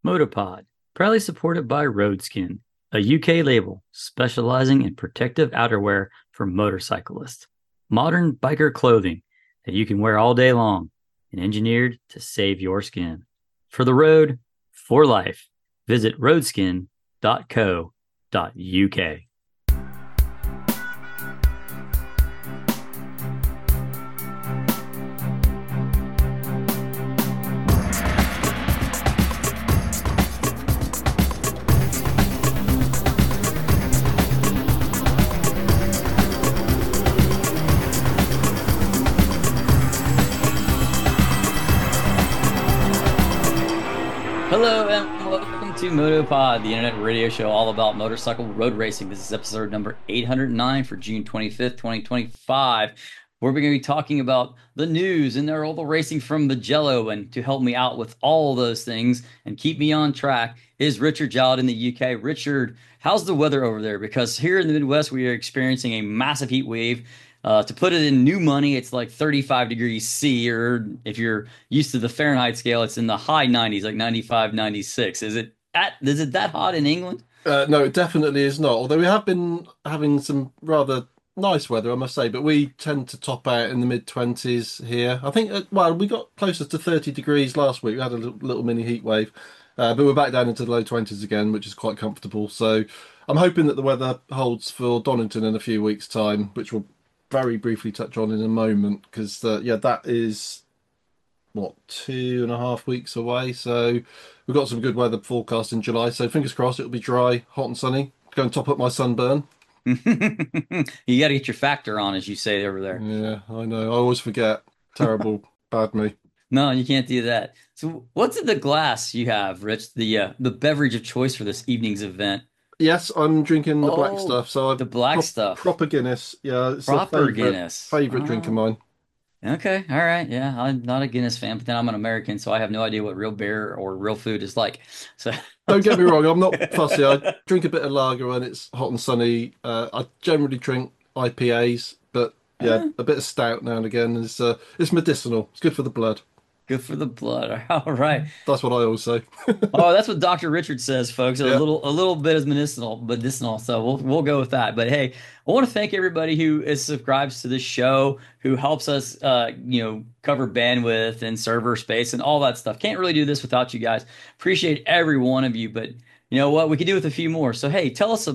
Motopod, proudly supported by Roadskin, a UK label specializing in protective outerwear for motorcyclists. Modern biker clothing that you can wear all day long and engineered to save your skin. For the road, for life, visit roadskin.co.uk. Hello and welcome to Motopod, the internet radio show all about motorcycle road racing. This is episode number 809 for June 25th, 2025. Where we're going to be talking about the news and all the racing from Mugello. And to help me out with all those things and keep me on track is Richard Jowett in the UK. Richard, how's the weather over there? Because here in the Midwest, we are experiencing a massive heat wave. To put it in new money, it's like 35 degrees C, or if you're used to the Fahrenheit scale, it's in the high 90s, like 95, 96. Is it that hot in England? No, it definitely is not. Although we have been having some rather nice weather, I must say, but we tend to top out in the mid 20s here. I think, well, we got closer to 30 degrees last week. We had a little mini heat wave, but we're back down into the low 20s again, which is quite comfortable. So I'm hoping that the weather holds for Donington in a few weeks' time, which we'll very briefly touch on in a moment, because, yeah, that is what, 2.5 weeks away. So we've got some good weather forecast in July. So fingers crossed it'll be dry, hot and sunny. Go and top up my sunburn. You got to get your factor on, as you say over there. Yeah, I know. I always forget. Terrible. Bad me. No, you can't do that. So, what's in the glass you have, Rich? The beverage of choice for this evening's event. Yes, I'm drinking the black Oh, stuff. So the I've black stuff. proper Guinness. Yeah, it's a Proper favorite Guinness. favorite drink of Oh, mine. okay. All right. Yeah, I'm not a Guinness fan, but then I'm an American, so I have no idea what real beer or real food is like. So, Don't get me wrong, I'm not fussy. I drink a bit of lager when it's hot and sunny. I generally drink IPAs, but yeah, uh, a bit of stout now and again is it's medicinal. It's good for the blood. good for the blood. All right. That's what I always say. Oh, that's what Dr. Richard says, folks. A Yeah. little bit is medicinal. So we'll go with that. But hey, I want to thank everybody who is subscribes to this show, who helps us, cover bandwidth and server space and all that stuff. Can't really do this without you guys. Appreciate every one of you, but you know what? We could do with a few more. So hey,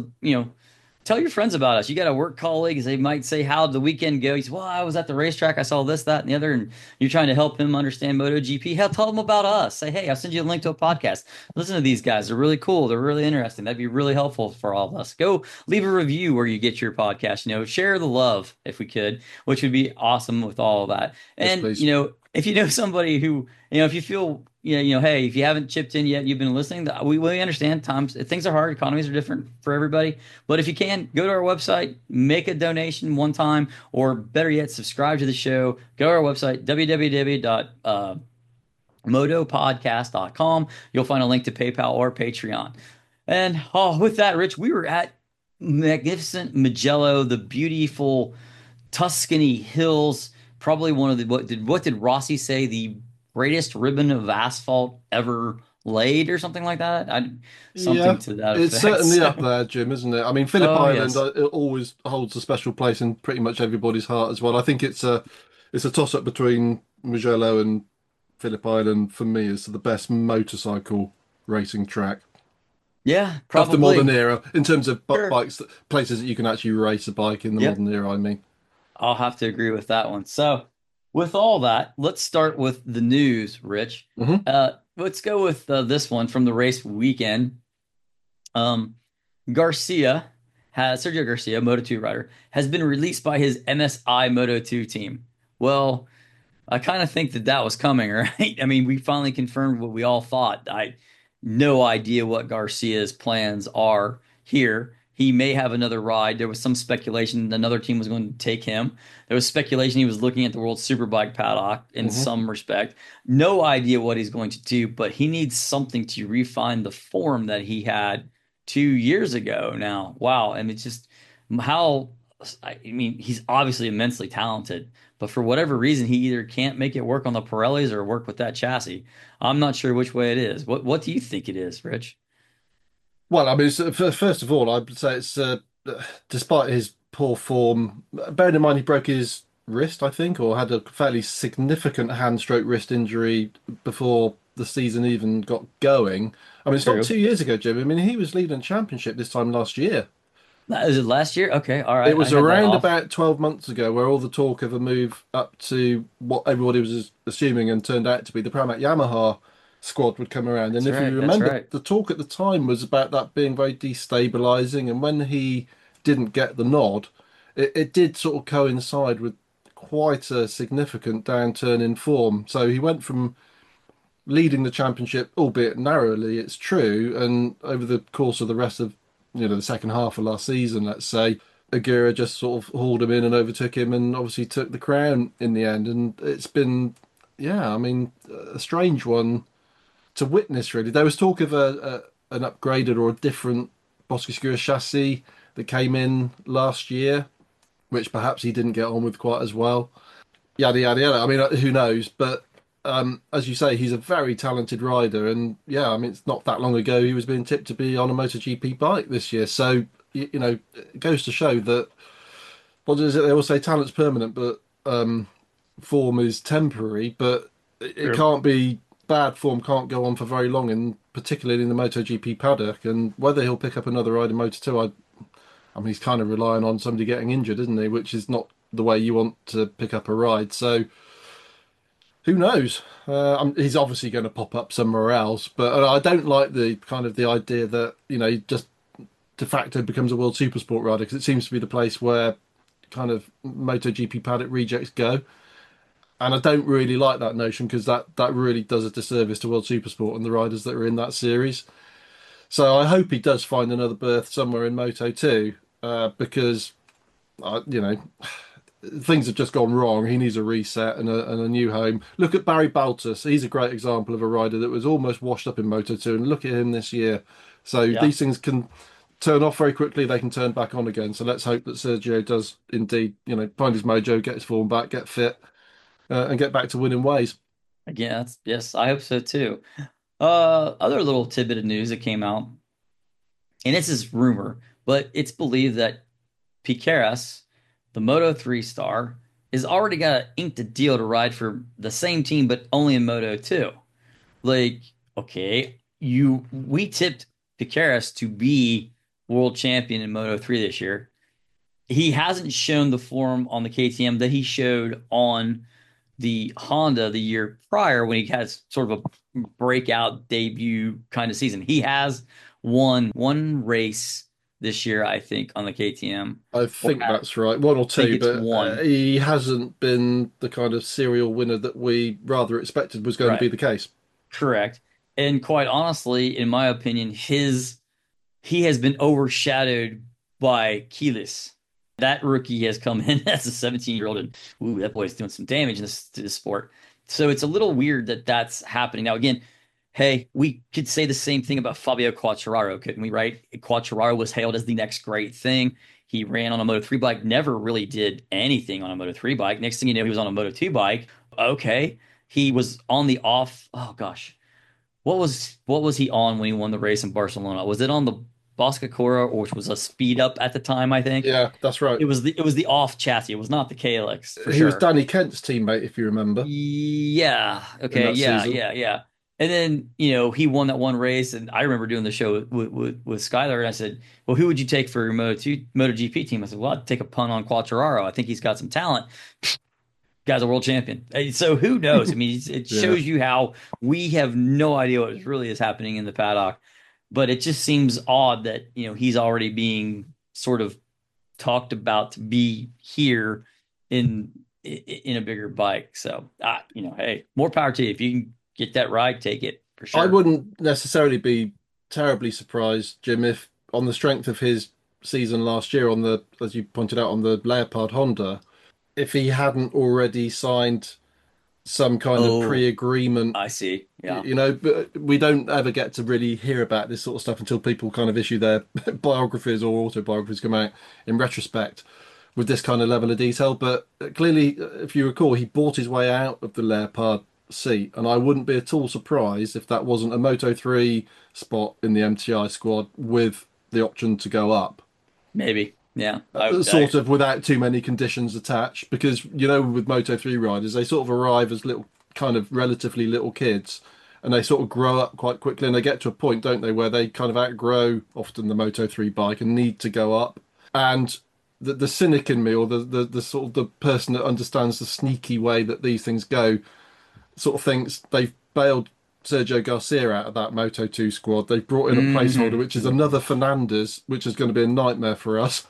tell your friends about us. You got a work colleague, they might say, how'd the weekend go? He says, well, I was at the racetrack. I saw this, that, and the other. And you're trying to help him understand MotoGP. Hell, tell them about us. Say, hey, I'll send you a link to a podcast. Listen to these guys. They're really cool. They're really interesting. That'd be really helpful for all of us. Go leave a review where you get your podcast. Share the love if we could, which would be awesome with all of that. Yes, And, please. if you know somebody who, if you feel, hey, if you haven't chipped in yet, you've been listening, we understand times, things are hard, economies are different for everybody. But if you can, go to our website, make a donation one time, or better yet, subscribe to the show. Go to our website, www.motopodcast.com. You'll find a link to PayPal or Patreon. And with that, Rich, we were at magnificent Mugello, the beautiful Tuscany hills. Probably one of the what did Rossi say? The greatest ribbon of asphalt ever laid, or something like that. Something Yeah, to that it's effect. certainly up there, Jim, isn't it? I mean, Phillip Oh Island yes. it always holds a special place in pretty much everybody's heart as well. I think it's a toss up between Mugello and Phillip Island for me as the best motorcycle racing track Yeah, of the modern probably. era in terms of Sure. bikes, places that you can actually race a bike in the Yep. modern era. I mean, I'll have to agree with that one. So, with all that, let's start with the news, Rich. hmm Let's go with this one from the race weekend. Um, Garcia Sergio Garcia, Moto2 rider, has been released by his MSI Moto2 team. Well, I kind of think that was coming, right? I mean, we finally confirmed what we all thought. I no idea what Garcia's plans are here. He may have another ride. There was some speculation another team was going to take him. There was speculation he was looking at the World Superbike paddock in hmm some respect. No idea what he's going to do, but he needs something to refine the form that he had 2 years ago now. Wow. And it's just how, I mean, he's obviously immensely talented, but for whatever reason, he either can't make it work on the Pirellis or work with that chassis. I'm not sure which way it is. What do you think it is, Rich? Well, I mean, first of all, I'd say it's despite his poor form, bearing in mind he broke his wrist, I think, or had a fairly significant hand stroke wrist injury before the season even got going. I mean, it's not True. 2 years ago, Jim. I mean, he was leading championship this time last year. Is it last year? Okay, all It right. I was had that around off. about 12 months ago where all the talk of a move up to what everybody was assuming and turned out to be the Pramac Yamaha squad would come around. And That's if you right. That's remember, right. the talk at the time was about that being very destabilizing. And when he didn't get the nod, it did sort of coincide with quite a significant downturn in form. So he went from leading the championship, albeit narrowly, it's true, and over the course of the rest of, the second half of last season, let's say, Aguirre just sort of hauled him in and overtook him and obviously took the crown in the end. And it's been, yeah, I mean, a strange one to witness, really. There was talk of an upgraded or a different Bosco chassis that came in last year, which perhaps he didn't get on with quite as well. Yada, yada, yada. I mean, who knows? But as you say, he's a very talented rider. And yeah, I mean, it's not that long ago he was being tipped to be on a MotoGP bike this year. So, it goes to show that what is it? They always say talent's permanent, but form is temporary. But it True. can't be bad form can't go on for very long, and particularly in the MotoGP paddock. And whether he'll pick up another ride in Moto2, I mean, he's kind of relying on somebody getting injured, isn't he? Which is not the way you want to pick up a ride. So who knows? He's obviously going to pop up somewhere else, but I don't like the kind of the idea that he just de facto becomes a world supersport rider because it seems to be the place where kind of MotoGP paddock rejects go. And I don't really like that notion because that really does a disservice to World Supersport and the riders that are in that series. So I hope he does find another berth somewhere in Moto 2 because things have just gone wrong. He needs a reset and a new home. Look at Barry Baltus. He's a great example of a rider that was almost washed up in Moto 2 and look at him this year. So Yeah. these things can turn off very quickly. They can turn back on again. So let's hope that Sergio does indeed, find his mojo, get his form back, get fit, and get back to winning ways. Again, yes, I hope so too. Other little tidbit of news that came out, and this is rumor, but it's believed that Piqueras, the Moto 3 star, is already got inked a deal to ride for the same team, but only in Moto 2. Like, okay, we tipped Piqueras to be world champion in Moto 3 this year. He hasn't shown the form on the KTM that he showed on the Honda the year prior when he has sort of a breakout debut kind of season. He has won one race this year, I think, on the KTM. I Or think I that's right, one or think two, it's but one. he hasn't been the kind of serial winner that we rather expected was going to Right. be the case. Correct. And quite honestly, in my opinion, his he has been overshadowed by Keyless. That rookie has come in as a 17-year-old, and ooh, that boy's doing some damage in this to the sport. So it's a little weird that that's happening now. Again, hey, we could say the same thing about Fabio Quartararo, couldn't we? Right? Quartararo was hailed as the next great thing. He ran on a Moto 3 bike, never really did anything on a Moto 3 bike. Next thing you know, he was on a Moto 2 bike. Okay, he was on the off. Oh gosh, what was he on when he won the race in Barcelona? Was it on the Boscacora, which was a speed up at the time, I think? Yeah, that's right. It was the off chassis. It was not the KLX for He was sure. Danny Kent's teammate, if you remember, Yeah. in Okay. that Yeah. season. Yeah. Yeah. And then, he won that one race, and I remember doing the show with Skylar, and I said, "Well, who would you take for your MotoGP team?" I said, "Well, I'd take a punt on Quartararo. I think he's got some talent. Guy's a world champion." So who knows? I mean, it Yeah. shows you how we have no idea what really is happening in the paddock, but it just seems odd that he's already being sort of talked about to be here in a bigger bike. So hey, more power to you. If you can get that ride, take it for I sure. wouldn't necessarily be terribly surprised, Jim, if on the strength of his season last year on the, as you pointed out, on the Leopard Honda, if he hadn't already signed some kind of Oh, pre-agreement. I see. Yeah. But we don't ever get to really hear about this sort of stuff until people kind of issue their biographies or autobiographies come out in retrospect. with this kind of level of detail. But clearly, if you recall, he bought his way out of the Leopard seat, and I wouldn't be at all surprised if that wasn't a Moto 3 spot in the MTI squad with the option to go up. Maybe. Yeah. Sort of without too many conditions attached, because with Moto 3 riders, they sort of arrive as little, kind of relatively little kids, and they sort of grow up quite quickly, and they get to a point, don't they, where they kind of outgrow often the Moto 3 bike and need to go up. And the cynic in me, or the sort of the person that understands the sneaky way that these things go, sort of thinks they've bailed Sergio Garcia out of that Moto 2 squad. They've brought in a placeholder, which is another Fernandez, which is going to be a nightmare for us.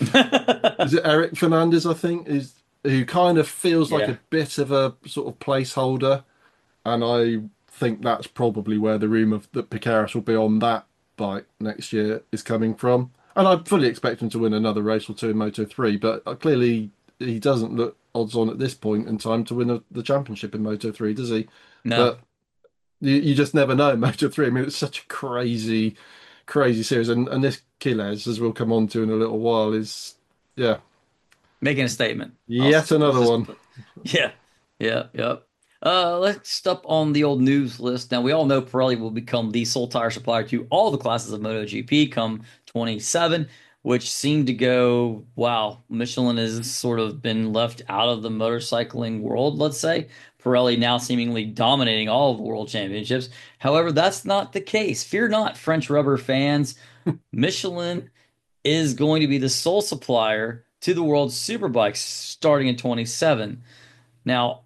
Is it Eric Fernandez, I think, is who kind of feels like Yeah. a bit of a sort of placeholder, and I think that's probably where the rumour that Piqueras will be on that bike next year is coming from. And I fully expect him to win another race or two in Moto 3, but clearly he doesn't look odds on at this point in time to win the championship in Moto 3, does he? No. But you just never know in Moto 3. I mean, it's such a crazy, crazy series, and this Quiles, as we'll come on to in a little while, is yeah, Making a statement. yet Let's another just one. yeah. Yeah. Yep. Let's up on the old news list. Now we all know Pirelli will become the sole tire supplier to all the classes of MotoGP come 27, which seemed to go, wow, Michelin has sort of been left out of the motorcycling world, let's say. Pirelli now seemingly dominating all of the world championships. However, that's not the case. Fear not, French rubber fans. Michelin is going to be the sole supplier to the world superbikes starting in 27. Now,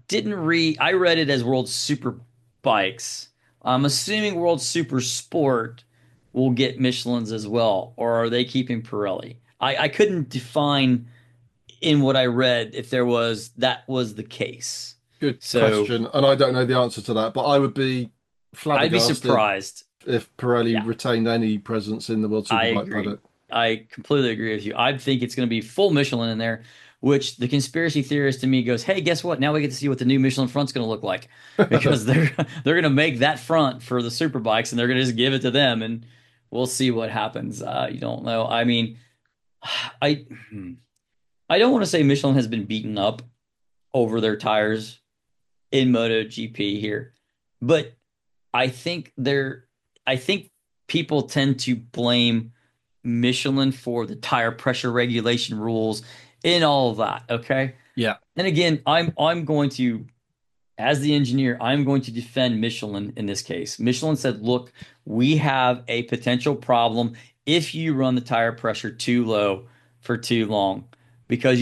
I read it as World Superbikes. I'm assuming World Super Sport will get Michelin's as well, or are they keeping Pirelli? I couldn't define in what I read if that was the case. Good So question, and I don't know the answer to that, but I would be I'd be flabbergasted surprised. if Pirelli Yeah, retained any presence in the World I Superbike agree. paddock. I completely agree with you. I think it's going to be full Michelin in there, which the conspiracy theorist in me goes, "Hey, guess what? Now we get to see what the new Michelin front's going to look like because they're going to make that front for the superbikes and they're going to just give it to them and we'll see what happens." You don't know. I mean, I I don't want to say Michelin has been beaten up over their tires in MotoGP here, but I think they're I think people tend to blame Michelin for the tire pressure regulation rules and all of that. Okay. Yeah. And again, I'm going to, as the engineer, I'm going to defend Michelin in this case. Michelin said, look, we have a potential problem if you run the tire pressure too low for too long because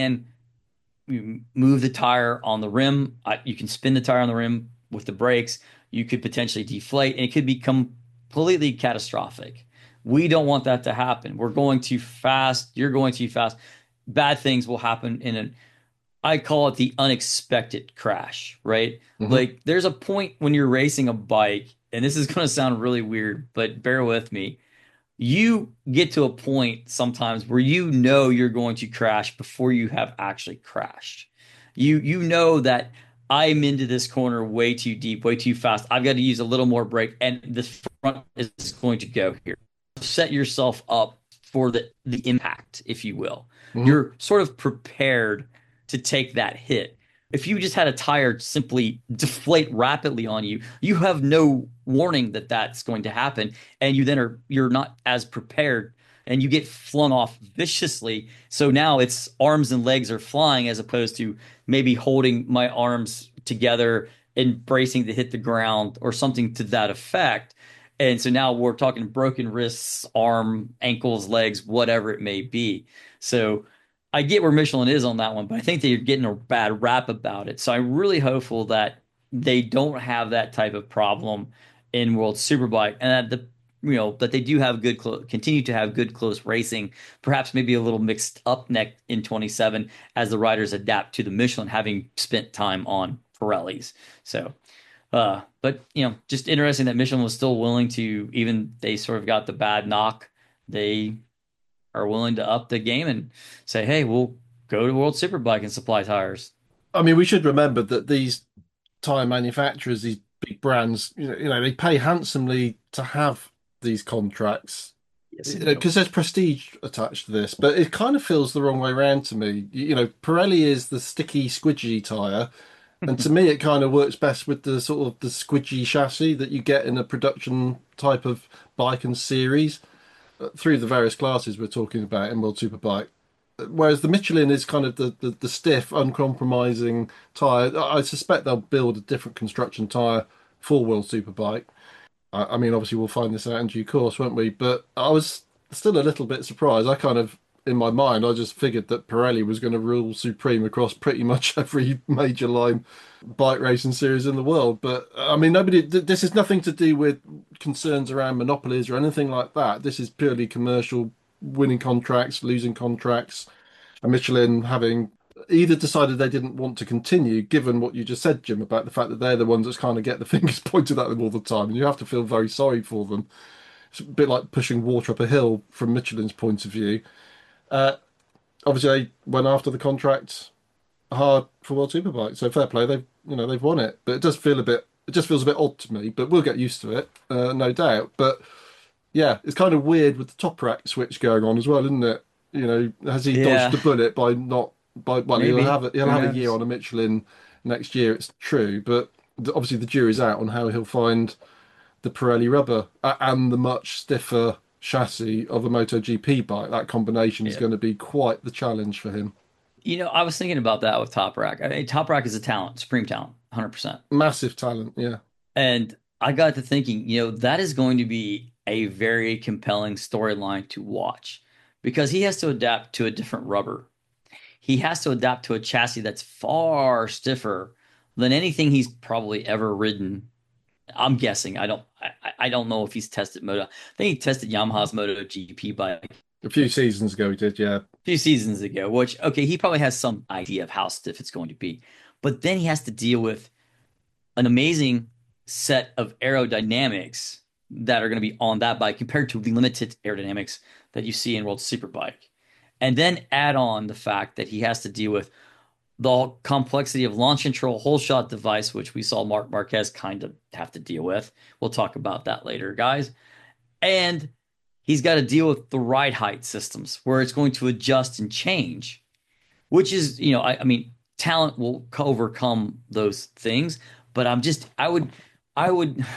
you move the tire on the rim. You can spin the tire on the rim with the brakes. You could potentially deflate, and it could become completely catastrophic. We don't want that to happen. We're going too fast. You're going too fast. Bad things will happen in an I call it the unexpected crash, right? Hmm. Like there's a point when you're racing a bike, and this is going to sound really weird, but bear with me. You get to a point sometimes where you know you're going to crash before you have actually crashed. You know that I'm into this corner way too deep, way too fast. I've got to use a little more brake, and this front is going to go here. Set yourself up for the impact, if you will. Hmm. You're sort of prepared to take that hit. If you just had a tire simply deflate rapidly on you, you have no warning that that's going to happen, and you're not as prepared, and you get flung off viciously. So now it's arms and legs are flying as opposed to maybe holding my arms together and bracing to hit the ground or something to that effect. And so now we're talking broken wrists, arm, ankles, legs, whatever it may be. So I get where Michelin is on that one, but I think they're getting a bad rap about it. So I'm really hopeful that they don't have that type of problem in World Superbike, and that that they do have continue to have good close racing. Perhaps maybe a little mixed up neck in 27 as the riders adapt to the Michelin, having spent time on Pirellis. So but just interesting that Michelin was still willing to, even they sort of got the bad knock, they are willing to up the game and say, hey, we'll go to World Superbike and supply tires. I mean, we should remember that these tire manufacturers, these big brands, they pay handsomely to have these contracts. Yes, indeed. Because there's prestige attached to this, but it kind of feels the wrong way around to me. Pirelli is the sticky, squidgy tire, and to me, it kind of works best with the sort of the squidgy chassis that you get in a production type of bike and series through the various classes we're talking about in World Superbike. Whereas the Michelin is kind of the stiff, uncompromising tire. I suspect they'll build a different construction tire for World Superbike. I mean, obviously, we'll find this out in due course, won't we? But I was still a little bit surprised. I kind of, in my mind, I just figured that Pirelli was going to rule supreme across pretty much every major line bike racing series in the world. But I mean, this is nothing to do with concerns around monopolies or anything like that. This is purely commercial, winning contracts, losing contracts, and Michelin having either decided they didn't want to continue, given what you just said, Jim, about the fact that they're the ones that kind of get the fingers pointed at them all the time, and you have to feel very sorry for them. It's a bit like pushing water up a hill from Michelin's point of view. Uh, Obviously, they went after the contract hard for World Superbike, so fair play. They've won it, but it does feel a bit. It just feels a bit odd to me, but we'll get used to it, no doubt. But yeah, it's kind of weird with the top rack switch going on as well, isn't it? Has he dodged Yeah, the bullet by not by well, maybe. he'll Who have a year knows? on a Michelin next year. It's true, but obviously the jury's out on how he'll find the Pirelli rubber and the much stiffer chassis of a MotoGP bike. That combination is Yeah. going to be quite the challenge for him. I was thinking about that with Top Rack. I mean, Top Rack is a talent, supreme talent, 100%. Massive talent, yeah. And I got to thinking, that is going to be a very compelling storyline to watch because he has to adapt to a different rubber. He has to adapt to a chassis that's far stiffer than anything he's probably ever ridden. I'm guessing. I don't know if he's tested Moto. I think he tested Yamaha's MotoGP bike A few seasons ago, he did, yeah. few seasons ago, which, okay, he probably has some idea of how stiff it's going to be. But then he has to deal with an amazing set of aerodynamics that are going to be on that bike compared to the limited aerodynamics that you see in World Superbike. And then add on the fact that he has to deal with the complexity of launch control, whole shot device, which we saw Marc Marquez kind of have to deal with. We'll talk about that later, guys. And he's got to deal with the ride height systems where it's going to adjust and change, which is, I mean, talent will overcome those things. But I would,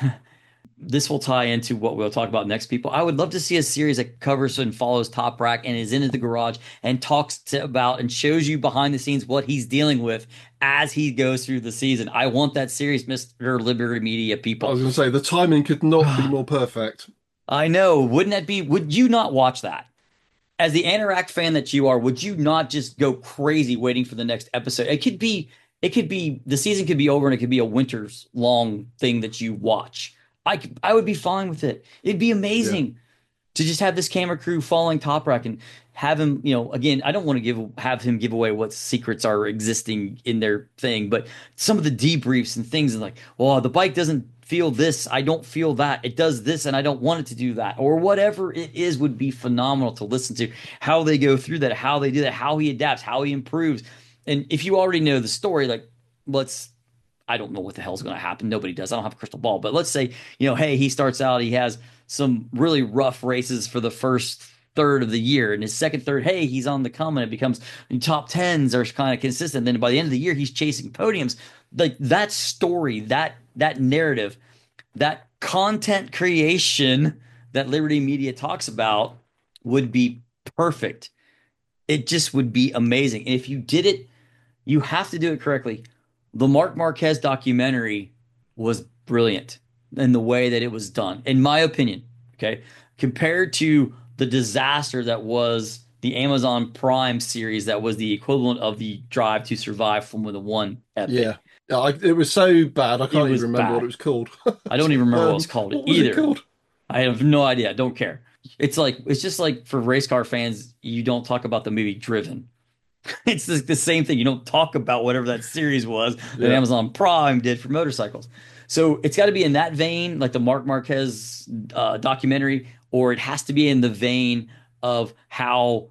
this will tie into what we'll talk about next, people. I would love to see a series that covers and follows Top Rack and is into the garage and about and shows you behind the scenes what he's dealing with as he goes through the season. I want that series, Mr. Liberty Media I people. was going to say the timing could not be more perfect. I know. Wouldn't that be, would you not watch that? As the Anorak fan that you are, would you not just go crazy waiting for the next episode? It could be the season could be over and it could be a winter's long thing that you watch. I would be fine with it. It'd be Yeah. amazing to just have this camera crew following Top Rack and have him, again, I don't want to have him give away what secrets are existing in their thing, but some of the debriefs and things and like, well, the bike doesn't feel this, I don't feel that. It does this and I don't want it to do that. Or whatever it is would be phenomenal to listen to how they go through that, how they do that, how he adapts, how he improves. And if you already know the story, like let's I don't know what the hell's going to happen. Nobody does. I don't have a crystal ball. But let's say, hey, he starts out, he has some really rough races for the first third of the year. And his second third, hey, he's on the come and it becomes top tens are kind of consistent. Then by the end of the year, he's chasing podiums. Like that story, that narrative, that content creation that Liberty Media talks about would be perfect. It just would be amazing. And if you did it, you have to do it correctly. The Marc Marquez documentary was brilliant in the way that it was done, in my opinion. Okay. Compared to the disaster that was the Amazon Prime series, that was the equivalent of the Drive to Survive Formula One Yeah. epic. Yeah, it was so bad, I It can't even was remember what it bad. was called. I don't even remember what it's called What was it either. called? I have no idea. I don't care. It's just like for race car fans, you don't talk about the movie Driven. It's the same thing. You don't talk about whatever that series was that Yeah. Amazon Prime did for motorcycles. So it's got to be in that vein, like the Marc Marquez documentary, or it has to be in the vein of how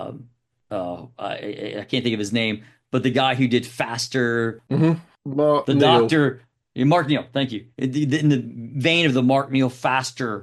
I can't think of his name, but the guy who did Faster, Mark the Neal. doctor, Mark Neal, thank you. In the vein of the Mark Neal Faster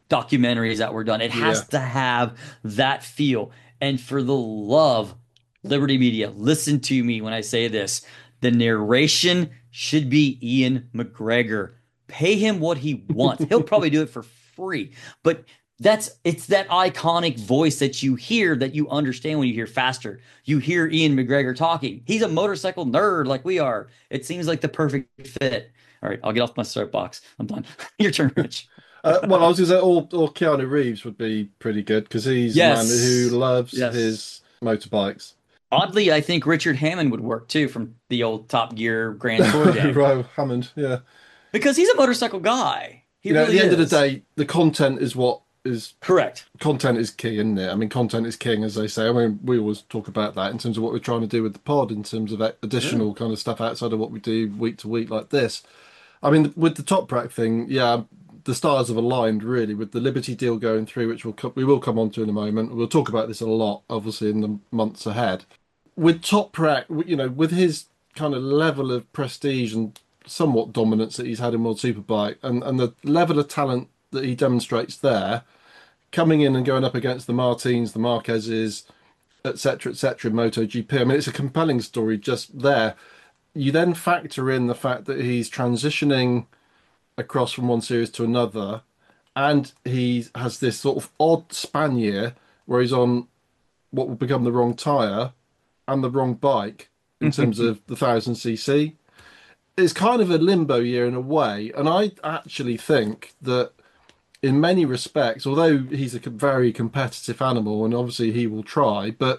documentaries that were done. It Yeah. has to have that feel. And for the love, Liberty Media, listen to me when I say this. The narration should be Ian McGregor. Pay him what he wants. He'll probably do it for free. But it's that iconic voice that you hear that you understand when you hear Faster. You hear Ian McGregor talking. He's a motorcycle nerd like we are. It seems like the perfect fit. All right, I'll get off my soapbox. I'm done. Your turn, Rich. Well, I was going to say, or Keanu Reeves would be pretty good because he's a man who Yes. loves Yes. his motorbikes. Oddly, I think Richard Hammond would work too from the old Top Gear Grand Tour game Ro Hammond, yeah. because he's a motorcycle guy. He At really the end of the is. day, the content is what is Correct. content is key, isn't it? I mean, content is king, as they say. I mean, we always talk about that in terms of what we're trying to do with the pod, in terms of Sure. additional kind of stuff outside of what we do week to week like this. I mean, with the top rack thing, yeah, the stars have aligned really with the Liberty deal going through, which we will come on to in a moment. We'll talk about this a lot, obviously, in the months ahead. With top rack, with his kind of level of prestige and somewhat dominance that he's had in World Superbike, and the level of talent that he demonstrates there, coming in and going up against the Martins, the Marquezes, etc., in MotoGP. I mean, it's a compelling story just there. You then factor in the fact that he's transitioning across from one series to another, and he has this sort of odd span year where he's on what will become the wrong tyre and the wrong bike in terms of the 1000cc. It's kind of a limbo year in a way, and I actually think that in many respects, although he's a very competitive animal and obviously he will try, but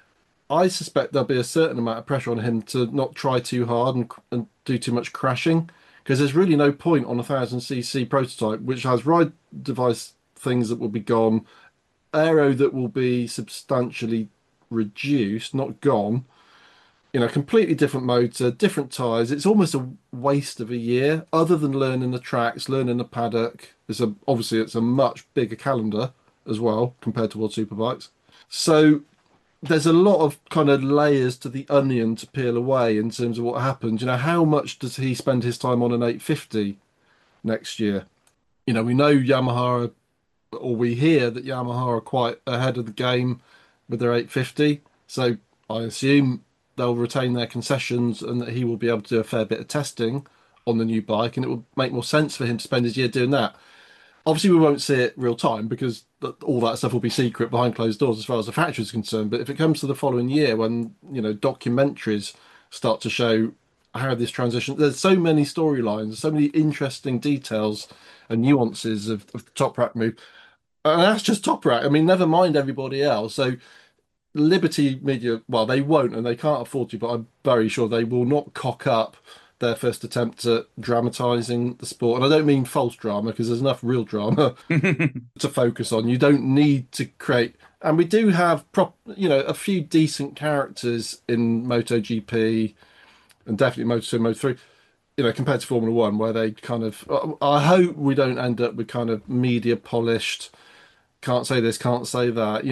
I suspect there'll be a certain amount of pressure on him to not try too hard and do too much crashing because there's really no point on a 1000cc prototype which has ride device things that will be gone, aero that will be substantially reduced, not gone. Completely different motor, different tyres. It's almost a waste of a year, other than learning the tracks, learning the paddock. Obviously it's a much bigger calendar as well compared to World Superbikes. So there's a lot of kind of layers to the onion to peel away in terms of what happens. How much does he spend his time on an 850 next year? We know Yamaha, or we hear that Yamaha are quite ahead of the game with their 850. So I assume they'll retain their concessions and that he will be able to do a fair bit of testing on the new bike, and it will make more sense for him to spend his year doing that. Obviously, we won't see it real time because all that stuff will be secret behind closed doors as far as the factory is concerned. But if it comes to the following year, when documentaries start to show how this transition, there's so many storylines, so many interesting details and nuances of the top rack move, and that's just top rack. I mean, never mind everybody else. So Liberty Media, well, they won't and they can't afford to, but I'm very sure they will not cock up their first attempt at dramatising the sport. And I don't mean false drama because there's enough real drama to focus on. You don't need to create, and we do have a few decent characters in MotoGP and definitely Moto2 and Moto3. Compared to Formula One, where they kind of, I hope we don't end up with kind of media polished, can't say this, can't say that,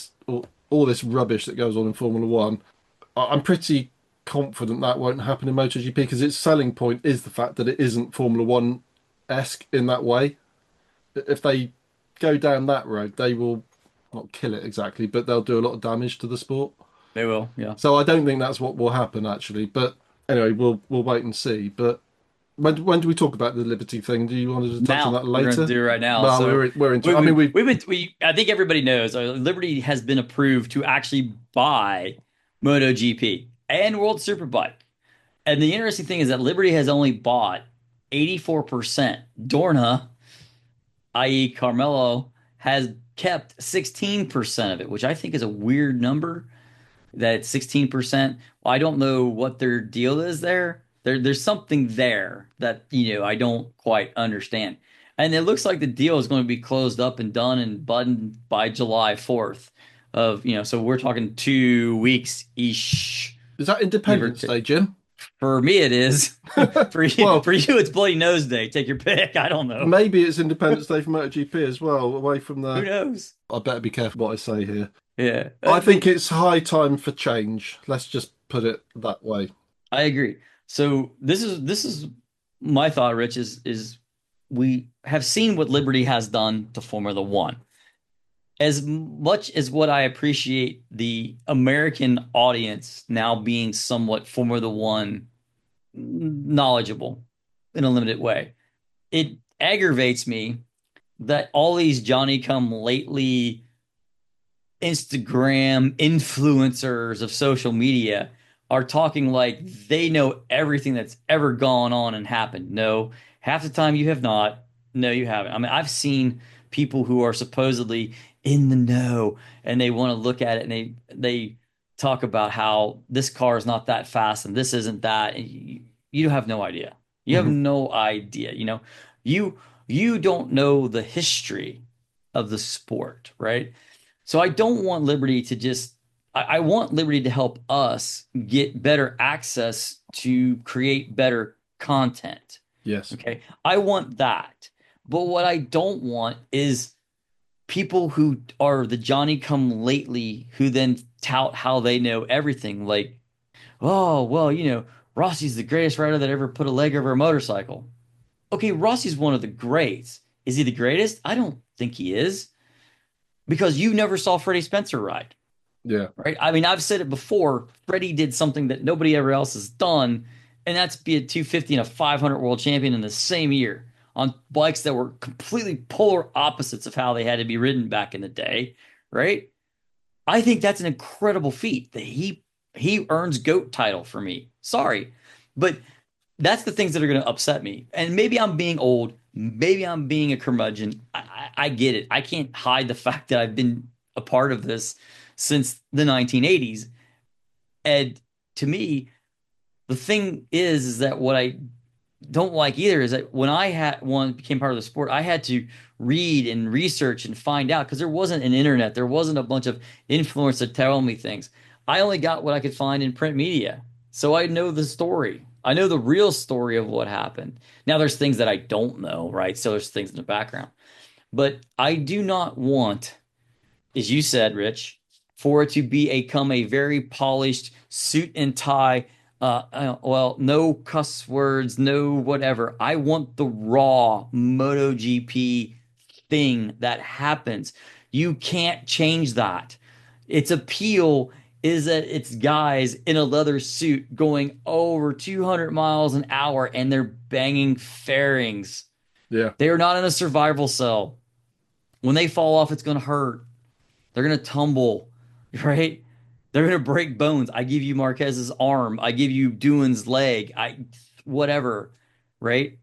all this rubbish that goes on in Formula One. I'm pretty confident that won't happen in MotoGP because its selling point is the fact that it isn't Formula One esque in that way. If they go down that road, they will not kill it exactly, but they'll do a lot of damage to the sport. They will, yeah. So I don't think that's what will happen actually. But anyway, we'll wait and see. But when do we talk about the Liberty thing? Do you want to touch on Now that we're going to later? do it right now. Well, So we're into. I mean, I think everybody knows Liberty has been approved to actually buy MotoGP and World Superbike. And the interesting thing is that Liberty has only bought 84%. Dorna, i.e. Carmelo, has kept 16% of it, which I think is a weird number. That it's 16%. Well, I don't know what their deal is there. There's something there that, I don't quite understand. And it looks like the deal is going to be closed up and done and buttoned by July 4th so we're talking 2 weeks ish. is that Independence Day, Jim? For me, it is. Well, For you, it's Bloody Nose Day. Take your pick. I don't know. maybe it's Independence Day for MotoGP as well, away from Who the. knows? I better be careful what I say here. Yeah, I think it's high time for change. Let's just put it that way. I agree. So this is my thought, Rich, is we have seen what Liberty has done to Formula One. As much as what I appreciate the American audience now being somewhat Formula One knowledgeable in a limited way, it aggravates me that all these Johnny come lately Instagram influencers of social media are talking like they know everything that's ever gone on and happened. No, half the time you have not. No, you haven't. I mean, I've seen people who are supposedly in the know and they want to look at it and they talk about how this car is not that fast and this isn't that. And you have no idea. You have Mhm. no idea. You you don't know the history of the sport, right? So I don't want Liberty to just, I want Liberty to help us get better access to create better content. Yes. Okay. I want that. But what I don't want is people who are the Johnny come lately who then tout how they know everything. Like, oh, well, Rossi's the greatest rider that ever put a leg over a motorcycle. Okay, Rossi's one of the greats. Is he the greatest? I don't think he is because you never saw Freddie Spencer ride, Yeah. right? I mean, I've said it before. Freddie did something that nobody ever else has done, and that's be a 250 and a 500 world champion in the same year on bikes that were completely polar opposites of how they had to be ridden back in the day, right? I think that's an incredible feat that he earns GOAT title for me. Sorry, but that's the things that are going to upset me. And maybe I'm being old. Maybe I'm being a curmudgeon. I get it. I can't hide the fact that I've been a part of this since the 1980s. And to me, the thing is that what I don't like either is that when I had one became part of the sport, I had to read and research and find out because there wasn't an internet, there wasn't a bunch of influencers telling me things. I only got what I could find in print media, so I know the story. I know the real story of what happened. Now there's things that I don't know, right? So there's things in the background, but I do not want, as you said, Rich, for it to become a very polished suit and tie. Well, no cuss words, no whatever. I want the raw MotoGP thing that happens. You can't change that. Its appeal is that it's guys in a leather suit going over 200 miles an hour and they're banging fairings. Yeah. They are not in a survival cell. When they fall off, it's going to hurt. They're gonna tumble, right? They're gonna break bones. I give you Marquez's arm. I give you Doohan's leg. Whatever, right?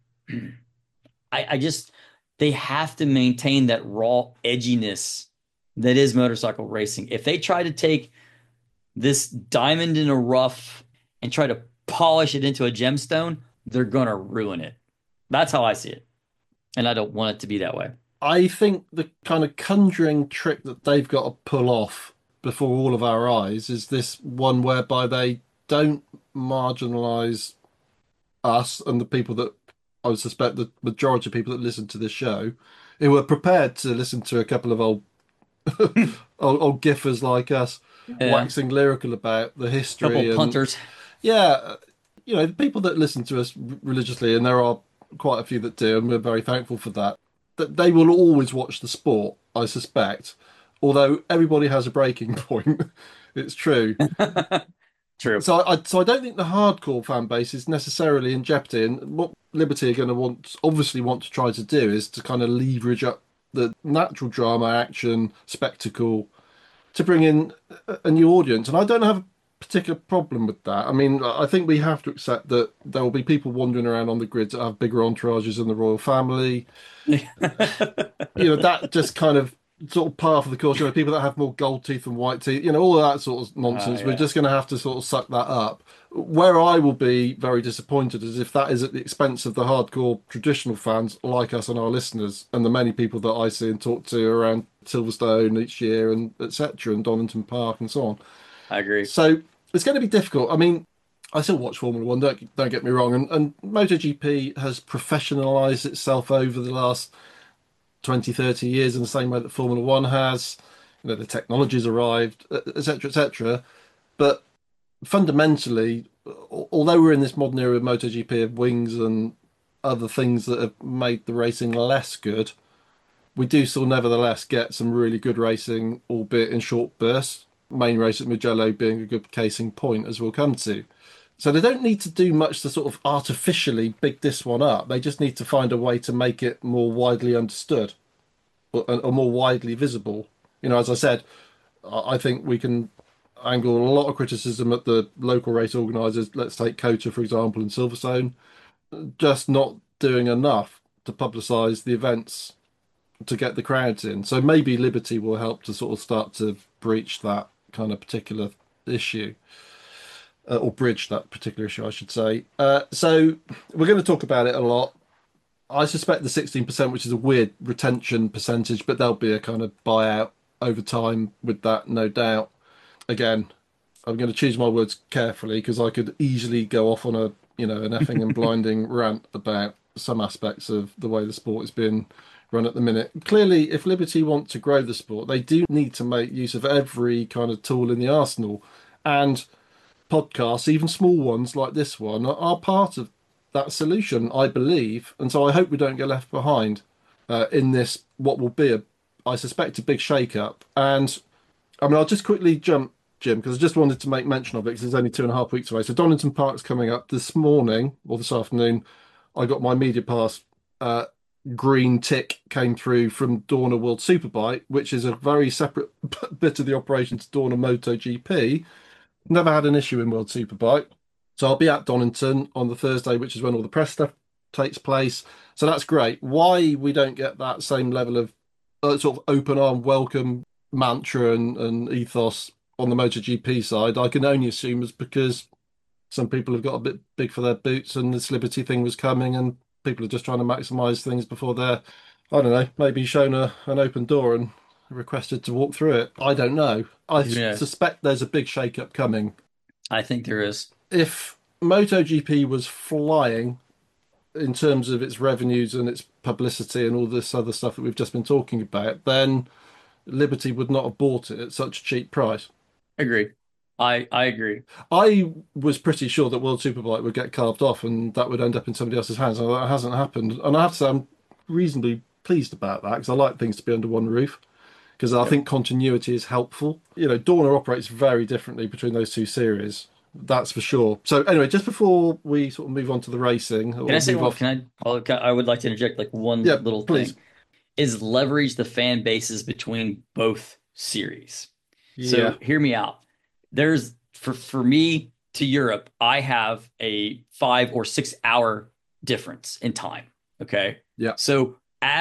I just they have to maintain that raw edginess that is motorcycle racing. If they try to take this diamond in a rough and try to polish it into a gemstone, they're gonna ruin it. That's how I see it, and I don't want it to be that way. I think the kind of conjuring trick that they've got to pull off before all of our eyes is this one whereby they don't marginalize us and the people that I would suspect the majority of people that listen to this show who are prepared to listen to a couple of old giffers like us Yeah, waxing lyrical about the couple history and punters. yeah, the people that listen to us religiously, and there are quite a few that do, and we're very thankful for that. That they will always watch the sport, I suspect. Although everybody has a breaking point, it's true. True. So I don't think the hardcore fan base is necessarily in jeopardy. And what Liberty are going to obviously want to try to do is to kind of leverage up the natural drama, action, spectacle to bring in a new audience. And I don't have a particular problem with that. I mean, I think we have to accept that there will be people wandering around on the grids that have bigger entourages than the royal family. That just kind of sort of par for the course. People that have more gold teeth and white teeth, all of that sort of nonsense. We're Yeah. just going to have to sort of suck that up. Where I will be very disappointed is if that is at the expense of the hardcore traditional fans like us and our listeners and the many people that I see and talk to around Silverstone each year and etc. and Donington Park and so on. I agree. So it's going to be difficult. I mean, I still watch Formula One. Don't get me wrong. And MotoGP has professionalized itself over the last 20, 30 years in the same way that Formula One has. The technology's arrived, etc., etc. But fundamentally, although we're in this modern era of MotoGP of wings and other things that have made the racing less good, we do still nevertheless get some really good racing, albeit in short bursts. Main race at Mugello being a good case in point, as we'll come to. So they don't need to do much to sort of artificially big this one up. They just need to find a way to make it more widely understood or more widely visible. As I said, I think we can angle a lot of criticism at the local race organisers. Let's take COTA, for example, in Silverstone, just not doing enough to publicise the events to get the crowds in. So maybe Liberty will help to sort of start to breach that kind of particular issue, or bridge that particular issue, I should say. So we're going to talk about it a lot. I suspect the 16%, which is a weird retention percentage, but there'll be a kind of buyout over time with that, no doubt. Again, I'm going to choose my words carefully because I could easily go off on an effing and blinding rant about some aspects of the way the sport is being run at the minute. Clearly, if Liberty want to grow the sport, they do need to make use of every kind of tool in the arsenal. And podcasts, even small ones like this one, are part of that solution, I believe. And so I hope we don't get left behind in this, what will be, I suspect, a big shake-up. And I mean, I'll just quickly jump, Jim, because I just wanted to make mention of it because it's only 2.5 weeks away. So Donington Park's coming up this morning or this afternoon. I got my media pass. Green tick came through from Dorna World Superbike, which is a very separate bit of the operation to Dorna MotoGP. Never had an issue in World Superbike. So I'll be at Donington on the Thursday, which is when all the press stuff takes place. So that's great. Why we don't get that same level of sort of open arm welcome mantra and ethos on the MotoGP side, I can only assume is because some people have got a bit big for their boots and this Liberty thing was coming and people are just trying to maximise things before they're, I don't know, maybe shown an open door and requested to walk through it. I don't know. I Yeah, suspect there's a big shake-up coming. I think there is. If MotoGP was flying in terms of its revenues and its publicity and all this other stuff that we've just been talking about, then Liberty would not have bought it at such a cheap price. Agree. I agree. I was pretty sure that World Superbike would get carved off and that would end up in somebody else's hands, and that hasn't happened. And I have to say, I'm reasonably pleased about that because I like things to be under one roof because I Yep. think continuity is helpful. Dorna operates very differently between those two series. That's for sure. So anyway, just before we sort of move on to the racing Can I or say move one? off, Can I would like to interject like one yeah, little please. thing is leverage the fan bases between both series. Yeah, So hear me out. There's for me to Europe, I have a 5 or 6 hour difference in time. Okay. yeah. So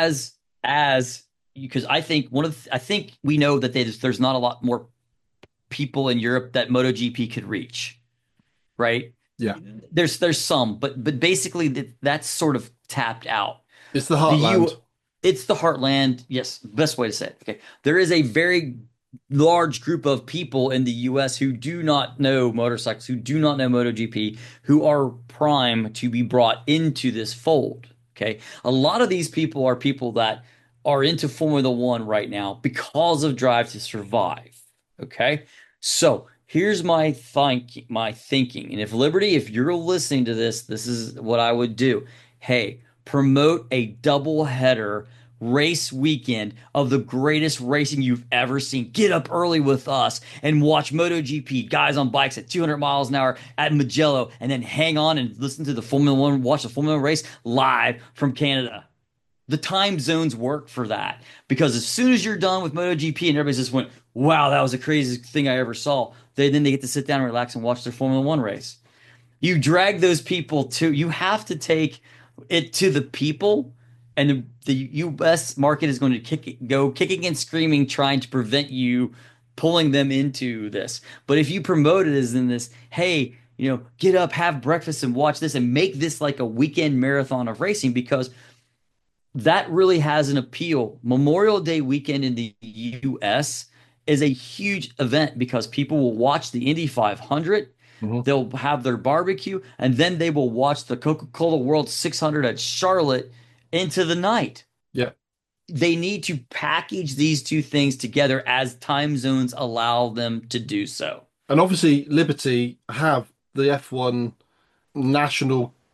as because I think I think we know that there's not a lot more people in Europe that MotoGP could reach, right? Yeah, There's some, but basically that's sort of tapped out. it's the The heartland. U It's the heartland. Yes, best way to say it. Okay. There is a very large group of people in the US who do not know motorcycles, who do not know MotoGP, who are prime to be brought into this fold. Okay. A lot of these people are people that are into Formula One right now because of Drive to Survive. Okay. So here's my thinking. And if you're listening to this, this is what I would do. Hey, promote a double header race weekend of the greatest racing you've ever seen. Get up early with us and watch MotoGP, guys on bikes at 200 miles an hour at Mugello, and then hang on and listen to watch the Formula One race live from Canada. The time zones work for that because as soon as you're done with MotoGP and everybody's just went, wow, that was the craziest thing I ever saw. Then they get to sit down and relax and watch their Formula One race. You drag those people to, you have to take it to the people, and the US market is going to go kicking and screaming, trying to prevent you pulling them into this. But if you promote it as in this, hey, get up, have breakfast, and watch this, and make this like a weekend marathon of racing, because that really has an appeal. Memorial Day weekend in the US is a huge event because people will watch the Indy 500, Mhm. they'll have their barbecue, and then they will watch the Coca-Cola World 600 at Charlotte into the night. Yeah. They need to package these two things together as time zones allow them to do so. And obviously, Liberty have the F1 national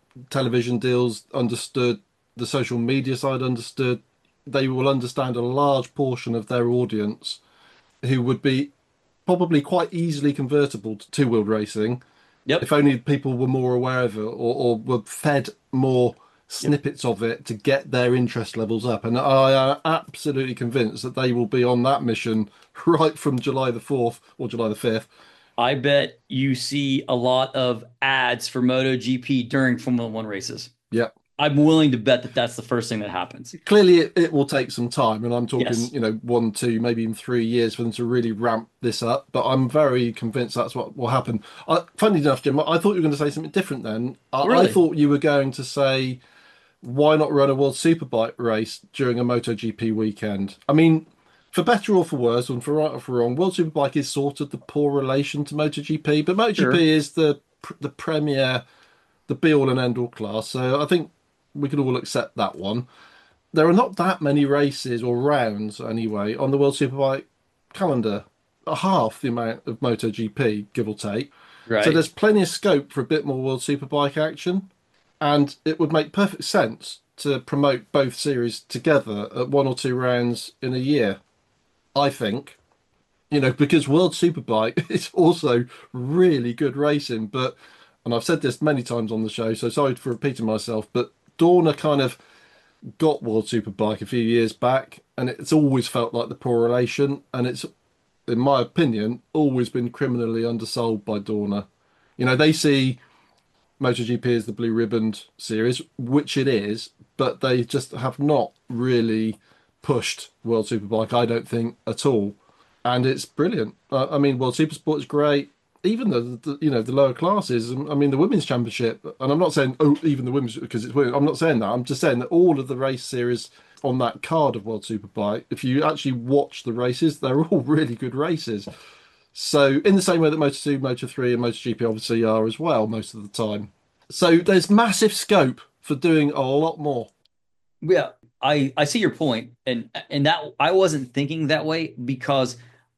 television deals understood, the social media side understood. They will understand a large portion of their audience who would be probably quite easily convertible to two-wheeled racing if Yep. only people were more aware of it, or were fed more Yep. snippets of it to get their interest levels up. And I am absolutely convinced that they will be on that mission right from July the 4th or July the 5th. I bet you see a lot of ads for MotoGP during Formula One races. Yeah. I'm willing to bet that that's the first thing that happens. Clearly, it will take some time, and I'm talking, Yes. 1, 2, maybe even 3 years for them to really ramp this up. But I'm very convinced that's what will happen. Funny enough, Jim, I thought you were going to say something different then. I Really? thought you were going to say, why not run a World Superbike race during a MotoGP weekend? I mean, for better or for worse, and for right or for wrong, World Superbike is sort of the poor relation to MotoGP, but MotoGP Sure. is the premier, the be all and end all class. So I think we can all accept that one. There are not that many races or rounds anyway on the World Superbike calendar, half the amount of MotoGP, give or take. So Right. there's plenty of scope for a bit more World Superbike action, and it would make perfect sense to promote both series together at one or two rounds in a year. I think, because World Superbike is also really good racing, but, and I've said this many times on the show, so sorry for repeating myself, but Dorna kind of got World Superbike a few years back, and it's always felt like the poor relation, and it's, in my opinion, always been criminally undersold by Dorna. They see MotoGP as the blue ribboned series, which it is, but they just have not really pushed World Superbike, I don't think, at all. And it's brilliant. I mean, World Supersport is great. Even the lower classes. I mean, the women's championship. And I'm not saying even the women's because it's women. I'm not saying that. I'm just saying that all of the race series on that card of World Superbike, if you actually watch the races, they're all really good races. So in the same way that Moto 2, Moto 3, and MotoGP obviously are as well most of the time. So there's massive scope for doing a lot more. Yeah, I see your point, and that I wasn't thinking that way because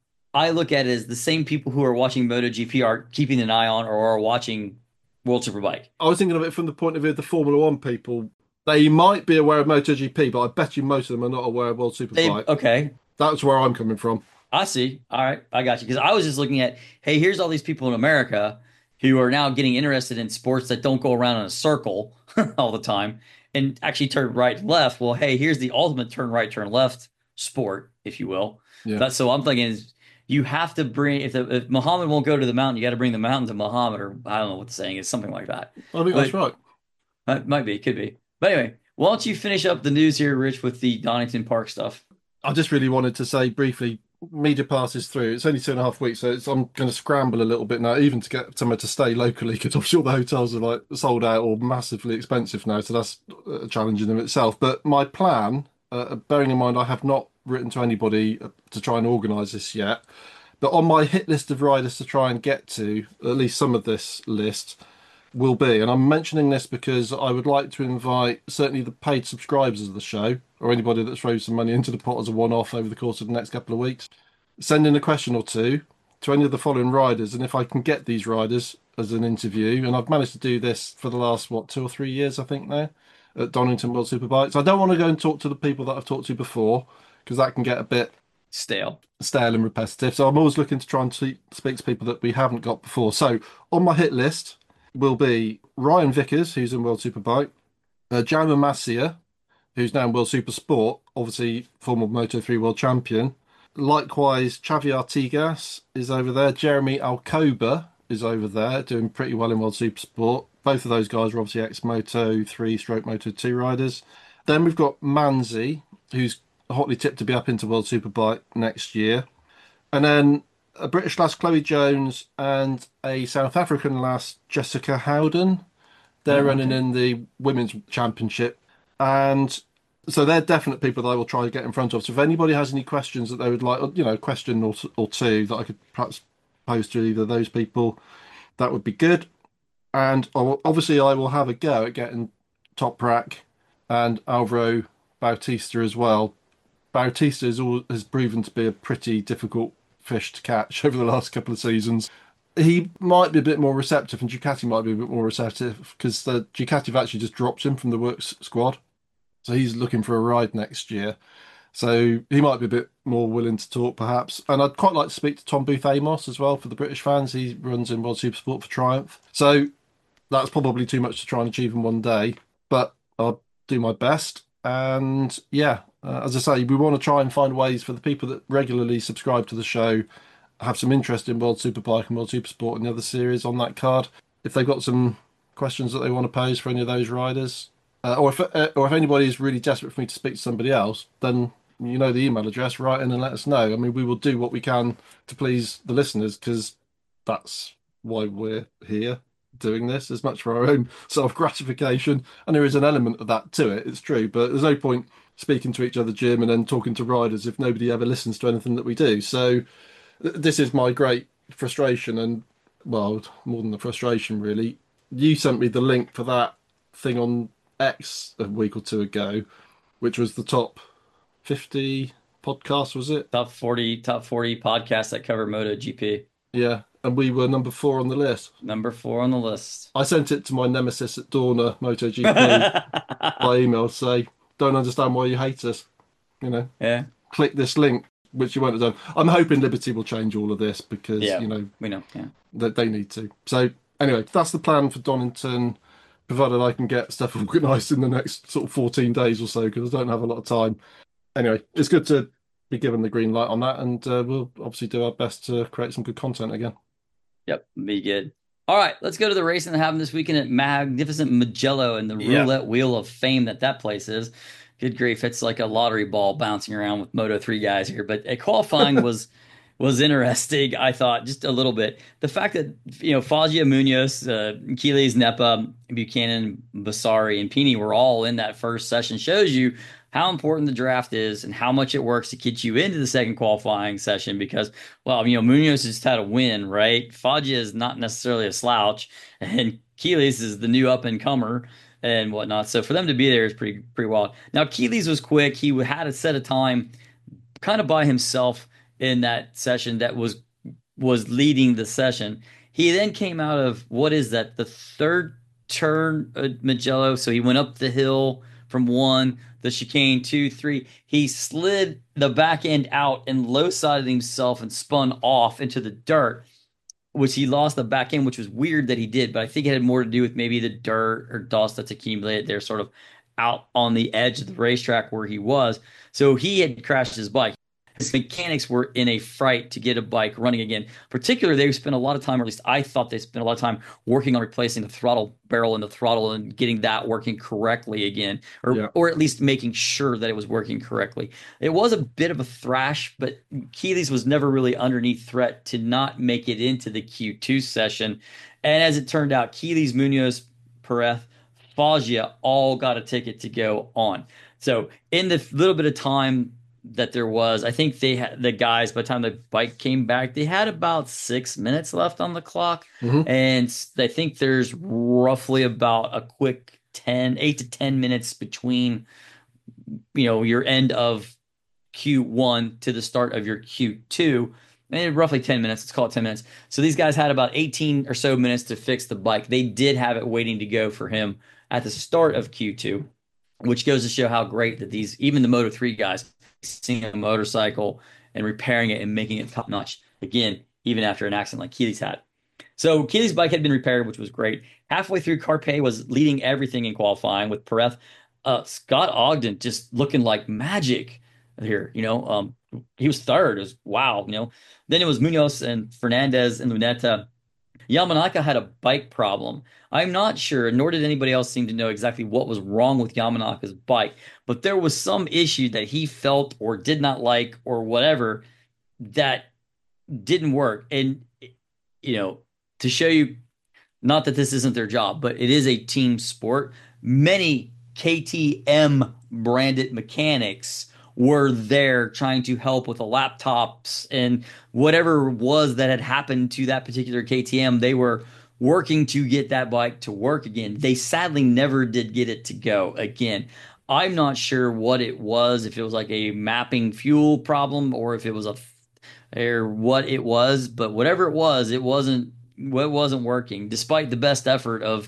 I look at it as the same people who are watching MotoGP are keeping an eye on or are watching World Superbike. I was thinking of it from the point of view of the Formula One people. They might be aware of MotoGP, but I bet you most of them are not aware of World They Superbike. okay, That's where I'm coming from. I see. All right, I got you. Because I was just looking at, hey, here's all these people in America who are now getting interested in sports that don't go around in a circle all the time and actually turn right and left. Well, hey, here's the ultimate turn right, turn left sport, if you will. Yeah, That's so I'm thinking is you have to bring if Muhammad won't go to the mountain, you got to bring the mountain to Muhammad, or I don't know what the saying is, something like that. I think that's But right. might be, could be. But anyway, why don't you finish up the news here, Rich, with the Donington Park stuff? I just really wanted to say briefly, media passes through. It's only 2.5 weeks, so I'm going to scramble a little bit now, even to get somewhere to stay locally, because I'm sure the hotels are like sold out or massively expensive now. So that's a challenge in of itself. But my plan, bearing in mind I have not written to anybody to try and organise this yet, but on my hit list of riders to try and get to, at least some of this list, will be. And I'm mentioning this because I would like to invite certainly the paid subscribers of the show or anybody that throws some money into the pot as a one-off over the course of the next couple of weeks. Send in a question or two to any of the following riders, and if I can get these riders as an interview, and I've managed to do this for the last 2 or 3 years, I think now at Donington World Superbikes. I don't want to go and talk to the people that I've talked to before because that can get a bit Stale. stale and repetitive. So I'm always looking to try and speak to people that we haven't got before. So on my hit list will be Ryan Vickers, who's in World Superbike, Jaume Masia, who's now in World Super Sport, obviously former Moto 3 world champion. Likewise, Xavi Artigas is over there. Jeremy Alcoba is over there, doing pretty well in World Super Sport. Both of those guys are obviously ex-Moto 3 stroke Moto 2 riders. Then we've got Manzi, who's hotly tipped to be up into World Superbike next year. And then a British lass, Chloe Jones, and a South African lass, Jessica Howden. They're Oh, running okay. in the women's championship. And so they're definite people that I will try to get in front of. So if anybody has any questions that they would like, a question or two that I could perhaps pose to either of those people, that would be good. And obviously, I will have a go at getting Toprak and Alvaro Bautista as well. Bautista has proven to be a pretty difficult fish to catch over the last couple of seasons. he might be a bit more receptive, and Ducati might be a bit more receptive because the Ducati have actually just dropped him from the works squad, so he's looking for a ride next year. So he might be a bit more willing to talk, perhaps. And I'd quite like to speak to Tom Booth Amos as well for the British fans. He runs in World Supersport for Triumph. So that's probably too much to try and achieve in one day, but I'll do my best. And yeah, as I say, we want to try and find ways for the people that regularly subscribe to the show, have some interest in World Superbike and World Supersport and the other series on that card. If they've got some questions that they want to pose for any of those riders, or if anybody is really desperate for me to speak to somebody else, then you know the email address, write in and let us know. I mean, we will do what we can to please the listeners because that's why we're here doing this, as much for our own self gratification. And there is an element of that to it, it's true, but there's no point speaking to each other, Jim, and then talking to riders if nobody ever listens to anything that we do. So this is my great frustration, and well, more than the frustration, really. You sent me the link for that thing on X a week or two ago, which was the top 50 podcast, was it? Top 40 podcasts that cover MotoGP. Yeah, and we were number 4 on the list. Number 4 on the list. I sent it to my nemesis at Dorna MotoGP by email to say, don't understand why you hate us. You know, Yeah. click this link, which you won't have done. I'm hoping Liberty will change all of this because, Yeah. you know, We know. Yeah. that they need to. So anyway, that's the plan for Donington, provided I can get stuff organised in the next sort of 14 days or so because I don't have a lot of time. Anyway, it's good to be given the green light on that, and we'll obviously do our best to create some good content again. Yep. Be good. All right. Let's go to the racing that happened this weekend at Magnificent Mugello and the Yeah. roulette wheel of fame that place is. Good grief. It's like a lottery ball bouncing around with Moto 3 guys here. But qualifying was interesting, I thought, just a little bit. The fact that, Foggia, Munoz, Keeley's, Nepa, Buchanan, Basari, and Pini were all in that first session shows you how important the draft is and how much it works to get you into the second qualifying session because, well, Munoz just had a win, right? Foggia is not necessarily a slouch, and Keeley's is the new up-and-comer and whatnot. So for them to be there is pretty wild. Now, Keeley's was quick. He had a set of time kind of by himself in that session that was leading the session. He then came out of what is that, the third turn at Mugello. So he went up the hill from 1, the chicane 2, 3. He slid the back end out and low sided himself and spun off into the dirt, which he lost the back end, which was weird that he did, but I think it had more to do with maybe the dirt or dust that's accumulated there sort of out on the edge of the racetrack where he was. So he had crashed his bike. His mechanics were in a fright to get a bike running again. Particularly, they spent a lot of time, or at least I thought they spent a lot of time working on replacing the throttle barrel and the throttle and getting that working correctly again, Yeah. or at least making sure that it was working correctly. It was a bit of a thrash, but Keeley's was never really underneath threat to not make it into the Q2 session. And as it turned out, Keeley's, Munoz, Perez, Foggia all got a ticket to go on. So in the little bit of time that there was, I think they had the guys, by the time the bike came back, they had about 6 minutes left on the clock. Hmm. And I think there's roughly about a quick 8 to 10 minutes between, your end of Q1 to the start of your Q2. And roughly 10 minutes. Let's call it 10 minutes. So these guys had about 18 or so minutes to fix the bike. They did have it waiting to go for him at the start of Q2, which goes to show how great that even the Moto 3 guys, seeing a motorcycle and repairing it and making it top notch again, even after an accident like Keeley's had. So Keeley's bike had been repaired, which was great. Halfway through, Carpe was leading everything in qualifying with Perez. Scott Ogden just looking like magic here. He was third. It was wow. Then it was Munoz and Fernandez and Luneta. Yamanaka had a bike problem. I'm not sure, nor did anybody else seem to know exactly what was wrong with Yamanaka's bike, but there was some issue that he felt or did not like or whatever that didn't work. And, to show you, not that this isn't their job, but it is a team sport. Many KTM branded mechanics were there trying to help with the laptops and whatever was that had happened to that particular KTM. They were working to get that bike to work again. They sadly never did get it to go again. I'm not sure what it was, if it was like a mapping fuel problem or if it was or what it was, but whatever it was, it wasn't what wasn't working, despite the best effort of,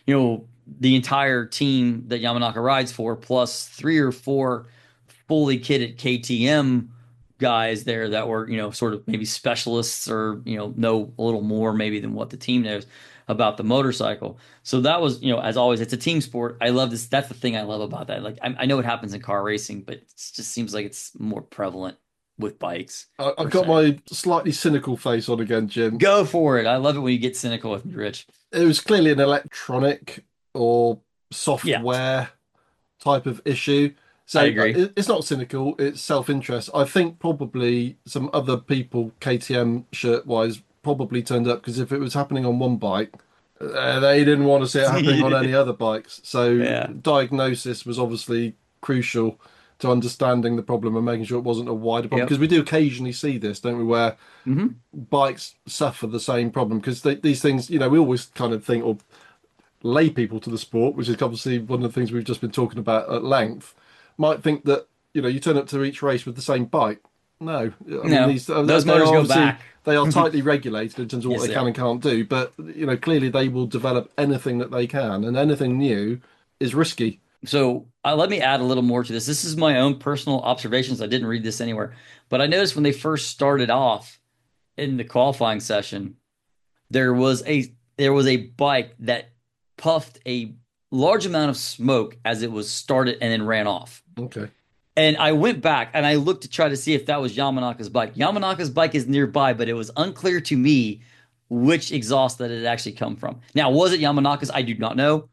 the entire team that Yamanaka rides for, plus three or four fully kitted KTM guys there that were, sort of maybe specialists or, know a little more maybe than what the team knows about the motorcycle. So that was, as always, it's a team sport. I love this. That's the thing I love about that. Like, I know it happens in car racing, but it just seems like it's more prevalent with bikes I've per got se. my slightly cynical face on again, Jim. Go for it. I love it when you get cynical with me, Rich. It was clearly an electronic or Yeah, software type of issue. I So agree. it's not cynical, it's self-interest. I think probably some other people, KTM shirt wise, probably turned up because if it was happening on one bike, they didn't want to see it happening on any other bikes. So Yeah. diagnosis was obviously crucial to understanding the problem and making sure it wasn't a wider problem. Yep. Because we do occasionally see this, don't we, where Hmm. bikes suffer the same problem because these things, we always kind of think, or lay people to the sport, which is obviously one of the things we've just been talking about at length, might think that you turn up to each race with the same bike. No, I mean No, these those they are motors go obviously back. they are tightly regulated in terms of what Yes, they they can are. and can't do, but clearly they will develop anything that they can, and anything new is risky. So let me add a little more to this. This is my own personal observations. I didn't read this anywhere, but I noticed when they first started off in the qualifying session, there was a bike that puffed a large amount of smoke as it was started and then ran off. Okay. And I went back and I looked to try to see if that was Yamanaka's bike. Yamanaka's bike is nearby, but it was unclear to me which exhaust that it actually come from. Now, was it Yamanaka's? I do not know.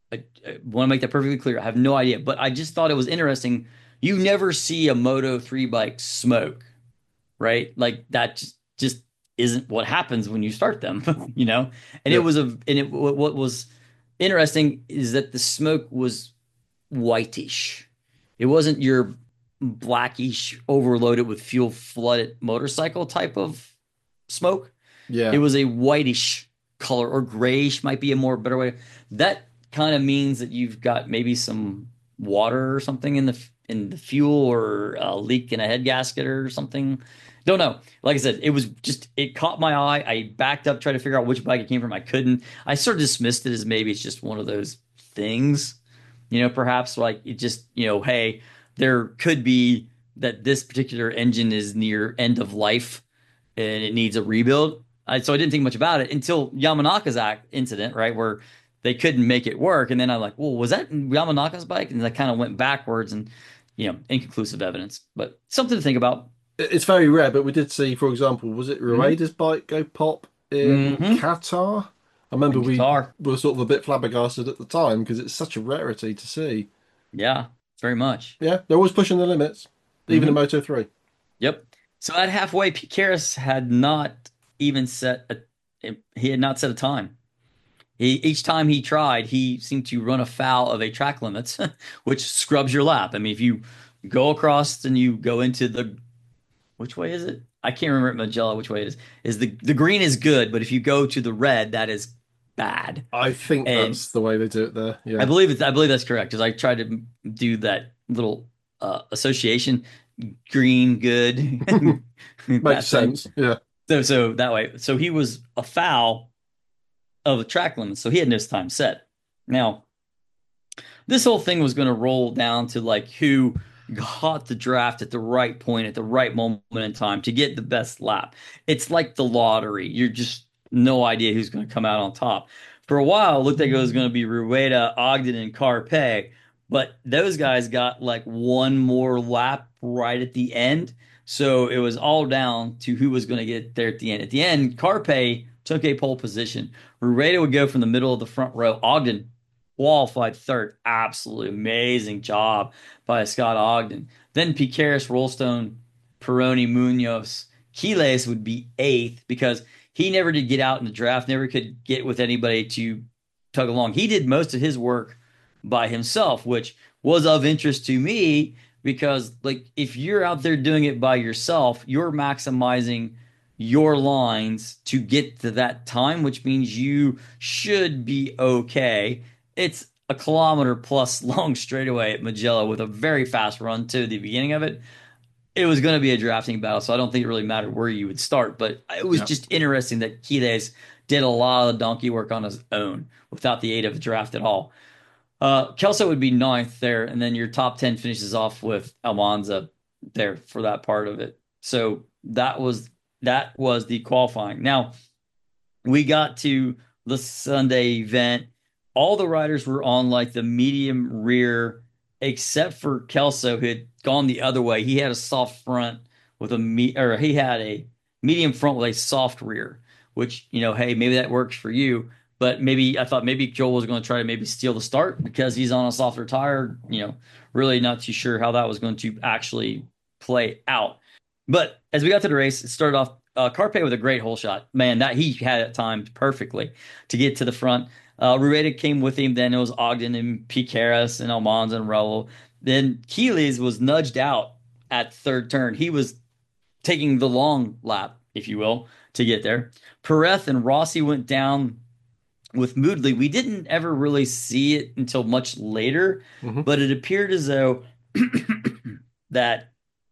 I want to make that perfectly clear. I have no idea, but I just thought it was interesting. You never see a Moto 3 bike smoke, right? Like that just isn't what happens when you start them, you know? And it Yeah. was a and it what was interesting is that the smoke was whitish. It wasn't your blackish overloaded with fuel flooded motorcycle type of smoke. It Yeah. was a whitish color or grayish might be a more better way. That kind of means that you've got maybe some water or something in the fuel or a leak in a head gasket or something. Don't know. Like I said, it caught my eye. I backed up, tried to figure out which bike it came from. I couldn't. I sort of dismissed it as maybe it's just one of those things, perhaps like it just, hey, there could be that this particular engine is near end of life and it needs a rebuild. So I didn't think much about it until Yamanaka's incident, right, where they couldn't make it work. And then I'm like, well, was that Yamanaka's bike? And I kind of went backwards and, inconclusive evidence, but something to think about. It's very rare, but we did see, for example, was it Hmm. Rueda's bike go pop in Hmm. Qatar? I remember And we guitar. were sort of a bit flabbergasted at the time because it's such a rarity to see. Yeah, very much. Yeah, they're always pushing the limits, even in Hmm. Moto 3. Yep. So at halfway, Pete Karras had not even he had not set a time. Each time he tried, he seemed to run afoul of a track limits, which scrubs your lap. I mean, if you go across and you go into which way is it? I can't remember at Magellan which way it is. Is the green is good, but if you go to the red, that is bad. I think And that's the way they do it there. I Yeah, believe I believe that's correct because I tried to do that little association, green, good, makes that thing. sense. Yeah, So that way, so he was afoul of the track limits, so he had no time set. Now, this whole thing was going to roll down to like who got the draft at the right point at the right moment in time to get the best lap. It's like the lottery. You're just no idea who's going to come out on top. For a while, it looked like it was going to be Rueda, Ogden, and Carpe, but those guys got like one more lap right at the end. So it was all down to who was going to get there at the end. At the end, Carpe took a pole position. Rueda would go from the middle of the front row. Ogden qualified third. Absolutely amazing job by Scott Ogden. Then Piqueras, Rollstone, Peroni, Munoz. Quiles would be eighth because he never did get out in the draft, never could get with anybody to tug along. He did most of his work by himself, which was of interest to me because, like, if you're out there doing it by yourself, you're maximizing your lines to get to that time, which means you should be okay. It's a kilometer plus long straightaway at Magellan with a very fast run to the beginning of it. it was going to be a drafting battle, so I don't think it really mattered where you would start. But it was Yeah. just interesting that Quiles did a lot of the donkey work on his own without the aid of the draft at all. Kelso would be ninth there, and then your top 10 finishes off with Almanza there for that part of it. So that was the qualifying. Now we got to the Sunday event. All the riders were on like the medium rear, except for Kelso, who had gone the other way. He had a soft front with or he had a medium front with a soft rear, which, hey, maybe that works for you. But maybe I thought maybe Joel was going to try to maybe steal the start because he's on a softer tire. Really not too sure how that was going to actually play out. But as we got to the race, it started off Carpe with a great hole shot. Man, that he had it timed perfectly to get to the front. Rueda came with him. Then it was Ogden and Piqueras and Almanza and Raul. Then Keeley's was nudged out at third turn. He was taking the long lap, if you will, to get there. Perez and Rossi went down with Moodley. We didn't ever really see it until much later, Hmm. but it appeared as though that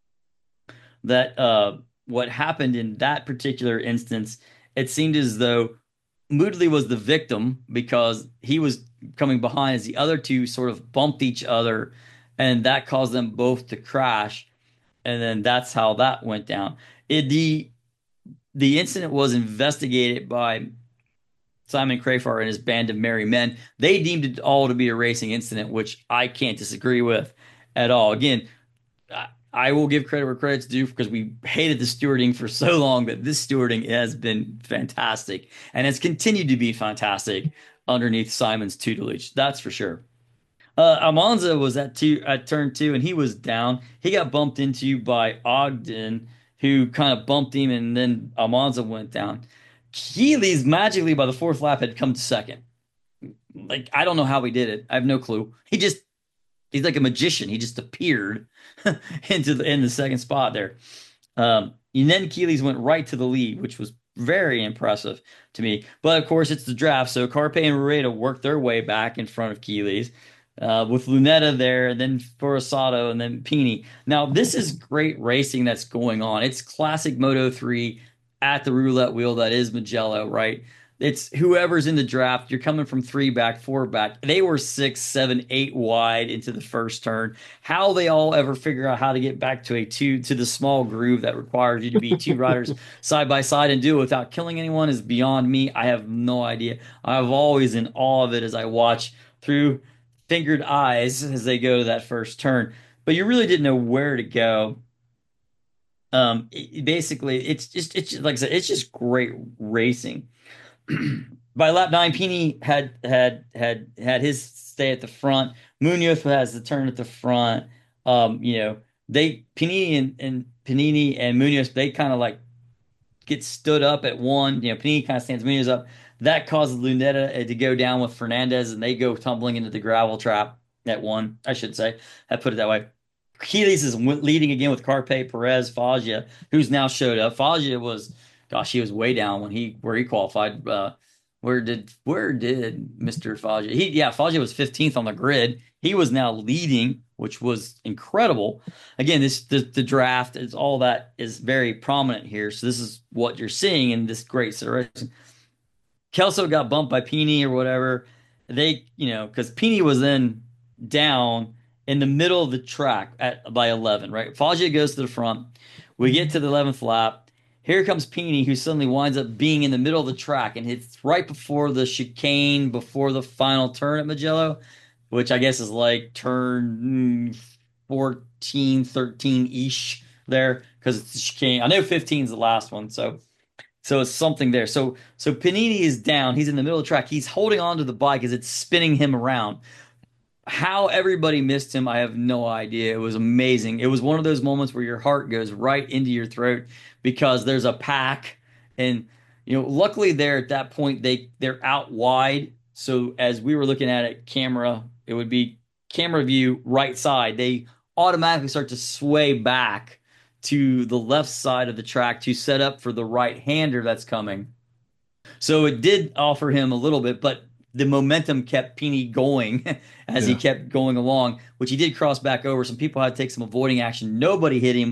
what happened in that particular instance, it seemed as though Moodley was the victim because he was coming behind as the other two sort of bumped each other, and that caused them both to crash. And then that's how that went down. The incident was investigated by Simon Crafar and his band of merry men. They deemed it all to be a racing incident, which I can't disagree with at all. Again, I will give credit where credit's due because we hated the stewarding for so long that this stewarding has been fantastic and has continued to be fantastic underneath Simon's tutelage. That's for sure. Almanza was at turn two and he was down. He got bumped into by Ogden, who kind of bumped him, and then Almanza went down. Keeley's magically by the fourth lap had come second. Like I don't know how he did it. I have no clue. He's like a magician. He just appeared in the second spot there. And then Keeley's went right to the lead, which was very impressive to me. But of course, it's the draft, so Carpe and Rueda worked their way back in front of Keeley's. With Lunetta there, and then Forasado, and then Pini. Now, this is great racing that's going on. It's classic Moto 3 at the roulette wheel that is Mugello, right? It's whoever's in the draft. You're coming from three back, four back. They were 6, 7, 8 wide into the first turn. How they all ever figure out how to get back to the small groove that requires you to be two riders side by side and do it without killing anyone is beyond me. I have no idea. I'm always in awe of it as I watch through fingered eyes as they go to that first turn. But you really didn't know where to go. Basically, it's just like I said, it's just great racing. By lap nine, Pini had his stay at the front. Munoz has the turn at the front. They Panini and Munoz, they kind of like get stood up at one. Panini kind of stands Munoz up. That causes Lunetta to go down with Fernandez, and they go tumbling into the gravel trap at one. I should say, I put it that way. Keelys is leading again with Carpe, Perez, Foggia, who's now showed up. Foggia was, gosh, he was way down where he qualified. Where did Mr. Foggia? Foggia was 15th on the grid. He was now leading, which was incredible. Again, the draft is all that is very prominent here. So this is what you're seeing in this great situation. Kelso got bumped by Pini or whatever. Because Pini was then down in the middle of the track by 11, right? Foggia goes to the front. We get to the 11th lap. Here comes Pini, who suddenly winds up being in the middle of the track, and it's right before the chicane, before the final turn at Mugello, which I guess is like turn 14, 13-ish there, because it's the chicane. I know 15 is the last one, so it's something there. So Panini is down. He's in the middle of the track. He's holding on to the bike as it's spinning him around. How everybody missed him, I have no idea. It was amazing. It was one of those moments where your heart goes right into your throat because there's a pack, and luckily there at that point they're out wide. So as we were looking at it, it would be camera view right side. They automatically start to sway back to the left side of the track to set up for the right-hander that's coming. So it did offer him a little bit, but the momentum kept Pini going as he Yeah. kept going along, which he did cross back over. Some people had to take some avoiding action. Nobody hit him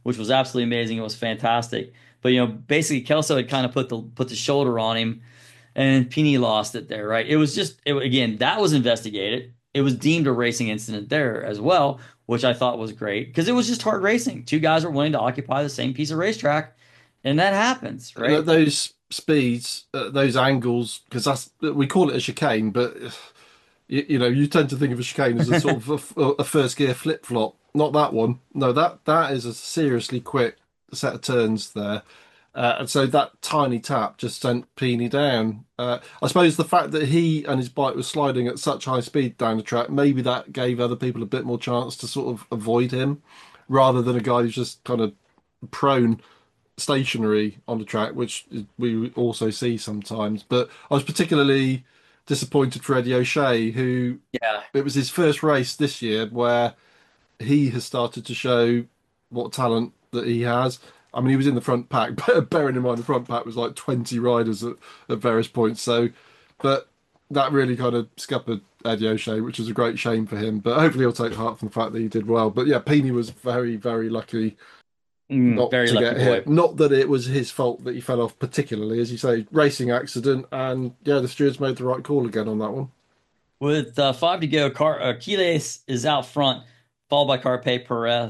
which was absolutely amazing. It was fantastic. But basically Kelso had kind of put the shoulder on him, and Pini lost it there, right? It was just again that was investigated. It was deemed a racing incident there as well, which I thought was great because it was just hard racing. Two guys were willing to occupy the same piece of racetrack, and that happens, And at right? those speeds, those angles, because that's we call it a chicane, but you tend to think of a chicane as a sort of a first gear flip flop. Not that one. No, that is a seriously quick set of turns there. And so that tiny tap just sent Peony down. I suppose the fact that he and his bike were sliding at such high speed down the track, maybe that gave other people a bit more chance to sort of avoid him, rather than a guy who's just kind of prone stationary on the track, which we also see sometimes. But I was particularly disappointed for Eddie O'Shea, who Yeah. it was his first race this year where he has started to show what talent that he has. I mean, he was in the front pack, but bearing in mind the front pack was like 20 riders at various points. So, but that really kind of scuppered Eddie O'Shea, which was a great shame for him. But hopefully he'll take heart from the fact that he did well. But yeah, Peony was very, very lucky not Very to lucky get hit. boy. Not that it was his fault that he fell off particularly, as you say, racing accident. And yeah, the stewards made the right call again on that one. With five to go, Quiles is out front, followed by Carpe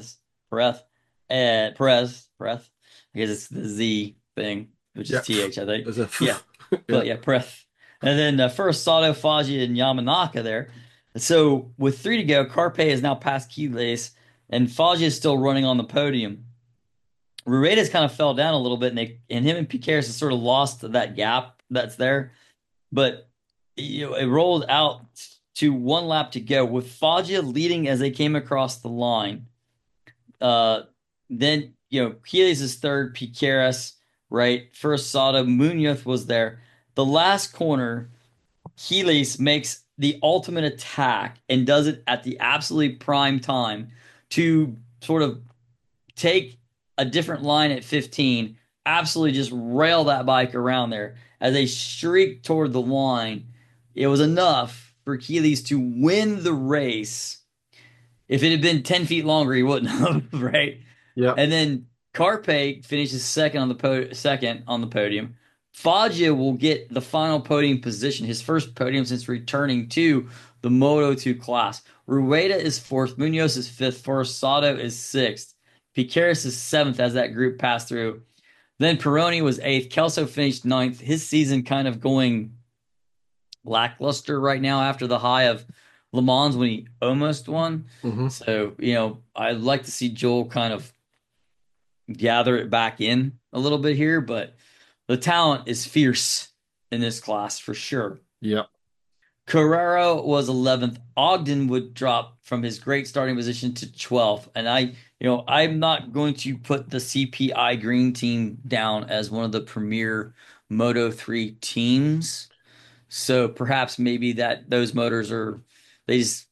Perez. I guess it's the Z thing, which is Yeah, TH, I think. as a Yeah, yeah. but yeah, Perez. And then first Sato, Faji, and Yamanaka there. So with three to go, Carpe is now past Quiles, and Faji is still running on the podium. Rueda's kind of fell down a little bit, and him and Piqueras has sort of lost that gap that's there. But it rolled out to one lap to go with Foggia leading as they came across the line. Uh, then Keeley's is third, Piqueras, right? First Sada, Munoz was there. The last corner, Keeley's makes the ultimate attack and does it at the absolutely prime time to sort of take a different line at 15, absolutely just rail that bike around there as they streak toward the line. It was enough for Keeley's to win the race. If it had been 10 feet longer, he wouldn't have, right? Yeah. And then Carpe finishes second on the podium. Foggia will get the final podium position, his first podium since returning to the Moto2 class. Rueda is fourth, Munoz is fifth, Forsato is sixth, Piqueras is seventh as that group passed through. Then Peroni was eighth. Kelso finished ninth. His season kind of going lackluster right now after the high of Le Mans when he almost won. hmm So, I'd like to see Joel kind of gather it back in a little bit here, but the talent is fierce in this class for sure. Yeah. Carrero was 11th. Ogden would drop from his great starting position to 12th. And I'm not going to put the CPI Green team down as one of the premier Moto 3 teams. So perhaps maybe that those motors are they just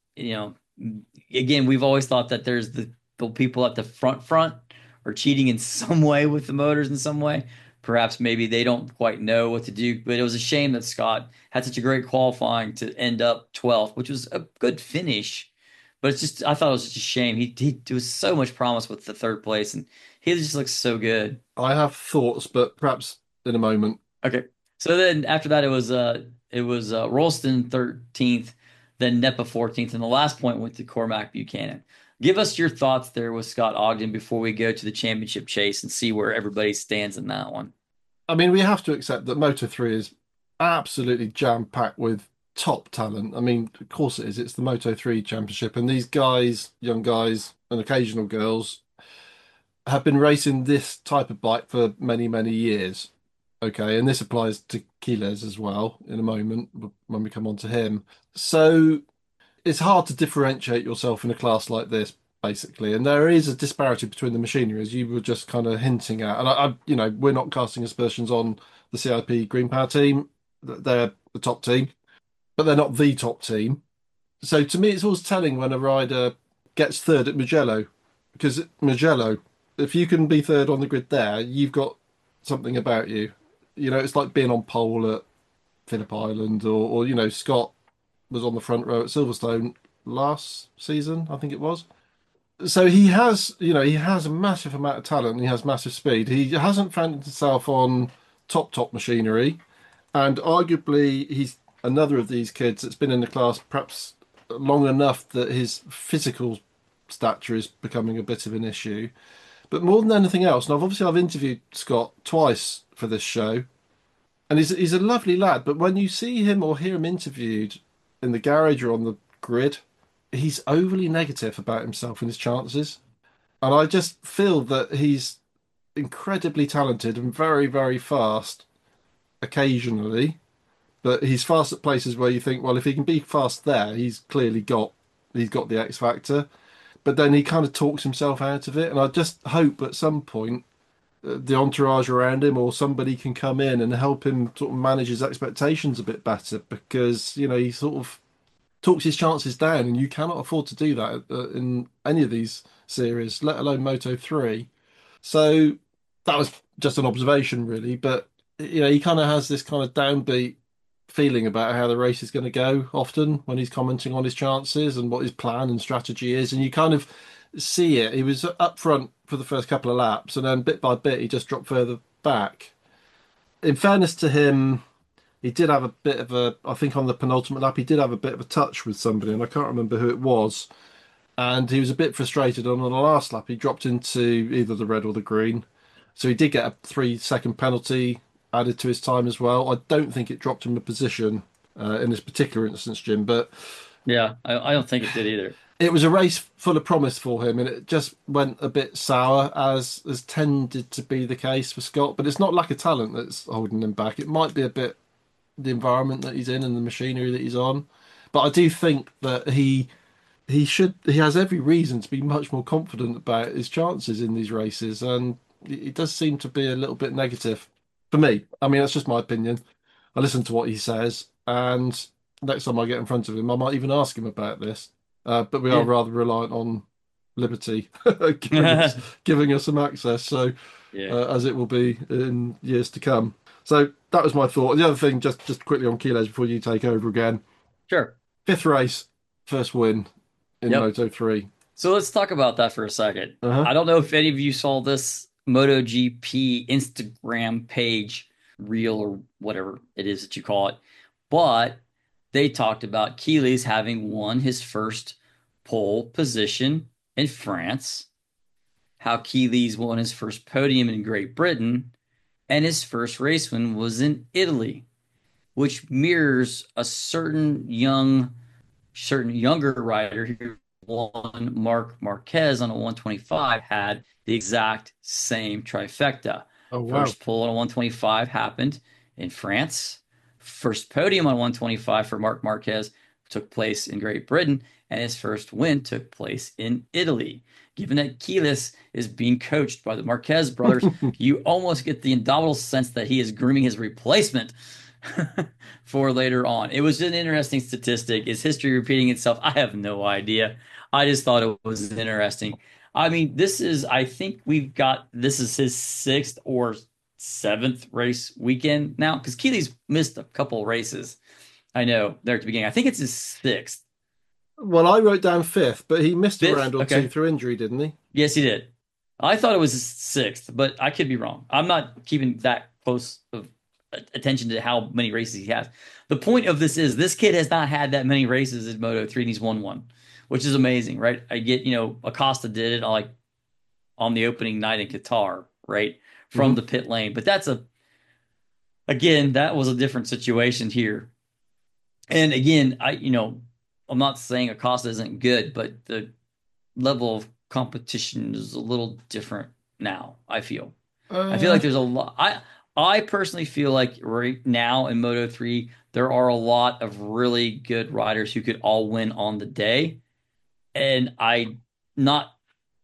again we've always thought that there's the people at the front are cheating in some way with the motors in some way. Perhaps maybe they don't quite know what to do, but it was a shame that Scott had such a great qualifying to end up 12th, which was a good finish. But it's just I thought it was just a shame. He there was so much promise with the third place, and he just looks so good. I have thoughts, but perhaps in a moment. Okay. So then after that it was Rolston 13th, then Nepa 14th, and the last point went to Cormac Buchanan. Give us your thoughts there with Scott Ogden before we go to the championship chase and see where everybody stands in that one. I mean, we have to accept that Moto3 is absolutely jam-packed with top talent. I mean, of course it is. It's the Moto3 Championship, and these guys, young guys, and occasional girls, have been racing this type of bike for many, many years. Okay, and this applies to Quiles as well in a moment when we come on to him. So it's hard to differentiate yourself in a class like this, basically. And there is a disparity between the machinery, as you were just kind of hinting at. And we're not casting aspersions on the CIP Green Power team. They're the top team, but they're not the top team. So to me, it's always telling when a rider gets third at Mugello, because Mugello, if you can be third on the grid there, you've got something about you. It's like being on pole at Phillip Island, or Scott was on the front row at Silverstone last season, I think it was. So he has, he has a massive amount of talent and he has massive speed. He hasn't found himself on top machinery, and arguably he's another of these kids that's been in the class perhaps long enough that his physical stature is becoming a bit of an issue. But more than anything else, and I've interviewed Scott twice for this show, and he's a lovely lad. But when you see him or hear him interviewed in the garage or on the grid, he's overly negative about himself and his chances. And I just feel that he's incredibly talented and very, very fast occasionally. But he's fast at places where you think, well, if he can be fast there, he's got the X factor. But then he kind of talks himself out of it, and I just hope at some point the entourage around him or somebody can come in and help him sort of manage his expectations a bit better because he sort of talks his chances down, and you cannot afford to do that in any of these series, let alone Moto 3. So that was just an observation, really. But he kind of has this kind of downbeat feeling about how the race is going to go often when he's commenting on his chances and what his plan and strategy is. And you kind of see it. He was up front for the first couple of laps, and then bit by bit, he just dropped further back. In fairness to him, he did have a bit of I think on the penultimate lap, he did have a bit of a touch with somebody, and I can't remember who it was. And he was a bit frustrated. And on the last lap, he dropped into either the red or the green. So he did get a 3 second penalty added to his time as well. I don't think it dropped him a position in this particular instance, Jim, but Yeah, I don't think it did either. it was a race full of promise for him, and it just went a bit sour, as has tended to be the case for Scott. But it's not lack of talent that's holding him back. It might be a bit the environment that he's in and the machinery that he's on. But I do think that he has every reason to be much more confident about his chances in these races, and it does seem to be a little bit negative for me. I mean, that's just my opinion. I listen to what he says, and next time I get in front of him, I might even ask him about this. But we are Yeah. rather reliant on Liberty giving us giving us some access, so Yeah. as it will be in years to come. So that was my thought. The other thing, just quickly on Keyless before you take over again. Sure. Fifth race, first win in Yep. Moto 3. So let's talk about that for a second. Uh-huh. I don't know if any of you saw this MotoGP Instagram page, reel or whatever it is that you call it, but they talked about Keeley's having won his first pole position in France, how Keeley's won his first podium in Great Britain, and his first race win was in Italy, which mirrors a certain younger rider who won, Marc Marquez, on a 125, had the exact same trifecta. Oh wow. First pole on a 125 happened in France. First podium on 125 for Marc Marquez took place in Great Britain, and his first win took place in Italy. Given that Keyless is being coached by the Marquez brothers, you almost get the indomitable sense that he is grooming his replacement for later on. It was an interesting statistic. Is history repeating itself? I have no idea. I just thought it was interesting. I mean, I think this is his sixth or seventh race weekend now because Keely's missed a couple races. I know there at the beginning. I think it's his sixth. Well, I wrote down fifth, but he missed a Fifth? round or two Okay. through injury, didn't he? Yes, he did. I thought it was his sixth, but I could be wrong. I'm not keeping that close of attention to how many races he has. The point of this is this kid has not had that many races in Moto 3 and he's won one, which is amazing, right? I get, Acosta did it like on the opening night in Qatar, right? From Hmm. the pit lane. But again, that was a different situation here. And again, I'm not saying Acosta isn't good, but the level of competition is a little different now, I feel. I feel Uh, like there's a lot. I personally feel like right now in Moto 3, there are a lot of really good riders who could all win on the day. And I not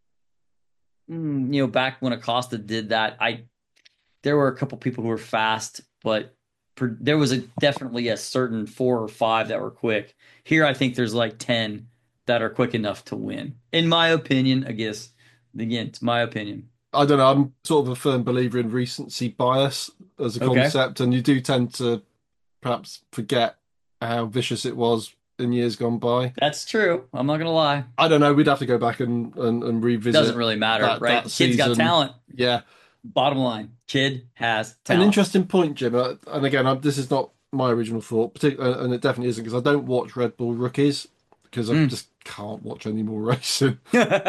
back when Acosta did that, I there were a couple people who were fast, but there was definitely a certain four or five that were quick. Here, I think there's like 10 that are quick enough to win. In my opinion, I guess, again, it's my opinion. I don't know. I'm sort of a firm believer in recency bias as a Okay. concept, and you do tend to perhaps forget how vicious it was in years gone by. That's true. I'm not gonna lie. I don't know. We'd have to go back and Doesn't revisit really matter, right? that The kid's got season. talent. Yeah, Bottom line, kid has an talent. interesting point, Jim. And again, this is not my original thought, particularly, and it definitely isn't because I don't watch Red Bull rookies because I Mm. just can't watch any more racing.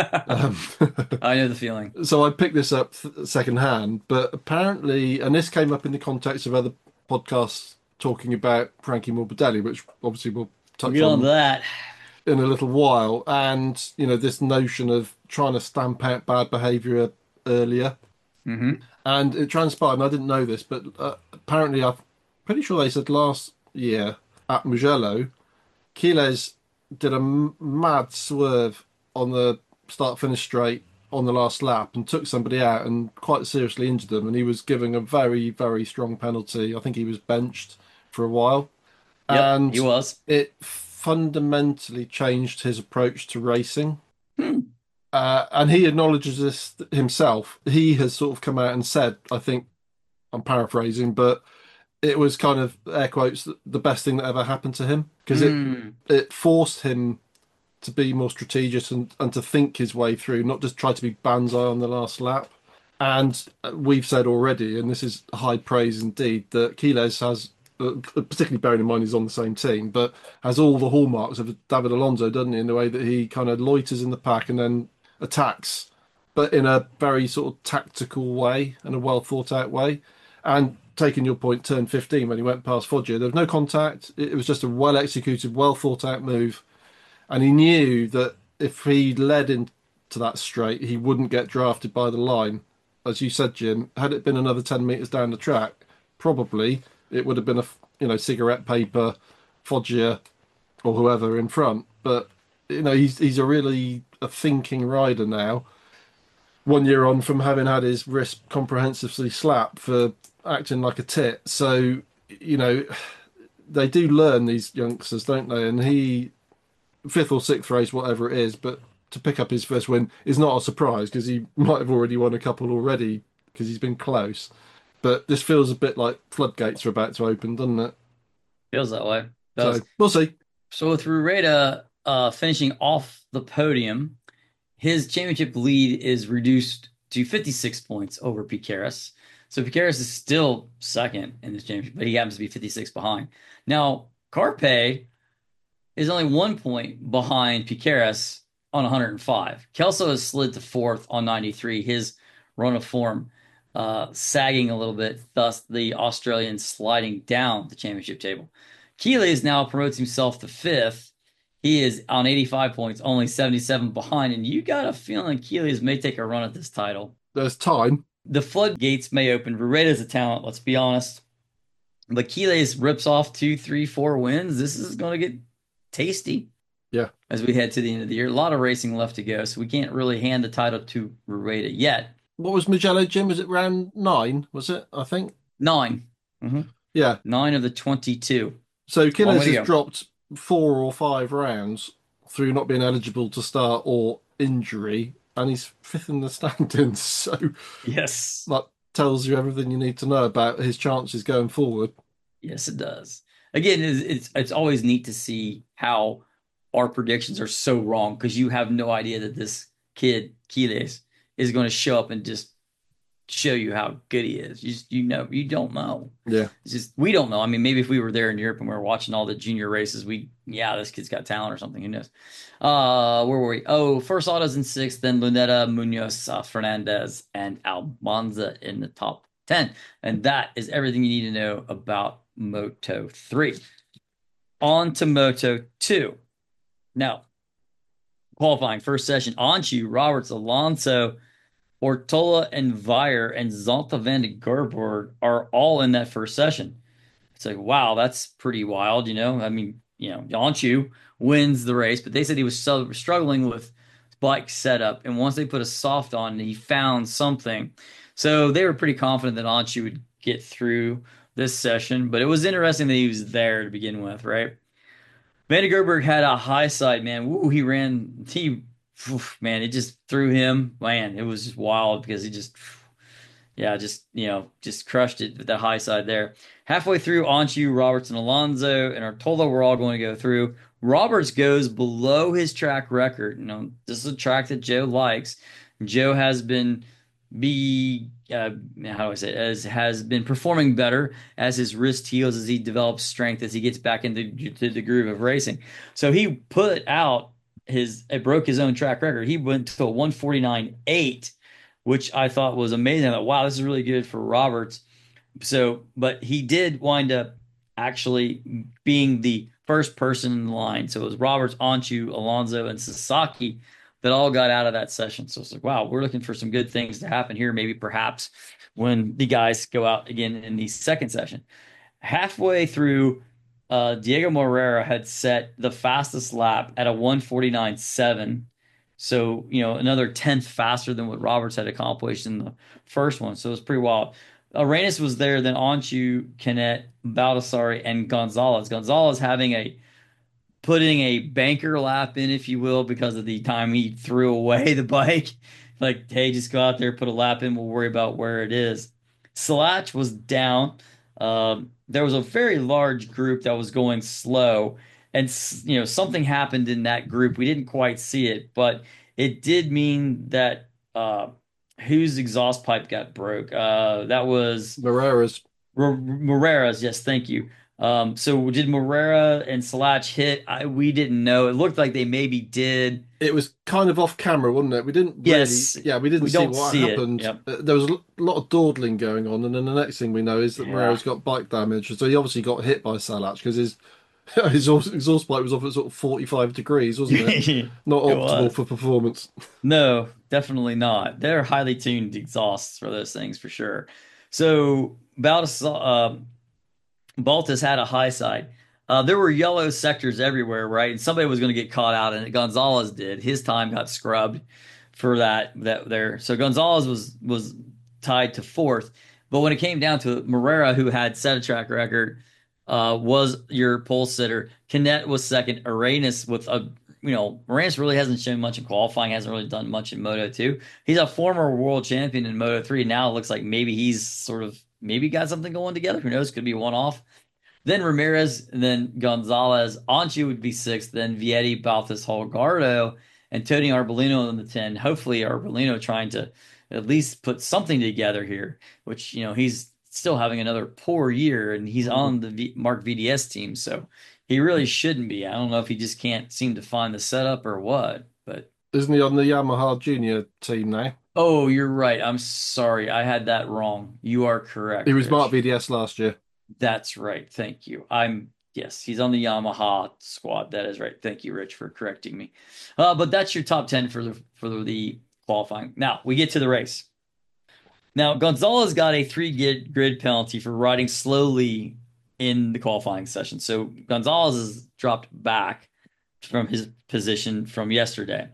I Um, know the feeling. so I picked this up second hand, but apparently, and this came up in the context of other podcasts talking about Frankie Morbidelli, which obviously we'll We'll touch get on to on that. in a little while, and this notion of trying to stamp out bad behaviour earlier. Hmm. And it transpired, and I didn't know this, but apparently, I'm pretty sure they said last year at Mugello, Quiles did a mad swerve on the start finish straight on the last lap and took somebody out and quite seriously injured them. And he was giving a very, very strong penalty. I think he was benched for a while. Yep, he And was. it fundamentally changed his approach to racing. Hmm. And he acknowledges this himself. He has sort of come out and said, I think I'm paraphrasing, but it was kind of air quotes the best thing that ever happened to him because Mm. it forced him to be more strategic and to think his way through, not just try to be banzai on the last lap. And we've said already, and this is high praise indeed, that Quiles has, particularly bearing in mind he's on the same team, but has all the hallmarks of David Alonso, doesn't he? In the way that he kind of loiters in the pack and then attacks, but in a very sort of tactical way and a well thought out way. And taking your point, turn 15 when he went past Foggia, there was no contact. It was just a well executed, well thought out move, and he knew that if he led into that straight, he wouldn't get drafted by the line. As you said, Jim, had it been another 10 metres down the track, probably it would have been cigarette paper, Foggia, or whoever in front. But he's a really a thinking rider now. 1 year on from having had his wrist comprehensively slapped for acting like a tit. So you know they do learn, these youngsters, don't they? And he, fifth or sixth race, whatever it is, but to pick up his first win is not a surprise because he might have already won a couple already because he's been close. But this feels a bit like floodgates are about to open, doesn't it? Feels that way. So Does. we'll see. So with Rueda finishing off the podium, his championship lead is reduced to 56 points over Piqueras. So Piqueras is still second in this championship, but he happens to be 56 behind. Now, Carpe is only 1 point behind Piqueras on 105. Kelso has slid to fourth on 93. His run of form sagging a little bit, thus the Australian sliding down the championship table. Keeley now promotes himself to fifth. He is on 85 points, only 77 behind, and you got a feeling Keeley may take a run at this title. There's time. The floodgates may open. Rueda's a talent, let's be honest. But Keeley's rips off 2, 3, 4 wins. This is going to get tasty Yeah. as we head to the end of the year. A lot of racing left to go, so we can't really hand the title to Rueda yet. What was Mugello, Jim? Was it round 9? Was it? I think. 9. Mhm. Yeah. 9 of the 22. So Long way Killers to has go. dropped 4 or 5 rounds through not being eligible to start or injury, and he's fifth in the standings. So Yes. that tells you everything you need to know about his chances going forward. Yes, it does. Again, it's always neat to see how our predictions are so wrong because you have no idea that this kid, Quiles, is going to show up and just show you how good he is. You don't know. Yeah. It's just we don't know. I mean, maybe if we were there in Europe and we were watching all the junior races, this kid's got talent or something. Who knows? Where were we? Oh, first autos in sixth, then Lunetta, Munoz, Fernandez, and Almanza in the top 10. And that is everything you need to know about Moto 3. On to Moto 2. Now, qualifying first session, Anchu, Roberts, Alonso, Ortola and Vire and Zonta van de Gerburg are all in that first session. It's like, wow, that's pretty wild, you know? I mean, Anchu wins the race, but they said he was struggling with bike setup. And once they put a soft on, he found something. So they were pretty confident that Anchu would get through this session. But it was interesting that he was there to begin with, right? Van de Gerberg had a high side, man. Woo, man, it just threw him. Man, it was just wild because Yeah, just crushed it with that high side there. Halfway through, Onchu, Roberts, and Alonso, and Artola, we're all going to go through. Roberts goes below his track record. This is a track that Joe likes. Joe has been be how do I say it, as has been performing better as his wrist heals, as he develops strength, as he gets back into the groove of racing. So he put out it broke his own track record. He went to a 149.8, which I thought was amazing. I thought, wow, this is really good for Roberts. So, but he did wind up actually being the first person in the line. So it was Roberts, Onchu, Alonso, and Sasaki that all got out of that session. So it's like, wow, we're looking for some good things to happen here. Maybe perhaps when the guys go out again in the second session. Halfway through, Diego Moreira had set the fastest lap at a 149.7. So, another tenth faster than what Roberts had accomplished in the first one. So it was pretty wild. Arenas was there, then Onchu, Canet, Baldassari, and Gonzalez. Gonzalez putting a banker lap in, if you will, because of the time he threw away the bike. Like, hey, just go out there, put a lap in. We'll worry about where it is. Salach was down. There was a very large group that was going slow, and something happened in that group. We didn't quite see it, but it did mean that whose exhaust pipe got broke. That was Moreira's. Morera's. Yes, thank you. So did Morera and Salach hit? We didn't know. It looked like they maybe did. It was kind of off camera, wasn't it? We didn't really, Yes, yeah, we didn't we see don't what see it. happened. Yep. There was a lot of dawdling going on, and then the next thing we know is that Yeah. Moreira's got bike damage. So he obviously got hit by Salach because his exhaust pipe was off at sort of 45 degrees, wasn't it? It Not optimal was. for performance. No, definitely not. They're highly tuned exhausts for those things for sure. So Baltus had a high side. There were yellow sectors everywhere, right? And somebody was going to get caught out, and Gonzalez did. His time got scrubbed for that there. So Gonzalez was tied to fourth. But when it came down to it, Morera, who had set a track record, was your pole sitter. Canet was second. Arenas with Arenas really hasn't shown much in qualifying, hasn't really done much in Moto 2. He's a former world champion in Moto 3. Now it looks like maybe he's sort of maybe got something going together. Who knows? Could be one off. Then Ramirez, and then Gonzalez. Anchi would be sixth. Then Vietti, Baltas, Holgardo, and Tony Arbolino in the 10. Hopefully, Arbolino trying to at least put something together here, which, he's still having another poor year, and he's on the Mark VDS team. So he really shouldn't be. I don't know if he just can't seem to find the setup or what, but. Isn't he on the Yamaha Junior team now? Oh, you're right. I'm sorry. I had that wrong. You are He correct, was Mark Rich. VDS last year. That's right. Thank you. Yes, he's on the Yamaha squad. That is right. Thank you, Rich, for correcting me. But that's your top 10 for the qualifying. Now we get to the race. Now Gonzalez got a three grid penalty for riding slowly in the qualifying session. So Gonzalez has dropped back from his position from yesterday.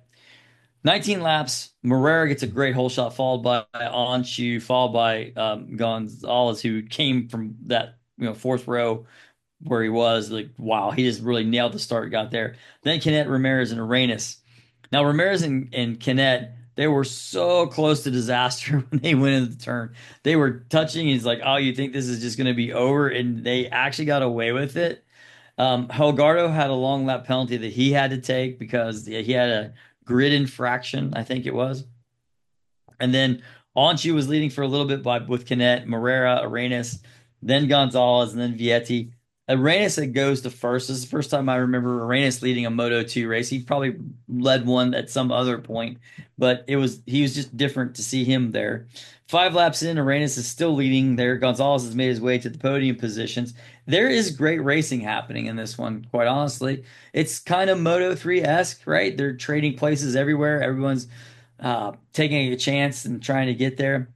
19 laps. Morera gets a great hole shot, followed by Onshu, followed by Gonzalez, who came from that fourth row where he was. Like, wow, he just really nailed the start, got there. Then Canet, Ramirez, and Arenas. Now Ramirez and Canet, they were so close to disaster when they went into the turn. They were touching. He's like, oh, you think this is just going to be over? And they actually got away with it. Helgardo had a long lap penalty that he had to take because he had a grid infraction, I think it was. And then Onchi was leading for a little bit with Canet, Morera, Arenas, then Gonzalez, and then Vietti. Arenas that goes to first. This is the first time I remember Arenas leading a Moto 2 race. He probably led one at some other point, but he was just different to see him there. 5 laps in, Arenas is still leading there. Gonzalez has made his way to the podium positions. There is great racing happening in this one, quite honestly. It's kind of Moto 3-esque, right? They're trading places everywhere. Everyone's taking a chance and trying to get there.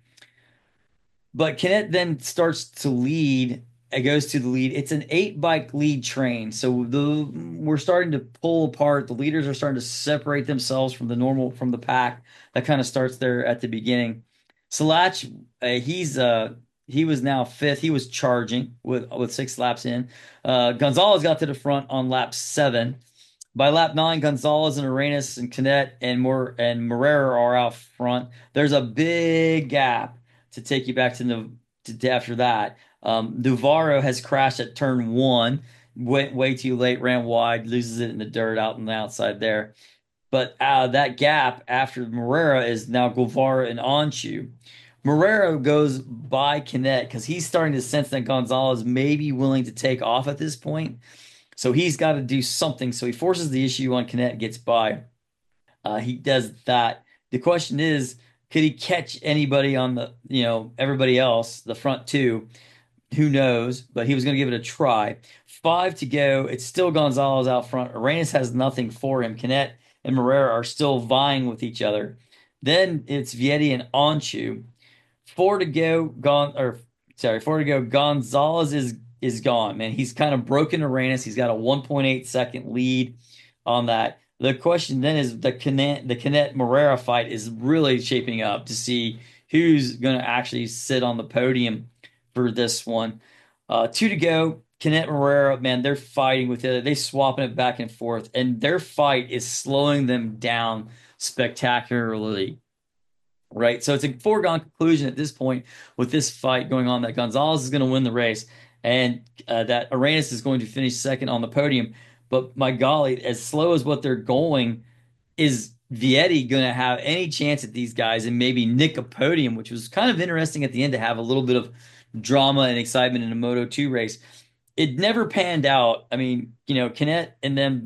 But Canet then starts to lead. It goes to the lead. It's an 8 bike lead train. So we're starting to pull apart. The leaders are starting to separate themselves from the pack. That kind of starts there at the beginning. Salach, he was now fifth. He was charging with 6 laps in. Gonzalez got to the front on lap 7. By lap 9, Gonzalez and Arenas and Canet and Morera are out front. There's a big gap to take you back to after that. Navarro has crashed at turn one, went way too late, ran wide, loses it in the dirt out on the outside there. But that gap after Morera is now Guevara and Anshu. Morera goes by Canet because he's starting to sense that Gonzalez may be willing to take off at this point. So he's got to do something. So he forces the issue on Canet, gets by. He does that. The question is, could he catch anybody on everybody else, the front two? Who knows? But he was going to give it a try. Five to go. It's still Gonzalez out front. Arenas has nothing for him. Canet and Morera are still vying with each other. Then it's Vietti and Anshu. Four to go. Four to go. Gonzalez is gone. Man, he's kind of broken Arenas. He's got a 1.8 second lead on that. The question then is the Canet Morera fight is really shaping up to see who's going to actually sit on the podium for this one. Two to go. Canet Morera, man, they're fighting with it. They swapping it back and forth, and their fight is slowing them down spectacularly. Right. So it's a foregone conclusion at this point with this fight going on that Gonzalez is going to win the race and that Arenas is going to finish second on the podium. But my golly, as slow as what they're going, is Vietti going to have any chance at these guys and maybe nick a podium, which was kind of interesting at the end to have a little bit of drama and excitement in a Moto 2 race. It never panned out. I mean, Canet and them,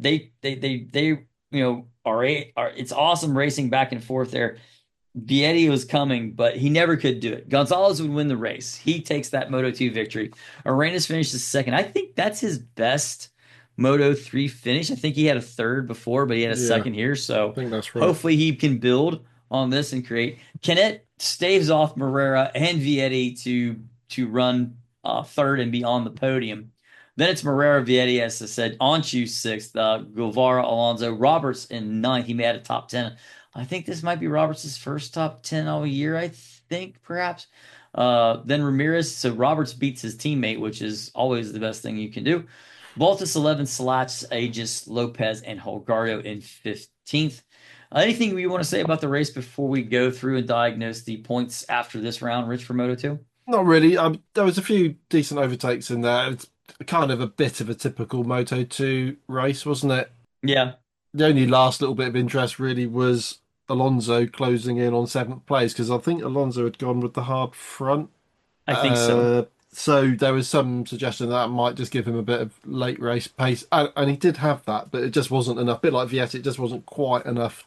are it's awesome racing back and forth there. Vietti was coming, but he never could do it. Gonzalez would win the race. He takes that Moto 2 victory. Arenas finishes second. I think that's his best Moto 3 finish. I think he had a third before, but he had a Yeah, second here. I So think that's right. hopefully he can build on this and create. Canet staves off Morera and Vietti to run third and be on the podium. Then it's Morera, Vietti, as I said, Anshu sixth, Guevara, Alonso, Roberts in ninth. He made a top 10. I think this might be Roberts' first top 10 all year, I think, perhaps. Then Ramirez. So Roberts beats his teammate, which is always the best thing you can do. Baltus 11, Salats, Aegis, Lopez, and Holgado in 15th. Anything you want to say about the race before we go through and diagnose the points after this round, Rich, for Moto 2? Not really. There was a few decent overtakes in there. It's kind of a bit of a typical Moto 2 race, wasn't it? Yeah, The only last little bit of interest really was Alonso closing in on seventh place because I think Alonso had gone with the hard front. I think so. So there was some suggestion that might just give him a bit of late race pace, and he did have that, but it just wasn't enough. A bit like Vietti, it just wasn't quite enough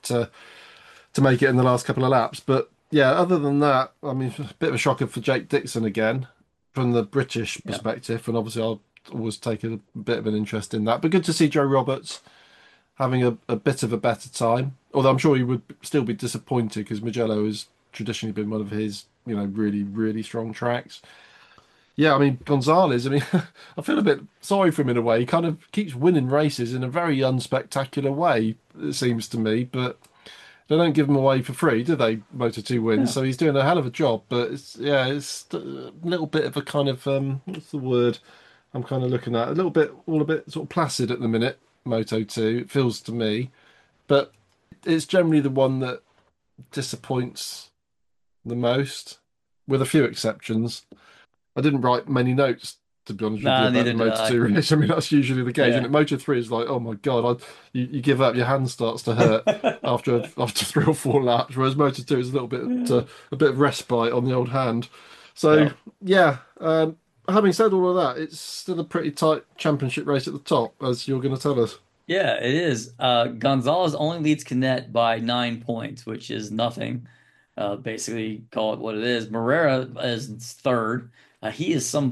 to make it in the last couple of laps. But yeah, other than that, I mean, a bit of a shocker for Jake Dixon again from the British Yeah. perspective, and obviously I'll always take a bit of an interest in that. But good to see Joe Roberts having a bit of a better time. Although I'm sure he would still be disappointed because Mugello has traditionally been one of his, really, really strong tracks. Yeah, I mean, Gonzalez, I mean, I feel a bit sorry for him in a way. He kind of keeps winning races in a very unspectacular way, it seems to me, but they don't give him away for free, do they? Moto2 wins, Yeah. so he's doing a hell of a job, but it's a little bit of a kind of, what's the word I'm kind of looking at? All a bit sort of placid at the minute, Moto2, it feels to me, but it's generally the one that disappoints the most, with a few exceptions. I didn't write many notes, to be honest with you, Nah, about neither the did Moto I. 2 race. I mean, that's usually the case. And Yeah. at Moto 3 is like, oh my God, you give up, your hand starts to hurt after 3 or 4 laps. Whereas Moto 2 is a bit of respite on the old hand. So Yeah. yeah, having said all of that, it's still a pretty tight championship race at the top, as you're going to tell us. Yeah, it is. Gonzalez only leads Canet by 9 points, which is nothing. Basically, call it what it is. Morera is third. He is some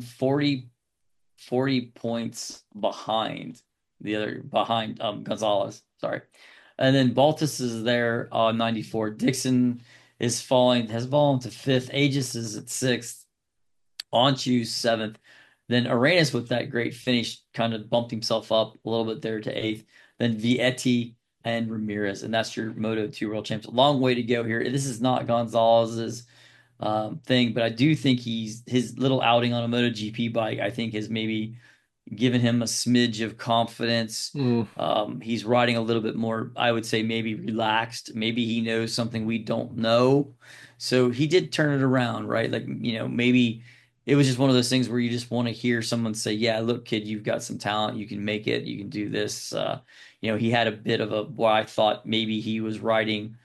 40 points behind Gonzalez. Sorry. And then Baltus is there on 94. Dixon has fallen to fifth. Aegis is at sixth. Anshu seventh. Then Arenas with that great finish kind of bumped himself up a little bit there to eighth. Then Vietti and Ramirez, and that's your Moto 2 World Champs. Long way to go here. This is not Gonzalez's thing, but I do think his little outing on a MotoGP bike, I think, has maybe given him a smidge of confidence. Mm. He's riding a little bit more, I would say, maybe relaxed. Maybe he knows something we don't know. So he did turn it around, right? Like, maybe it was just one of those things where you just want to hear someone say, yeah, look, kid, you've got some talent. You can make it. You can do this. He had a bit of well, I thought maybe he was riding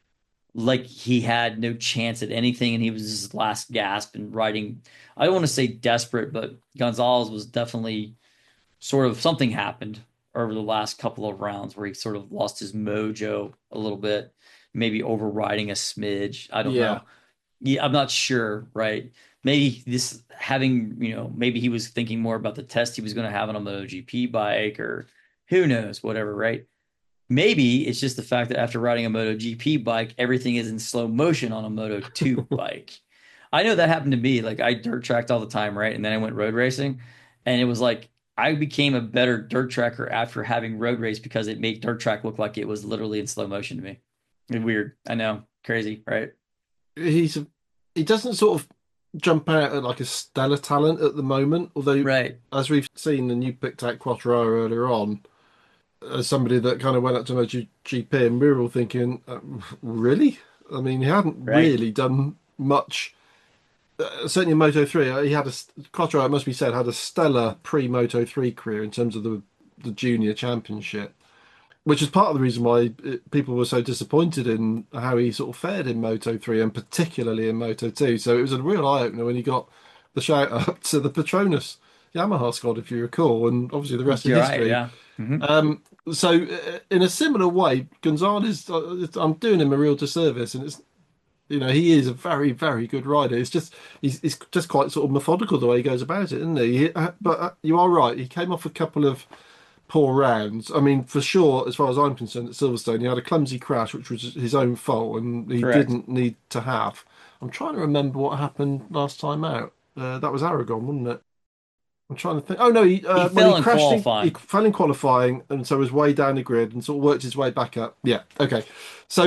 like he had no chance at anything and he was his last gasp and riding. I don't want to say desperate, but Gonzalez was definitely sort of something happened over the last couple of rounds where he sort of lost his mojo a little bit, maybe overriding a smidge. I don't Yeah. know. Yeah, I'm not sure, right? Maybe this having, maybe he was thinking more about the test he was going to have on a MotoGP bike or who knows, whatever, right? Maybe it's just the fact that after riding a MotoGP bike, everything is in slow motion on a Moto 2 bike. I know that happened to me. Like I dirt tracked all the time, right? And then I went road racing, and it was like I became a better dirt tracker after having road race because it made dirt track look like it was literally in slow motion to me. Weird. I know. Crazy, right? He's he doesn't sort of jump out at like a stellar talent at the moment, although Right. as we've seen and you picked out Quattraro earlier on as somebody that kind of went up to MotoGP and we were all thinking, really? I mean, he hadn't Right. really done much. Certainly in Moto 3, he had Quattraro, it must be said, had a stellar pre-Moto 3 career in terms of the junior championship, which is part of the reason why people were so disappointed in how he sort of fared in Moto 3 and particularly in Moto 2. So it was a real eye opener when he got the shout up to the Petronas Yamaha squad, if you recall, and obviously the rest is You're right. history. Yeah. Hmm. So in a similar way, Gonzalez, I'm doing him a real disservice, and it's he is a very, very good rider. It's just he's just quite sort of methodical the way he goes about it, isn't he? But you are right. He came off a couple of poor rounds. I mean, for sure, as far as I'm concerned, at Silverstone, he had a clumsy crash, which was his own fault, and he Correct. didn't need to have. I'm trying to remember what happened last time out. That was Aragon, wasn't it? I'm trying to think. Oh no, He well he fell in crashed. He qualifying. fell in qualifying, and so was way down the grid, and sort of worked his way back up. Yeah, okay. So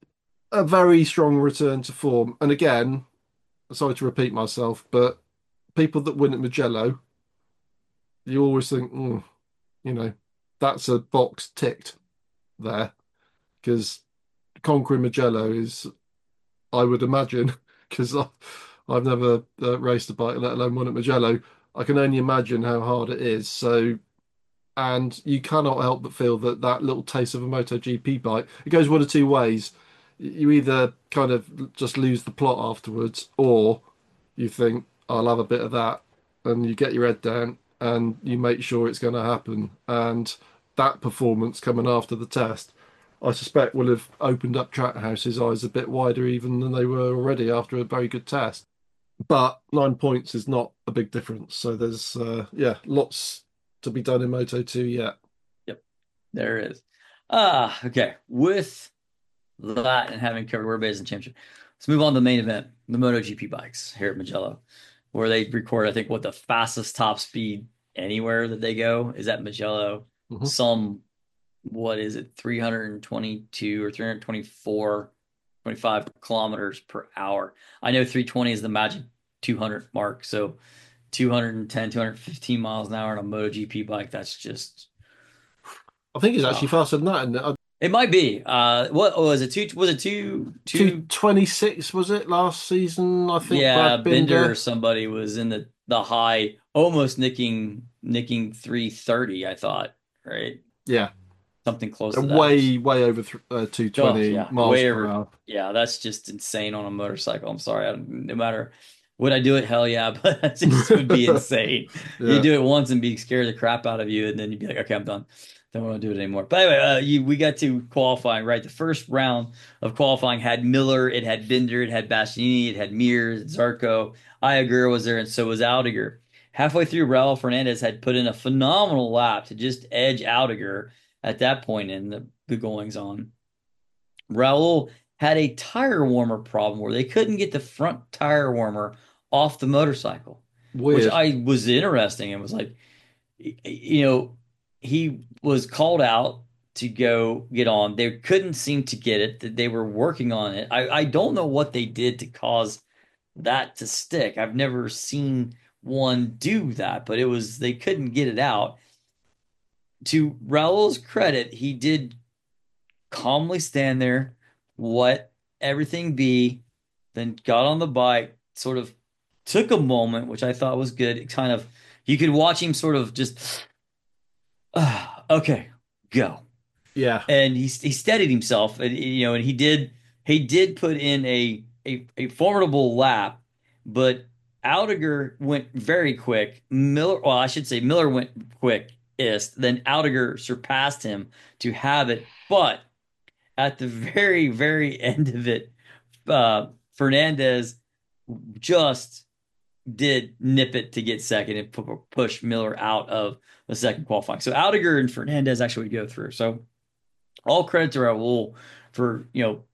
a very strong return to form, and again, sorry to repeat myself, but people that win at Mugello, you always think, you know, that's a box ticked there because conquering Mugello is, I would imagine, because I've never raced a bike, let alone one at Mugello. I can only imagine how hard it is. So, and you cannot help but feel that that little taste of a MotoGP bike, it goes one of two ways. You either kind of just lose the plot afterwards, or you think, I'll have a bit of that, and you get your head down and you make sure it's going to happen. And that performance coming after the test, I suspect will have opened up Trackhouse's eyes a bit wider even than they were already after a very good test. But 9 points is not a big difference. So there's, yeah, lots to be done in Moto 2 yet. Yep. There is. Okay. With that and having covered World Based Championship, let's move on to the main event, the MotoGP bikes here at Mugello, where they record, I think, what the fastest top speed anywhere that they go is at Mugello. Mhm. Some, what is it, 322 or 324, 25 kilometers per hour. I know 320 is the magic 200 mark. So 210, 215 miles an hour on a MotoGP bike, that's just, I think it's actually oh, faster than that. And it might be. What was it? Was it two? 226 was it last season? I think Yeah, Brad Bender or Binder. somebody was in the high, almost nicking 330. I thought, right, Yeah, something close to that. way over Oh 220 yeah, miles way per over. hour. Yeah, that's just insane on a motorcycle. I'm sorry, no matter would I do it, hell yeah, but that just would be insane. You Yeah. do it once and be scared the crap out of you, and then you'd be like, okay, I'm done. Don't want to do it anymore. But anyway, we got to qualifying, right? The first round of qualifying had Miller, it had Binder, it had Bastianini, it had Mears, Zarco. Iagura was there, and so was Aldiger. Halfway through, Raul Fernandez had put in a phenomenal lap to just edge Aldiger at that point in the goings on. Raul had a tire warmer problem where they couldn't get the front tire warmer off the motorcycle, which Weird. I was interesting and was like, you know, he was called out to go get on. They couldn't seem to get it, that they were working on it. I don't know what they did to cause that to stick. I've never seen one do that, but it was they couldn't get it out. To Raul's credit, he did calmly stand there, let everything be, then got on the bike, sort of took a moment, which I thought was good. It kind of, you could watch him sort of just, okay, go. Yeah, And he steadied himself, and and he did put in a formidable lap, but Aldiger went very quick. Miller, well, I should say Miller went quickest, then Aldiger surpassed him to have it, but at the very, very end of it, Fernandez just did nip it to get second and push Miller out of the second qualifying. So Aldiger and Fernandez actually go through. So all credit to Raul for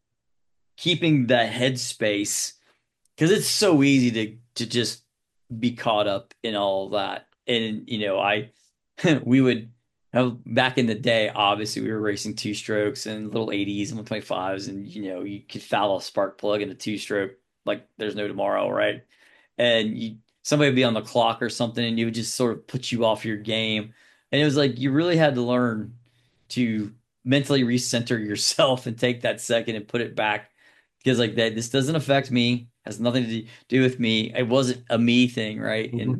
keeping that headspace, because it's so easy to just be caught up in all of that. And I we would have back in the day, obviously we were racing two strokes and little 80s and 125s, and you could foul a spark plug in a two stroke like there's no tomorrow, right? And somebody would be on the clock or something, and you would just sort of put you off your game. And it was like you really had to learn to mentally recenter yourself and take that second and put it back, because like that, this doesn't affect me, has nothing to do with me. It wasn't a me thing, right? hmm And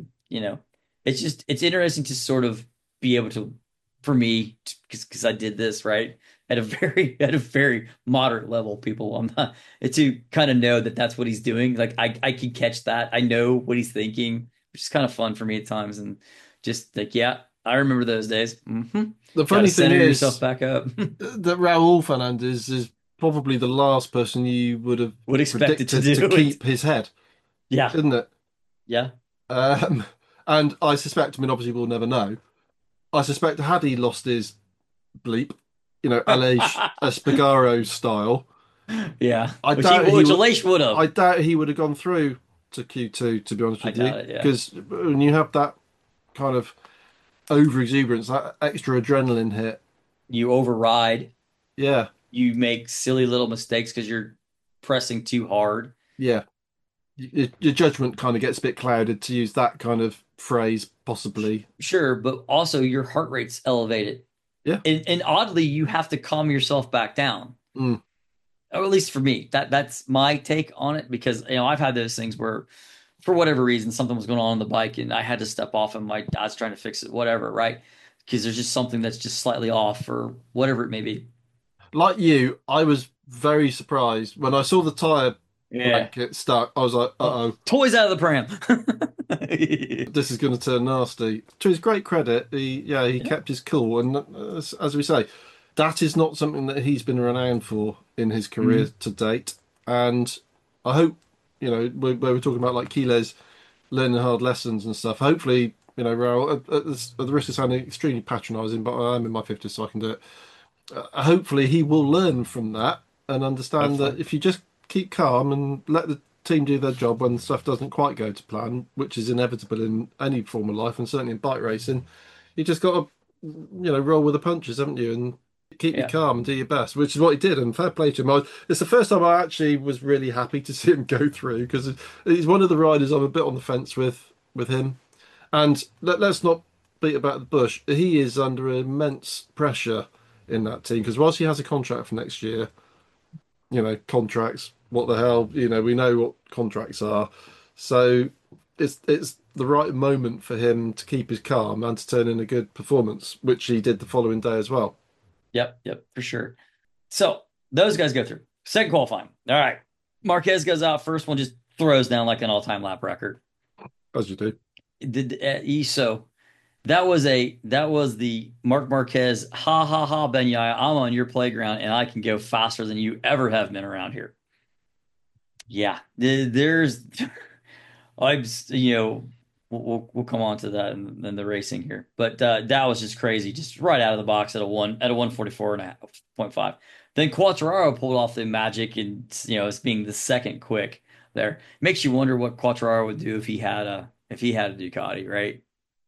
it's interesting to sort of be able to, for me, because I did this right at a very moderate level. People, I'm not to kind of know that that's what he's doing. Like I can catch that. I know what he's thinking, which is kind of fun for me at times, and just like, yeah, I remember those days. the Got to funny thing center yourself is back up. that Raul Fernandez is probably the last person you would have Would expect it to predicted to do it. keep his head, Yeah, isn't it? yeah. Um, and I suspect, I mean, obviously we'll never know. I suspect had he lost his bleep, Aleix Espargaro style, Yeah, I which he doubt he which would. Aleix would I have. doubt he would have gone through to Q2. To be honest I with you, doubt it. Yeah, because when you have that kind of over exuberance, that extra adrenaline hit, you override. yeah, You make silly little mistakes because you're pressing too hard. yeah, your judgment kind of gets a bit clouded, to use that kind of phrase, possibly. Sure, but also your heart rate's elevated, Yeah. and oddly, you have to calm yourself back down. Mm. Or at least for me, that's my take on it, because I've had those things where, for whatever reason, something was going on the bike and I had to step off, and my dad's trying to fix it, whatever, right? Because there's just something that's just slightly off or whatever it may be. Like you, I was very surprised when I saw the tire Yeah. blanket stuck. I was like, Oh, "Uh-oh, toys out of the pram. this is going to turn nasty." To his great credit, he Yeah. kept his cool, and as we say, that is not something that he's been renowned for in his career Mhm. to date. And I hope, where we're talking about like Keeles learning hard lessons and stuff. Hopefully, Raoul, at the risk of sounding extremely patronising, but I'm in my 50s, so I can do it. Hopefully he will learn from that and understand Hopefully. that if you just keep calm and let the team do their job when stuff doesn't quite go to plan, which is inevitable in any form of life and certainly in bike racing, you just got to, roll with the punches, haven't you? And keep you Yeah. calm and do your best, which is what he did. And fair play to him. It's the first time I actually was really happy to see him go through, because he's one of the riders I'm a bit on the fence with him. And let's not beat about the bush. He is under immense pressure in that team, because whilst he has a contract for next year, contracts, what the hell, we know what contracts are. So it's the right moment for him to keep his calm and to turn in a good performance, which he did the following day as well, Yep. Yep. For sure. So those guys go through. Second qualifying. All right. Marquez goes out. First one just throws down like an all-time lap record. as you do. So that was the Mark Marquez, ha ha ha, Ben Yaya, I'm on your playground and I can go faster than you ever have been around here. Yeah, there's I'm we'll come on to that in the racing here, but that was just crazy, just right out of the box at a 144 and a half, point 5. Then Quattararo pulled off the magic, and as being the second quick there. Makes you wonder what Quattararo would do if he had a Ducati, right?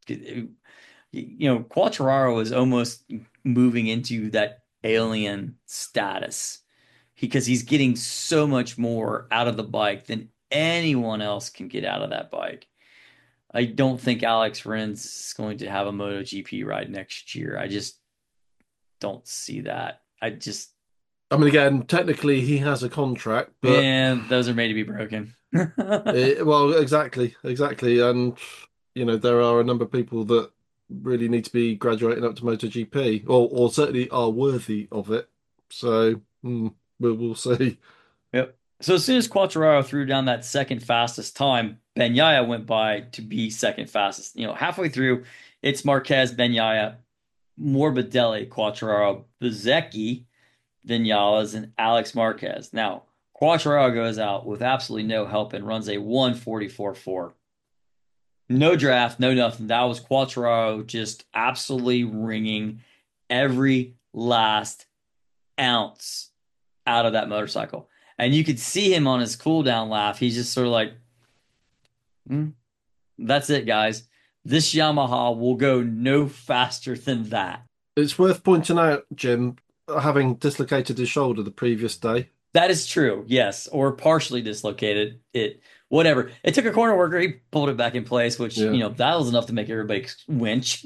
Quattararo is almost moving into that alien status, because he's getting so much more out of the bike than anyone else can get out of that bike. I don't think Alex Rins is going to have a MotoGP ride next year. I just don't see that. I just I mean, again, technically he has a contract, but And those are made to be broken. well, exactly, and there are a number of people that really need to be graduating up to MotoGP, or certainly are worthy of it. So we'll see. Yep. So as soon as Quartararo threw down that second fastest time, Bagnaia went by to be second fastest. Halfway through, it's Marquez, Bagnaia, Morbidelli, Quartararo, Bezzecchi, Vinales, and Alex Marquez. Now, Quartararo goes out with absolutely no help and runs a 1:44.4. No draft, no nothing. That was Quartararo just absolutely wringing every last ounce out of that motorcycle. And you could see him on his cool down laugh. He's just sort of like, "Hmm, that's it, guys. This Yamaha will go no faster than that." It's worth pointing out, Jim, having dislocated his shoulder the previous day. That is true, yes, or partially dislocated it. Whatever. It took a corner worker. He pulled it back in place, which, Yeah. that was enough to make everybody winch.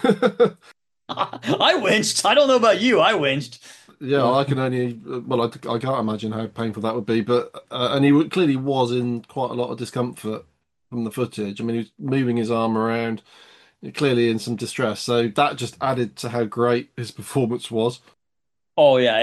I winched. I don't know about you. I winched. Yeah, Uh, I can only, well, I can't imagine how painful that would be, but and clearly was in quite a lot of discomfort from the footage. I mean, he was moving his arm around, clearly in some distress. So that just added to how great his performance was. oh yeah.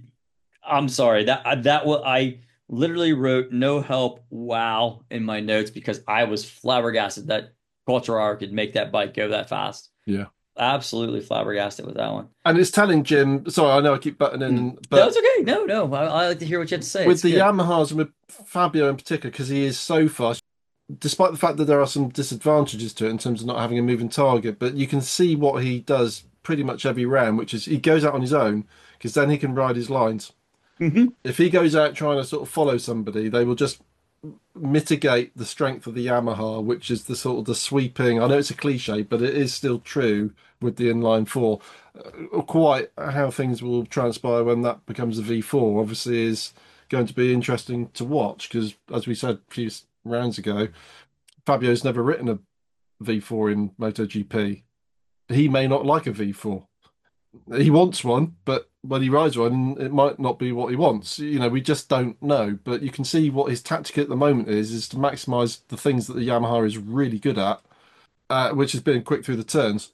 I'm sorry. That was I literally wrote no help. Wow in my notes because I was flabbergasted that Quartararo could make that bike go that fast. Yeah. Absolutely flabbergasted with that one. And it's telling Jim, sorry, I know I keep butting in, No, but it's okay. No, no. I like to hear what you have to say. with It's the good. Yamahas and with Fabio in particular, because he is so fast, despite the fact that there are some disadvantages to it in terms of not having a moving target, but you can see what he does pretty much every round, which is he goes out on his own because then he can ride his lines. Hmm. If he goes out trying to sort of follow somebody, they will just mitigate the strength of the Yamaha, which is the sort of the sweeping. I know it's a cliche, but it is still true with the inline four. Quite how things will transpire when that becomes a V4, obviously, is going to be interesting to watch because, as we said a few rounds ago, Fabio's never written a V4 in MotoGP. He may not like a V4. He wants one, but when he rides one, it might not be what he wants. We just don't know. But you can see what his tactic at the moment is to maximize the things that the Yamaha is really good at, which is being quick through the turns.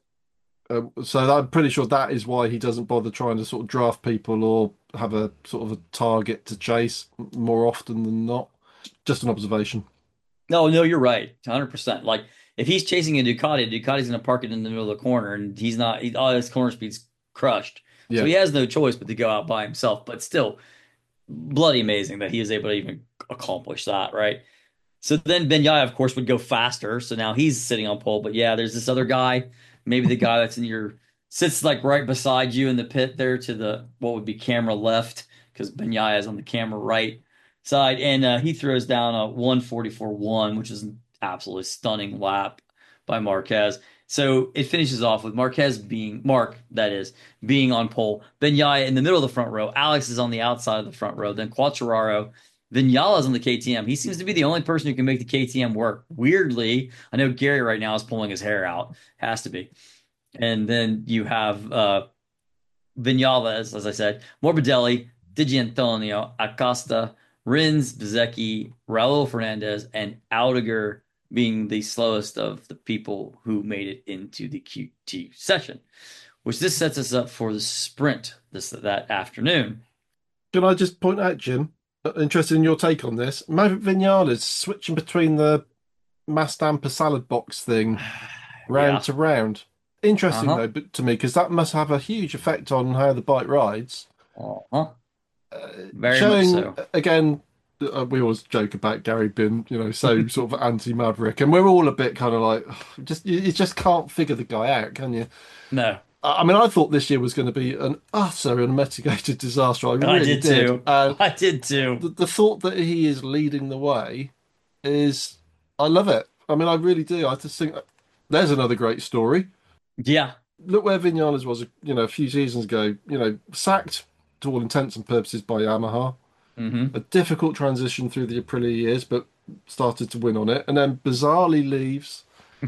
So I'm pretty sure that is why he doesn't bother trying to sort of draft people or have a sort of a target to chase more often than not. Just an observation. No, no, you're right. 100%. Like if he's chasing a Ducati, Ducati's going to park it in the middle of the corner and he's not, all his corner speed's crushed. So Yeah. he has no choice but to go out by himself. But still, bloody amazing that he is able to even accomplish that, right? So then Benyai, of course, would go faster. So now he's sitting on pole. But yeah, there's this other guy, maybe the guy that's in your sits like right beside you in the pit there to the what would be camera left because Benyai is on the camera right side, and he throws down a 1:44.1, which is an absolutely stunning lap by Marquez. So it finishes off with Marquez being Mark, that is, being on pole. Benyai in the middle of the front row. Alex is on the outside of the front row. Then Quartararo. Vinales on the KTM. He seems to be the only person who can make the KTM work. Weirdly, I know Gary right now is pulling his hair out. Has to be. And then you have Vinales, as I said, Morbidelli, Di Giannantonio, Acosta, Rins, Bezzecchi, Raul Fernandez, and Audiger being the slowest of the people who made it into the QT session, which this sets us up for the sprint that afternoon. Can I just point out, Jim, interested in your take on this? Maverick Vinales switching between the Mastampa salad box thing round Yeah. to round. Interesting Uh-huh. though, but to me, because that must have a huge effect on how the bike rides. Uh-huh. Very much Showing so. again, we always joke about Gary being, so sort of anti-Maverick, and we're all a bit kind of like, just you just can't figure the guy out, can you? No, I mean, I thought this year was going to be an utter and mitigated disaster. I I really did did. too. And I did too. the thought that he is leading the way is, I love it. I mean, I really do. I just think there's another great story. Yeah. Look where Vinales was, a few seasons ago. Sacked to all intents and purposes by Yamaha. A Hmm. difficult transition through the Aprilia years, but started to win on it, and then bizarrely leaves,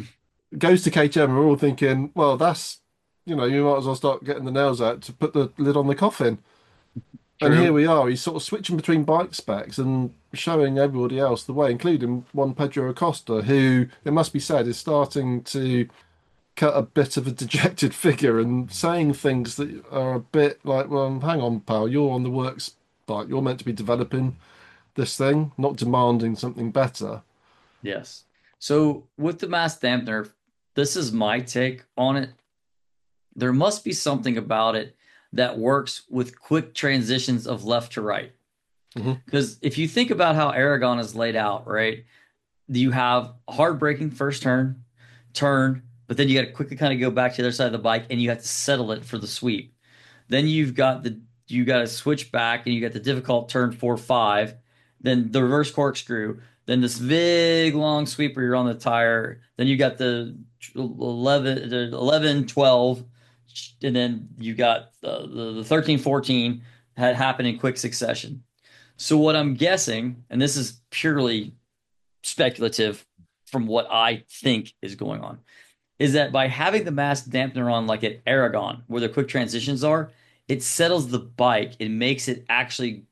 goes to KTM, and we're all thinking, well, you might as well start getting the nails out to put the lid on the coffin. And here True. we are. He's sort of switching between bike specs and showing everybody else the way, including one Pedro Acosta, who, it must be said, is starting to cut a bit of a dejected figure and saying things that are a bit like, well, hang on, pal, you're on the works bike. You're meant to be developing this thing, not demanding something better. Yes. So with the mass dampener, this is my take on it. There must be something about it that works with quick transitions of left to right. Hmm. Because if you think about how Aragon is laid out, right? You have a hard braking first turn, but then you got to quickly kind of go back to the other side of the bike and you have to settle it for the sweep. Then you got to switch back and you got the difficult turn 4 5, then the reverse corkscrew, then this big long sweep where you're on the tire. Then you got the 11 12, and then you got the 13 14 had happened in quick succession. So what I'm guessing, and this is purely speculative from what I think is going on, is that by having the mass dampener on like at Aragon, where the quick transitions are, it settles the bike. It makes it actually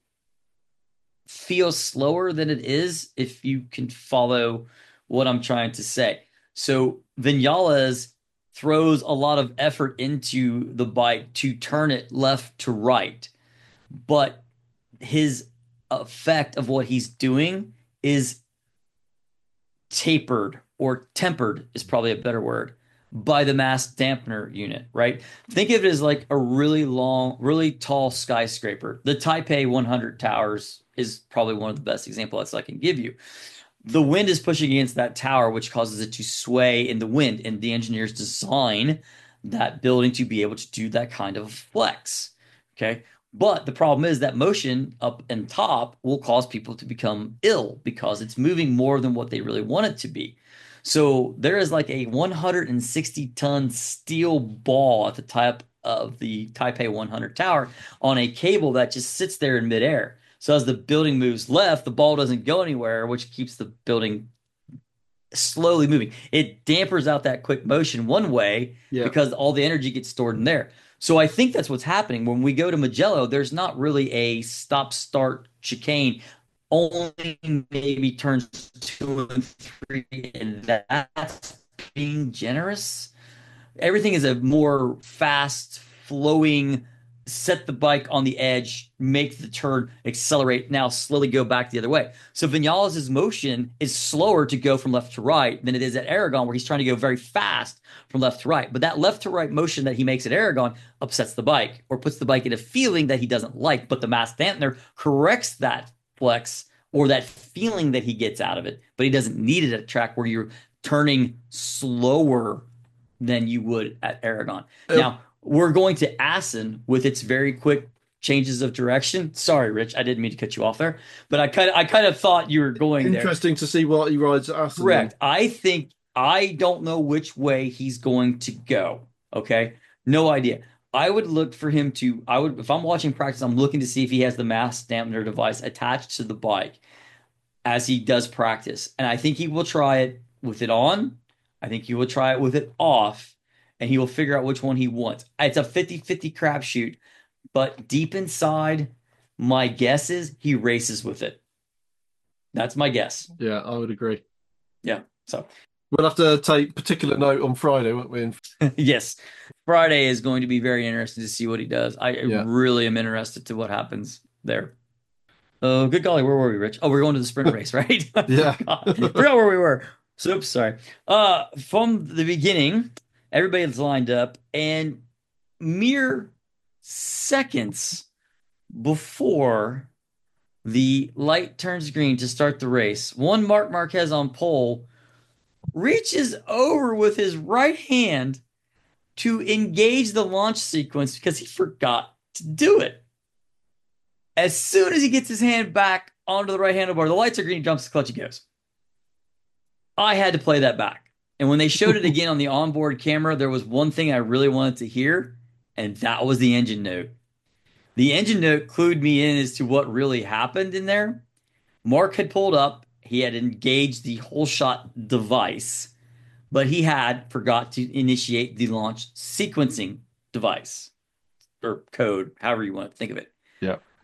feel slower than it is, if you can follow what I'm trying to say. So Vinales throws a lot of effort into the bike to turn it left to right, but his effect of what he's doing is tapered, or tempered is probably a better word, by the mass dampener unit, right? Think of it as like a really long, really tall skyscraper. The Taipei 100 towers is probably one of the best examples I can give you. The wind is pushing against that tower, which causes it to sway in the wind, and the engineers design that building to be able to do that kind of flex. Okay. But the problem is that motion up and top will cause people to become ill because it's moving more than what they really want it to be. So there is like a 160-ton steel ball at the top of the Taipei 100 tower on a cable that just sits there in midair. So as the building moves left, the ball doesn't go anywhere, which keeps the building slowly moving. It dampers out that quick motion one way Yeah. because all the energy gets stored in there. So I think that's what's happening. When we go to Mugello, there's not really a stop start chicane, only maybe turns 2 and 3, and that's being generous. Everything is a more fast flowing, set the bike on the edge, make the turn, accelerate, now slowly go back the other way. So Vinales' motion is slower to go from left to right than it is at Aragon, where he's trying to go very fast from left to right. But that left to right motion that he makes at Aragon upsets the bike, or puts the bike in a feeling that he doesn't like. But the mass dampener corrects that flex, or that feeling that he gets out of it. But he doesn't need it at a track where you're turning slower than you would at Aragon. Uh, Now, we're going to Assen with its very quick changes of direction. Sorry, Rich, I didn't mean to cut you off there, but I kind of thought you were going there. Interesting to see what he rides at Aston then. Correct. I think I don't know which way he's going to go. Okay. No idea. I would look for him to, I would, if I'm watching practice, I'm looking to see if he has the mass dampener device attached to the bike as he does practice. And I think he will try it with it on. I think he will try it with it off, and he will figure out which one he wants. It's a 50-50 crapshoot, but deep inside, my guess is he races with it. That's my guess. Yeah, I would agree. Yeah. So, We'll have to take particular note on Friday, won't we? yes, Friday is going to be very interesting to see what he does. I Yeah. really am interested to what happens there. Oh, good golly, where were we, Rich? Oh, we're going to the sprint race, right? I Yeah. forgot where we were. So, oops, sorry. From the beginning, everybody's lined up, and mere seconds before the light turns green to start the race, one Marc Marquez on pole reaches over with his right hand to engage the launch sequence because he forgot to do it. As soon as he gets his hand back onto the right handlebar, the lights are green, he jumps the clutch, he goes. I had to play that back. And when they showed it again on the onboard camera, there was one thing I really wanted to hear, and that was the engine note. The engine note clued me in as to what really happened in there. Mark had pulled up, he had engaged the whole shot device, but he had forgot to initiate the launch sequencing device, or code, however you want to think of it. Yeah.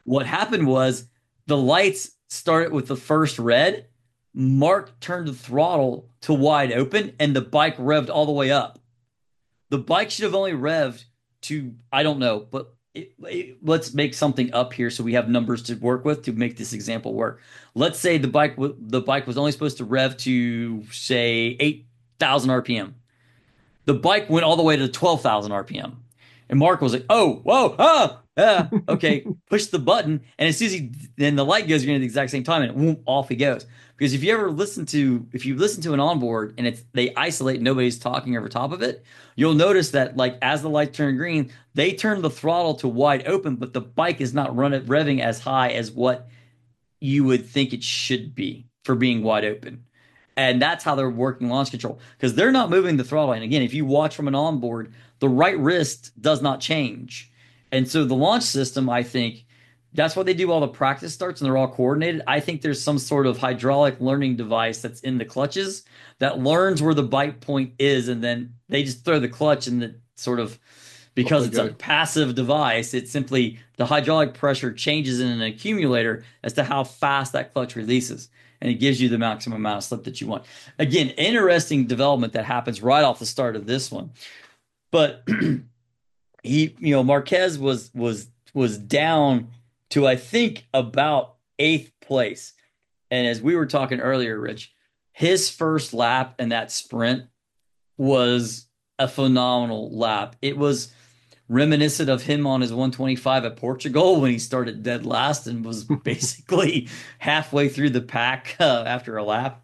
What happened was the lights started with the first red. Mark turned the throttle to wide open and the bike revved all the way up. The bike should have only revved to, I don't know, but let's make something up here so we have numbers to work with to make this example work. Let's say the bike was only supposed to rev to say 8,000 RPM. The bike went all the way to 12,000 RPM. And Mark was like, "Oh, whoa, ah, ah, okay." Push the button, and as soon as then the light goes green at the exact same time, and whoop, off he goes. Because if you listen to an onboard and it's they isolate, and nobody's talking over top of it, you'll notice that like as the light turned green, they turn the throttle to wide open, but the bike is not revving as high as what you would think it should be for being wide open. And that's how they're working launch control because they're not moving the throttle. And again, if you watch from an onboard, the right wrist does not change. And so the launch system, I think, that's why they do all the practice starts and they're all coordinated. I think there's some sort of hydraulic learning device that's in the clutches that learns where the bite point is, and then they just throw the clutch and the sort of Off because they it's a go. passive device, it's simply the hydraulic pressure changes in an accumulator as to how fast that clutch releases. And it gives you the maximum amount of slip that you want. Again, interesting development that happens right off the start of this one. But Marquez was down to I think about eighth place. And as we were talking earlier, Rich, his first lap in that sprint was a phenomenal lap. It was reminiscent of him on his 125 at Portugal when he started dead last and was basically halfway through the pack after a lap.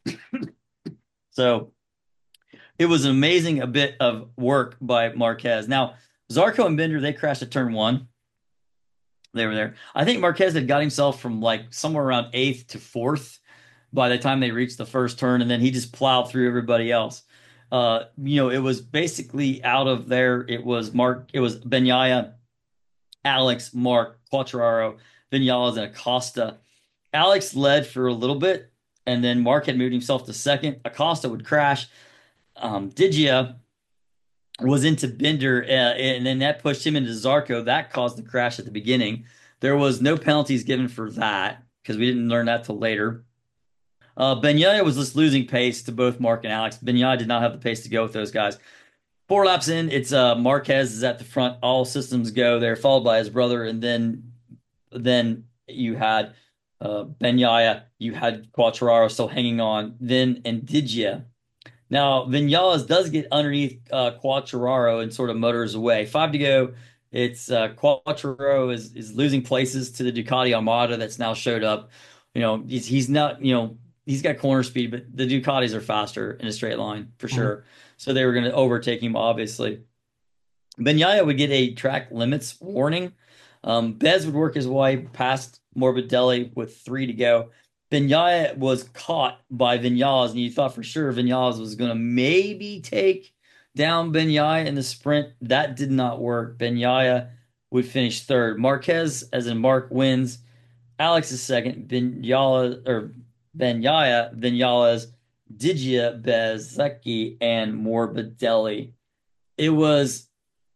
So it was an amazing a bit of work by Marquez. Now, Zarco and Bender, they crashed at turn one. They were there. I think Marquez had got himself from like somewhere around eighth to fourth by the time they reached the first turn, and then he just plowed through everybody else. It was basically out of there. It was Benyaya, Alex, Mark, Quattraro, Vinales, and Acosta. Alex led for a little bit, and then Mark had moved himself to second. Acosta would crash. Digia was into Bender, and then that pushed him into Zarco. That caused the crash at the beginning. There was no penalties given for that because we didn't learn that till later. Benyaya was just losing pace to both Mark and Alex. Benyaya did not have the pace to go with those guys. Four laps in, it's Marquez is at the front. All systems go there, followed by his brother, and then you had Benyaya, you had Quattraro still hanging on, then and Digia. Now Vinales does get underneath Quattraro and sort of motors away. Five to go. It's Quattraro is losing places to the Ducati Armada that's now showed up. He's not he's got corner speed, but the Ducatis are faster in a straight line for Mhm. sure. So they were going to overtake him, obviously. Benyaya would get a track limits warning. Bez would work his way past Morbidelli with three to go. Benyaya was caught by Vinales, and you thought for sure Vinales was going to maybe take down Benyaya in the sprint. That did not work. Benyaya would finish third. Marquez, as in Mark, wins. Alex is second. Benyaya, Vinales, Digia, Bezzecchi, and Morbidelli. It was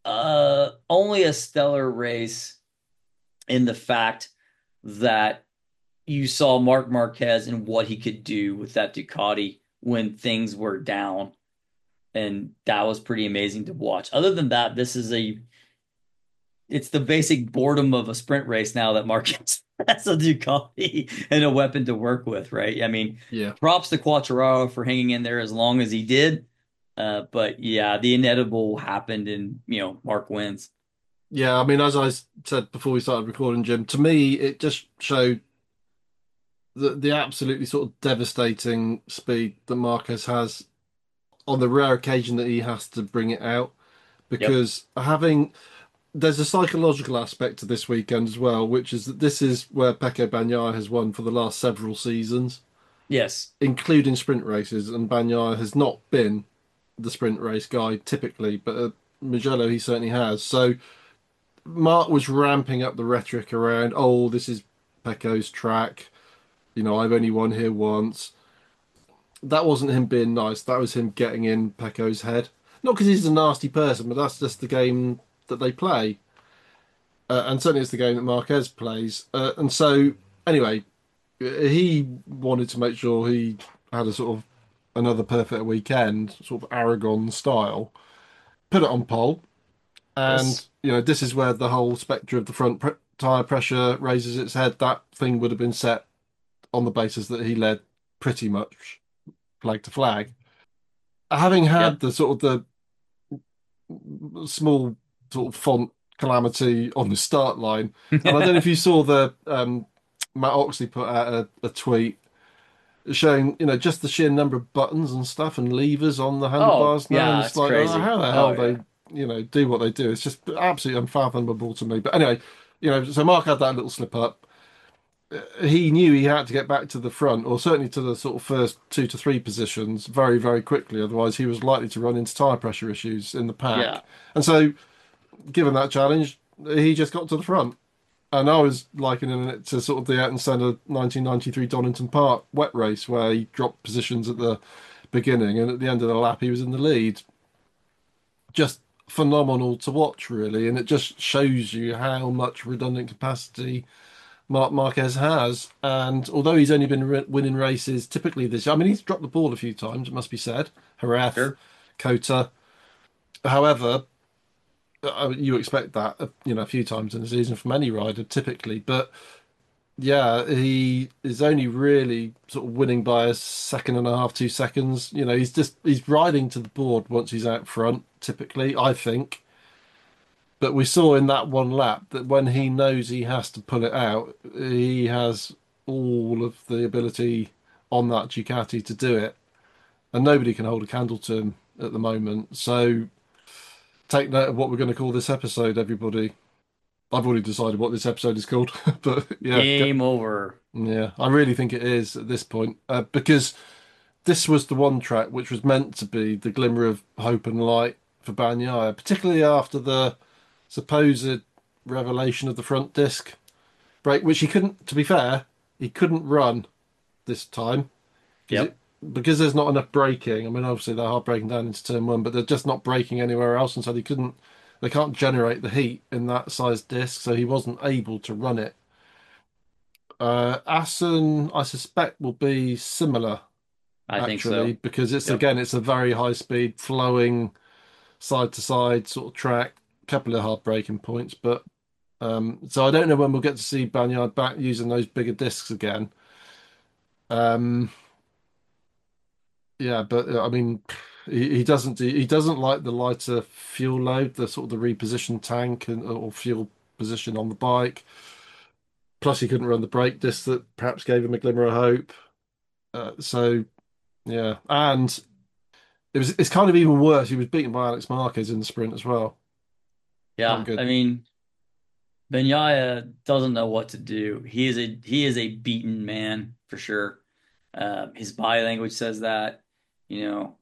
only a stellar race in the fact that you saw Marc Marquez and what he could do with that Ducati when things were down. And that was pretty amazing to watch. Other than that, it's the basic boredom of a sprint race now that Marquez has a Ducati and a weapon to work with, right? I mean, Yeah. props to Quattraro for hanging in there as long as he did. But yeah, the inevitable happened and, Mark wins. Yeah, I mean, as said before we started recording, Jim, to me, it just showed the absolutely sort of devastating speed that Marquez has on the rare occasion that he has to bring it out. Yep. Because there's a psychological aspect to this weekend as well, which is that this is where Pecco Bagnaia has won for the last several seasons, Yes. including sprint races, and Bagnaia has not been the sprint race guy typically, but at Mugello he certainly has. So Mark was ramping up the rhetoric around, oh, this is Pecco's track. I've only won here once. That wasn't him being nice. That was him getting in Pecco's head. Not because he's a nasty person, but that's just the game that they play. and certainly it's the game that Marquez plays. And so, anyway, he wanted to make sure he had a sort of another perfect weekend, sort of Aragon style. Put it on pole, and Yes. this is where the whole spectre of the tire pressure raises its head. That thing would have been set on the basis that he led pretty much flag to flag. Having had Yep. the sort of the small sort of font calamity on the start line, and I don't know if you saw the Matt Oxley put out a tweet showing just the sheer number of buttons and stuff and levers on the Oh, handlebars now, and yeah, it's it's like, oh, crazy. how the Oh, hell they yeah. do what they do. It's just absolutely unfathomable to me. But anyway, so Mark had that little slip up. He knew he had to get back to the front, or certainly to the sort of first 2 to 3 positions very, very quickly. Otherwise, he was likely to run into tyre pressure issues in the Yeah. pack. And so, given that challenge, he just got to the front. And I was likening it to sort of the Ayrton Senna 1993 Donington Park wet race, where he dropped positions at the beginning, and at the end of the lap, he was in the lead. Just phenomenal to watch, really, and it just shows you how much redundant capacity Marc Marquez has. And although he's only been winning races typically this year, I mean, he's dropped the ball a few times, it must be said. Jerez, Sure. Cota. However, you expect that, a few times in the season from any rider typically, but yeah, he is only really sort of winning by a second and a half, 2 seconds. He's riding to the board once he's out front, typically, I think. But we saw in that one lap that when he knows he has to pull it out, he has all of the ability on that Ducati to do it. And nobody can hold a candle to him at the moment. So take note of what we're going to call this episode, everybody. I've already decided what this episode is called, but yeah, Game over. yeah, I really think it is at this point, because this was the one track which was meant to be the glimmer of hope and light for Bagnaia, particularly after the supposed revelation of the front disc brake, which he couldn't, to be fair, he couldn't run this time because Yep. there's not enough braking. I mean, obviously they are braking down into turn one, but they're just not braking anywhere else, and so they can't generate the heat in that size disc, so he wasn't able to run it. Assen, I suspect, will be similar I think actually, so. because Yep. it's a very high speed, flowing side to side sort of track. Couple of hard braking points, but so I don't know when we'll get to see Banyard back using those bigger discs again. Um, yeah, but I mean, he doesn't like the lighter fuel load, the sort of the repositioned tank or fuel position on the bike. Plus, he couldn't run the brake disc that perhaps gave him a glimmer of hope. So yeah, and it's kind of even worse. He was beaten by Alex Marquez in the sprint as well. Not Yeah. good. I mean, Benyaya doesn't know what to do. He is a beaten man for sure. His body language says that. You know,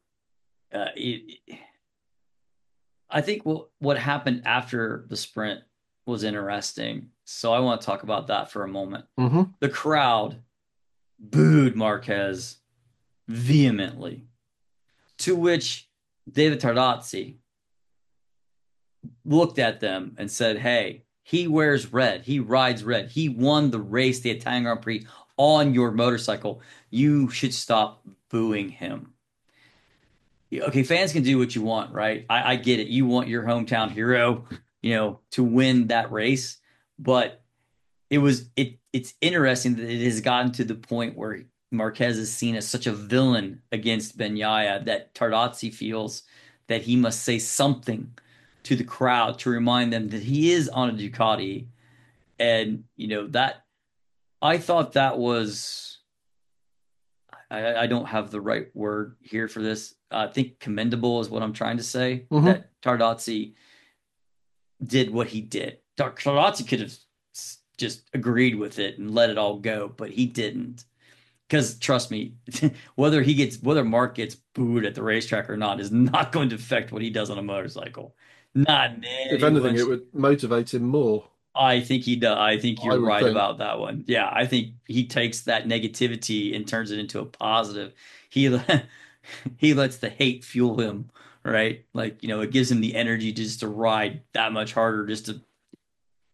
I think what happened after the sprint was interesting. So I want to talk about that for a moment. Hmm. The crowd booed Marquez vehemently, to which David Tardazzi looked at them and said, "Hey, he wears red. He rides red. He won the race, the Italian Grand Prix, on your motorcycle. You should stop booing him." Okay, fans can do what you want, right? I get it. You want your hometown hero, to win that race, but it's interesting that it has gotten to the point where Marquez is seen as such a villain against Benyaya that Tardazzi feels that he must say something to the crowd to remind them that he is on a Ducati. And that I thought that was I don't have the right word here for this. I think commendable is what I'm trying to say. Hmm. That Tardazzi did what he did. Tardazzi could have just agreed with it and let it all go, but he didn't. Because trust me, whether Mark gets booed at the racetrack or not is not going to affect what he does on a motorcycle. Not in If any anything, one. it would motivate him more. I think he does. I think I you're would right think. about that one. Yeah, I think he takes that negativity and turns it into a positive. He he lets the hate fuel him, right? Like, it gives him the energy just to ride that much harder, just to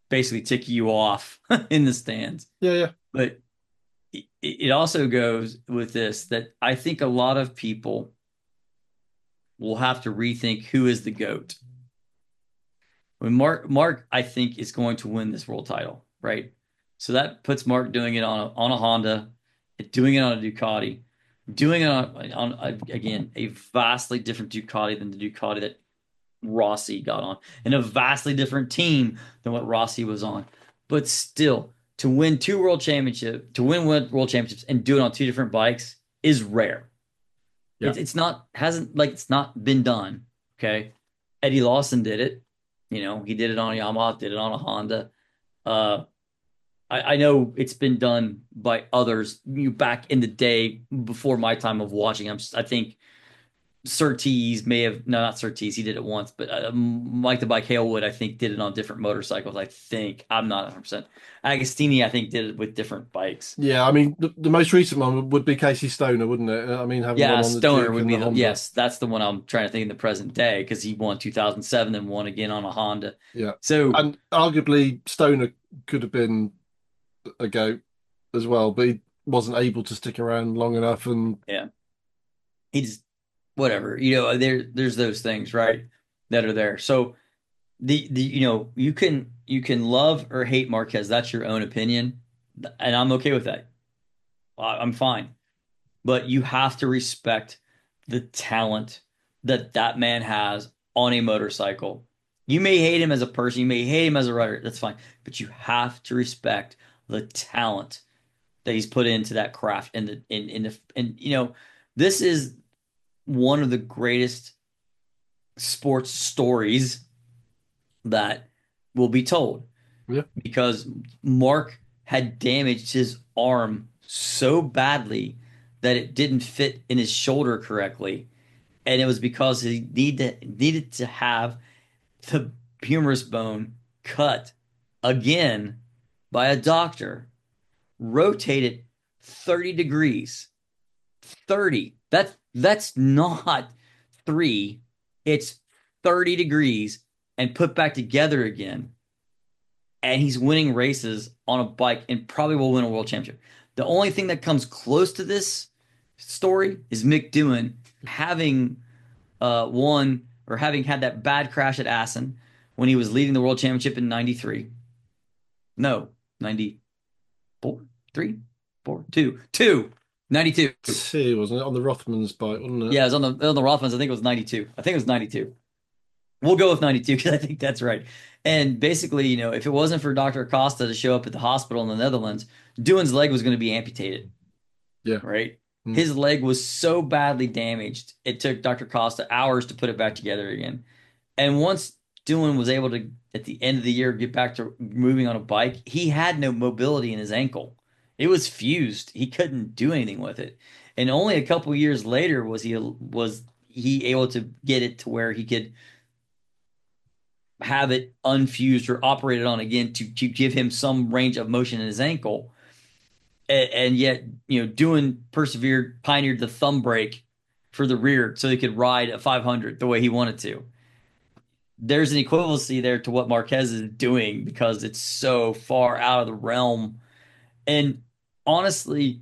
basically tick you off in the stands. Yeah, yeah, But it also goes with this that I think a lot of people will have to rethink who is the GOAT. When Mark, I think, is going to win this world title, right? So that puts Mark doing it on a Honda, doing it on a Ducati, doing it on again a vastly different Ducati than the Ducati that Rossi got on, and a vastly different team than what Rossi was on. But still, to win world championships and do it on two different bikes is rare. yeah. It's not hasn't like it's not been done. Okay. Eddie Lawson did it. He did it on a Yamaha, did it on a Honda. Uh, I know it's been done by others back in the day before my time of watching. I think Surtees may have, no, not Surtees, he did it once, but Mike the Bike Halewood, I think, did it on different motorcycles. I think, I'm not 100%. Agostini, I think, did it with different bikes. Yeah, I mean, the most recent one would be Casey Stoner, wouldn't it? I mean, having Yeah, won on the Stoner Duke would and be the the, Honda. yes, that's the one I'm trying to think in the present day because he won 2007 and won again on a Honda. Yeah. So, And arguably Stoner could have been a GOAT as well, but he wasn't able to stick around long enough. And yeah, he's whatever, there's those things, right, that are there. So, you can love or hate Marquez. That's your own opinion, and I'm okay with that. I'm fine. But you have to respect the talent that that man has on a motorcycle. You may hate him as a person, you may hate him as a rider, that's fine, but you have to respect the talent that he's put into that craft and the in the and this is one of the greatest sports stories that will be told yeah, because Mark had damaged his arm so badly that it didn't fit in his shoulder correctly. And it was because he needed to have the humerus bone cut again by a doctor, rotate it 30 degrees. 30. That's not 3. It's 30 degrees and put back together again, and he's winning races on a bike and probably will win a world championship. The only thing that comes close to this story is Mick Doohan having won or having had that bad crash at Assen when he was leading the world championship in 93. No, 94, 3, 4, 2, 2, 92. two, wasn't it? On the Rothman's bike, wasn't it? Yeah, it was on the Rothmans. I think it was 92. I think it was 92. We'll go with 92 because I think that's right. And basically, if it wasn't for Dr. Acosta to show up at the hospital in the Netherlands, Doohan's leg was going to be amputated, Yeah. right? Mm. His leg was so badly damaged, it took Dr. Costa hours to put it back together again. And once Doohan was able to, at the end of the year, get back to moving on a bike, he had no mobility in his ankle. It was fused. He couldn't do anything with it. And only a couple years later was he able to get it to where he could have it unfused or operated on again to give him some range of motion in his ankle. And yet, Doohan persevered, pioneered the thumb brake for the rear so he could ride a 500 the way he wanted to. There's an equivalency there to what Marquez is doing because it's so far out of the realm. And honestly,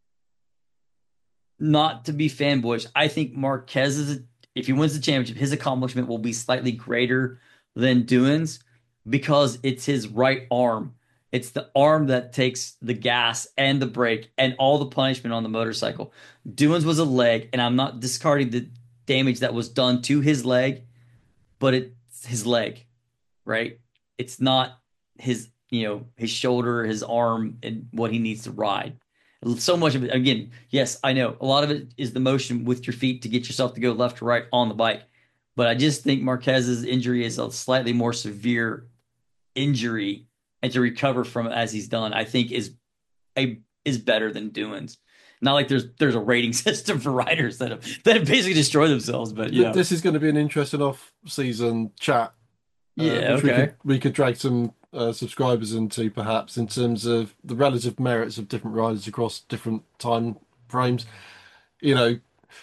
not to be fanboyish, I think if he wins the championship, his accomplishment will be slightly greater than Doohan's because it's his right arm. It's the arm that takes the gas and the brake and all the punishment on the motorcycle. Doohan's was a leg, and I'm not discarding the damage that was done to his leg, but it's his leg, right? It's not his shoulder, his arm, and what he needs to ride. So much of it, again, yes, I know a lot of it is the motion with your feet to get yourself to go left to right on the bike. But I just think Marquez's injury is a slightly more severe injury, and to recover from it as he's done, I think is better than Doohan's. Not like there's a rating system for riders that have basically destroyed themselves, but This is going to be an interesting off-season chat, yeah, which we could okay. we could drag some subscribers into, perhaps, in terms of the relative merits of different riders across different time frames. You know,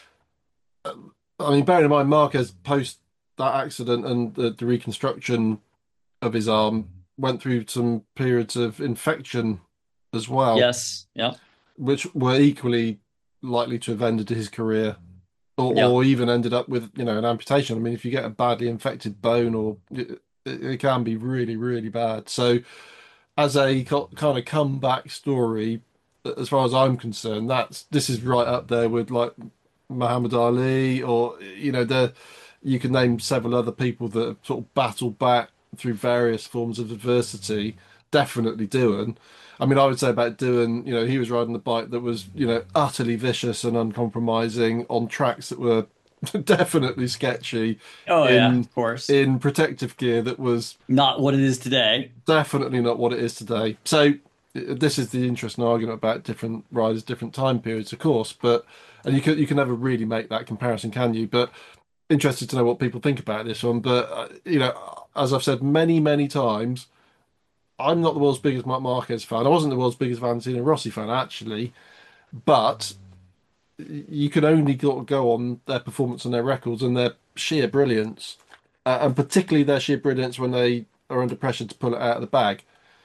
I mean, bearing in mind Marquez post that accident and the reconstruction of his arm. went through some periods of infection as well, Yes. Yep. which were equally likely to have ended his career, Yep. or even ended up with, an amputation. I mean, if you get a badly infected bone, or it can be really, really bad. So, as a kind of comeback story, as far as I'm concerned, this is right up there with like Muhammad Ali, or you can name several other people that have sort of battled back through various forms of adversity. Definitely Doohan. I mean, I would say about Doohan, he was riding a bike that was, utterly vicious and uncompromising on tracks that were definitely sketchy, Oh yeah, in of course. in protective gear that was Not what it is today. definitely not what it is today. So this is the interesting argument about different riders, different time periods, of course. But and you can never really make that comparison, can you? But interested to know what people think about this one. But as I've said many, many times, I'm not the world's biggest Marc Marquez fan. I wasn't the world's biggest Valentino Rossi fan, actually. But you can only go on their performance and their records and their sheer brilliance, and particularly their sheer brilliance when they are under pressure to pull it out of the bag.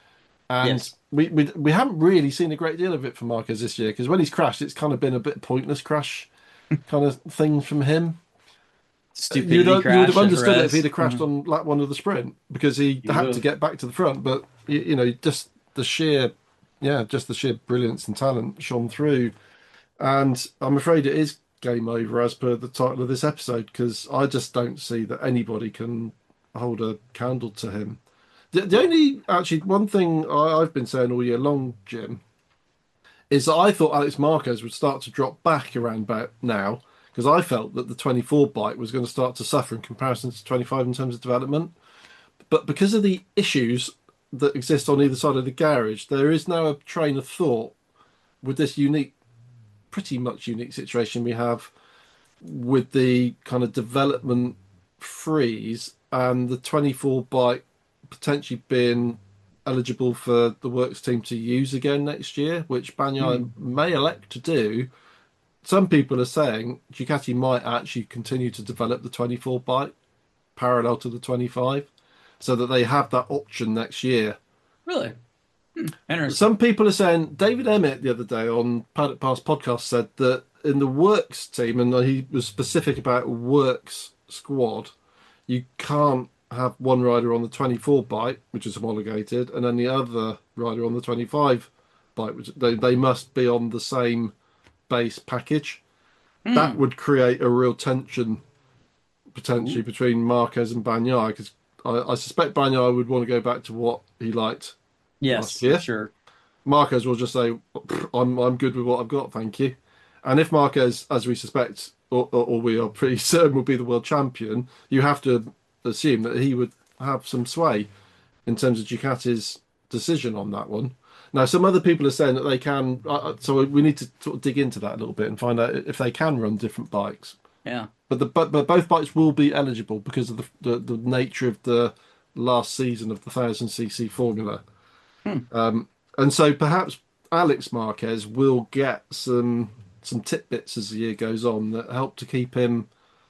And Yes. we haven't really seen a great deal of it from Marquez this year, because when he's crashed, it's kind of been a bit pointless crash kind of thing from him. Stupidity You would have crash, as understood it if he'd Perez. have crashed on lap one of the sprint, because he You had would to have. get back to the front. But just the sheer, yeah, just the sheer brilliance and talent shone through. And I'm afraid it is game over as per the title of this episode, because I just don't see that anybody can hold a candle to him. The Yeah. only, actually, one thing I've been saying all year long, Jim, is that I thought Alex Marquez would start to drop back around about now, because I felt that the 24 bike was going to start to suffer in comparison to 25 in terms of development. But because of the issues that exist on either side of the garage, there is now a train of thought with this pretty much unique situation we have with the kind of development freeze and the 24 bike potentially being eligible for the works team to use again next year, which Bagnaia Hmm. may elect to do. Some people are saying Ducati might actually continue to develop the 24 bike parallel to the 25, so that they have that option next year. Really? Interesting. Some people are saying, David Emmett the other day on Paddock Pass podcast said that in the works team, and he was specific about works squad, you can't have one rider on the 24 bike, which is homologated, and then the other rider on the 25 bike, which they must be on the same base package. That Hmm. would create a real tension Ooh. potentially between Marquez and Bagnaia, because I suspect Bagnaia would want to go back to what he liked last Yes, I'm year. sure. Marquez will just say, I'm good with what I've got, thank you." And if Marquez, as we suspect, or we are pretty certain, will be the world champion, you have to assume that he would have some sway in terms of Ducati's decision on that one. Now, some other people are saying that they can, so we need to sort of dig into that a little bit and find out if they can run different bikes. Yeah. But both bikes will be eligible because of the nature of the last season of the 1000cc formula. Hmm. And so perhaps Alex Marquez will get some tidbits as the year goes on that help to keep him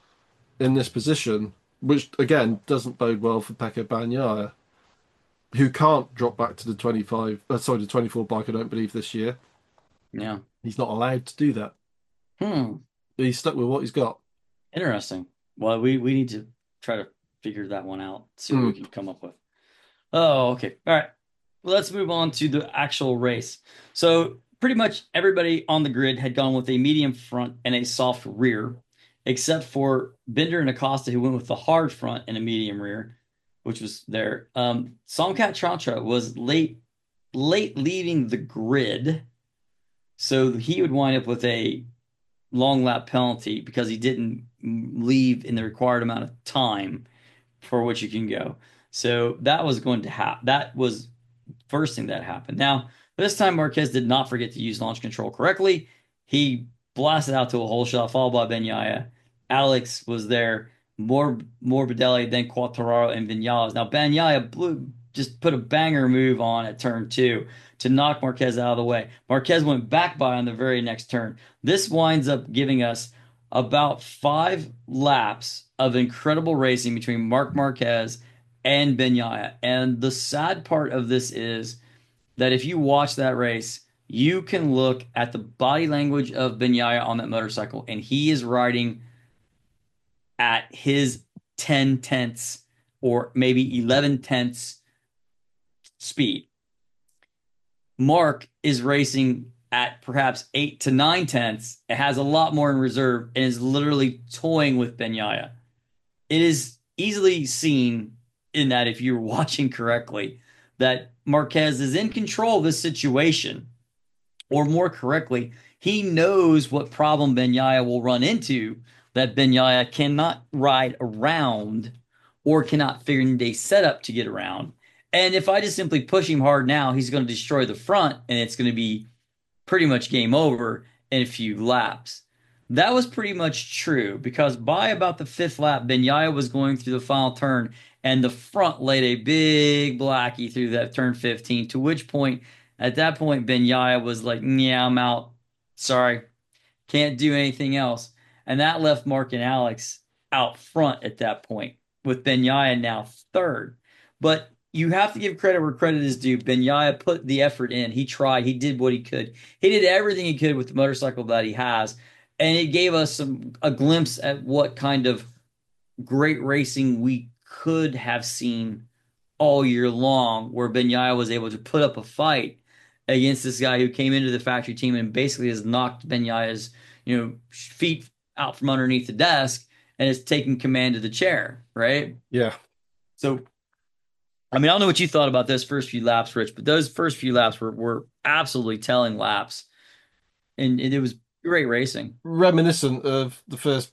in this position, which again doesn't bode well for Pecco Bagnaia, who can't drop back to the 25, the 24 bike, I don't believe, this year. Yeah. He's not allowed to do that. Hmm. He's stuck with what he's got. Interesting. Well, we need to try to figure that one out, see what we Mm. can come up with. Oh, okay. All right. Well, let's move on to the actual race. So, pretty much everybody on the grid had gone with a medium front and a soft rear, except for Bender and Acosta, who went with the hard front and a medium rear, which was there. Somkat Chantra was late leaving the grid, so he would wind up with a long lap penalty because he didn't leave in the required amount of time for which you can go. So that was going to happen. That was first thing that happened. Now, this time Marquez did not forget to use launch control correctly. He blasted out to a hole shot, followed by Bagnaia. Alex was there. Morbidelli, then Quartararo and Vinales. Now Bagnaia just put a banger move on at turn two to knock Marquez out of the way. Marquez went back by on the very next turn. This winds up giving us about 5 laps of incredible racing between Marc Marquez and Benyaya. And the sad part of this is that if you watch that race, you can look at the body language of Benyaya on that motorcycle, and he is riding at his 10 tenths or maybe 11 tenths speed. Mark is racing at perhaps 8 to 9 tenths. It has a lot more in reserve and is literally toying with Benyaya. It is easily seen in that if you're watching correctly, that Marquez is in control of this situation, or more correctly, he knows what problem Benyaya will run into that Benyaya cannot ride around or cannot figure a setup to get around. And if I just simply push him hard now, he's going to destroy the front and it's going to be pretty much game over in a few laps. That was pretty much true because by about the fifth lap, Benyaya was going through the final turn and the front laid a big blackie through that turn 15, to which point, at that point, Benyaya was like, yeah, I'm out. Sorry, can't do anything else. And that left Mark and Alex out front at that point, with Benyaya now third. But you have to give credit where credit is due. Benyaya put the effort in. He tried. He did what he could. He did everything he could with the motorcycle that he has. And it gave us a glimpse at what kind of great racing we could have seen all year long, where Benyaya was able to put up a fight against this guy who came into the factory team and basically has knocked Benyaya's, feet out from underneath the desk and is taking command of the chair, right? Yeah. So, I mean, I don't know what you thought about those first few laps, Rich, but those first few laps were absolutely telling laps, and it was great racing. Reminiscent of the first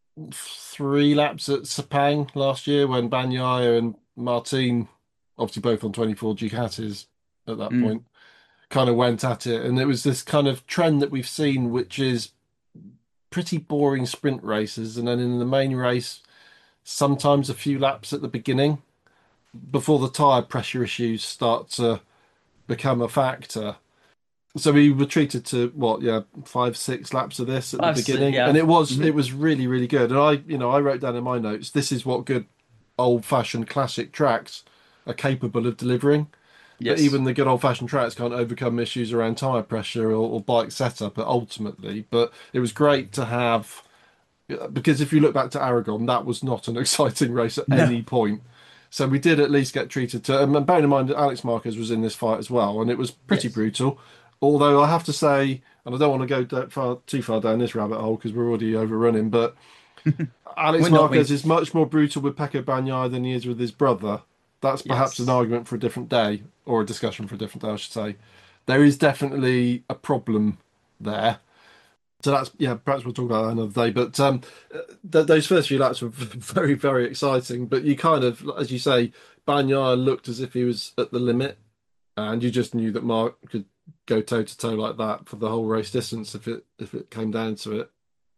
3 laps at Sepang last year when Bagnaia and Martin, obviously both on 24 Ducatis at that Mm. point, kind of went at it. And it was this kind of trend that we've seen, which is pretty boring sprint races. And then in the main race, sometimes a few laps at the beginning before the tyre pressure issues start to become a factor. So we were treated to what, yeah, 5, 6 laps of this at the beginning, and Yeah. it was Hmm. it was really, really good. And I wrote down in my notes, this is what good old-fashioned classic tracks are capable of delivering. But Yes. even the good old-fashioned tracks can't overcome issues around tire pressure or bike setup ultimately. But it was great to have, because if you look back to Aragon, that was not an exciting race at No. any point. So we did at least get treated to, and bearing in mind that Alex Marquez was in this fight as well, and it was pretty Yes. brutal. Although I have to say, and I don't want to go too far down this rabbit hole because we're already overrunning, but Alex When don't Marquez we? is much more brutal with Pecco Bagnaia than he is with his brother. That's perhaps an Yes. argument for a different day, or a discussion for a different day, I should say. There is definitely a problem there. So that's, yeah, perhaps we'll talk about that another day. But those first few laps were very, very exciting. But you kind of, as you say, Bagnaia looked as if he was at the limit, and you just knew that Mark could go toe to toe like that for the whole race distance if it came down to it.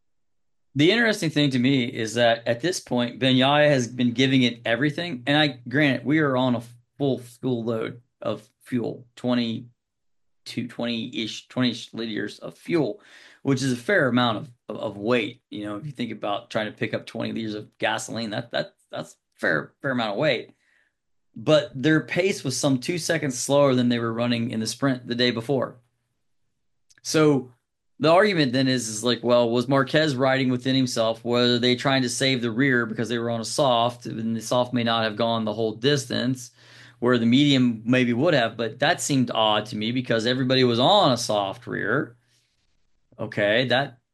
The interesting thing to me is that at this point, Benyaya has been giving it everything. And granted, we are on a full load of fuel, 20 to 20-ish liters of fuel, which is a fair amount of weight. If you think about trying to pick up 20 liters of gasoline, that's fair amount of weight. But their pace was some 2 seconds slower than they were running in the sprint the day before. So the argument then is like, well, was Marquez riding within himself? Were they trying to save the rear because they were on a soft, and the soft may not have gone the whole distance, where the medium maybe would have? But that seemed odd to me because everybody was on a soft rear. Okay,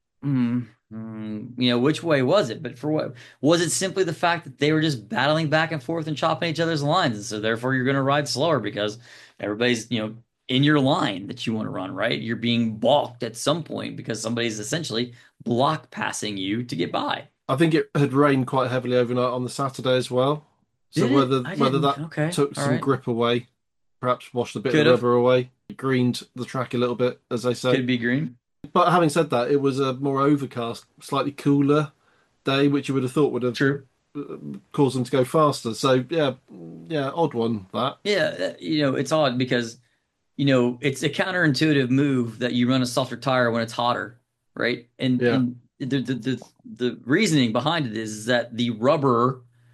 which way was it? But for what was it? Simply the fact that they were just battling back and forth and chopping each other's lines, and so therefore you're going to ride slower because everybody's in your line that you want to run, right? You're being balked at some point because somebody's essentially block passing you to get by. I think it had rained quite heavily overnight on the Saturday as well. So Did it? whether I whether didn't. that Okay, took all some right. grip away, perhaps washed a bit of the Could have. rubber away, greened the track a little bit, as they say. Could be green. But having said that, it was a more overcast, slightly cooler day, which you would have thought would have True. caused them to go faster. So yeah, yeah, odd one that. Yeah, it's odd because it's a counterintuitive move that you run a softer tire when it's hotter, right? And Yeah, the reasoning behind it is that the rubber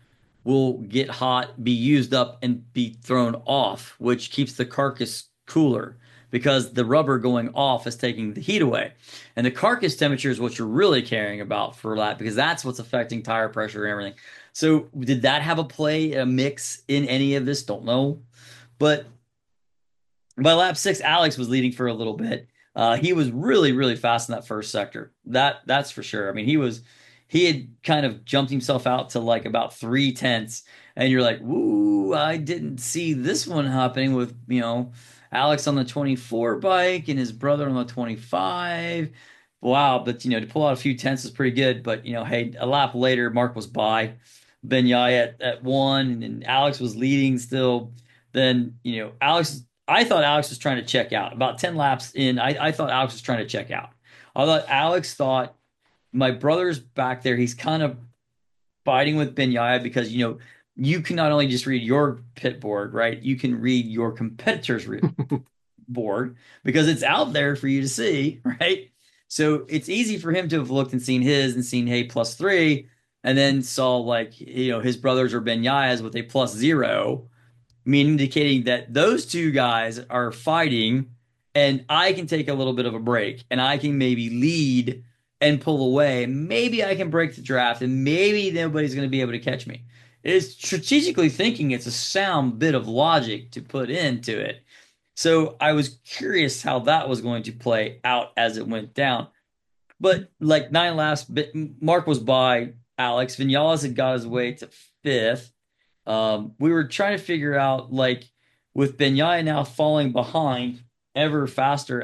will get hot, be used up, and be thrown off, which keeps the carcass cooler because the rubber going off is taking the heat away. And the carcass temperature is what you're really caring about for that because that's what's affecting tire pressure and everything. So, did that have a play, a mix in any of this? Don't know. But by lap six, Alex was leading for a little bit. He was really, really fast in that first sector. That's for sure. I mean, he had kind of jumped himself out to like about 3/10, and you're like, "Woo! I didn't see this one happening with Alex on the 24 bike and his brother on the 25." Wow, but to pull out a few tenths is pretty good. But hey, a lap later, Mark was by Ben Yai at one, and then Alex was leading still. Then Alex I thought Alex was trying to check out. About 10 laps in, I thought Alex was trying to check out. I thought Alex thought my brother's back there. He's kind of fighting with Benyaya because, you can not only just read your pit board, right? You can read your competitor's board because it's out there for you to see, right? So it's easy for him to have looked and seen his and seen, hey, +3, and then saw like, his brothers or Benyaya's with a +0 mean indicating that those two guys are fighting and I can take a little bit of a break and I can maybe lead and pull away. Maybe I can break the draft and maybe nobody's going to be able to catch me. It's strategically thinking it's a sound bit of logic to put into it. So I was curious how that was going to play out as it went down. But like 9 laps, Mark was by Alex. Vinales had got his way to fifth. We were trying to figure out, like, with Benyai now falling behind ever faster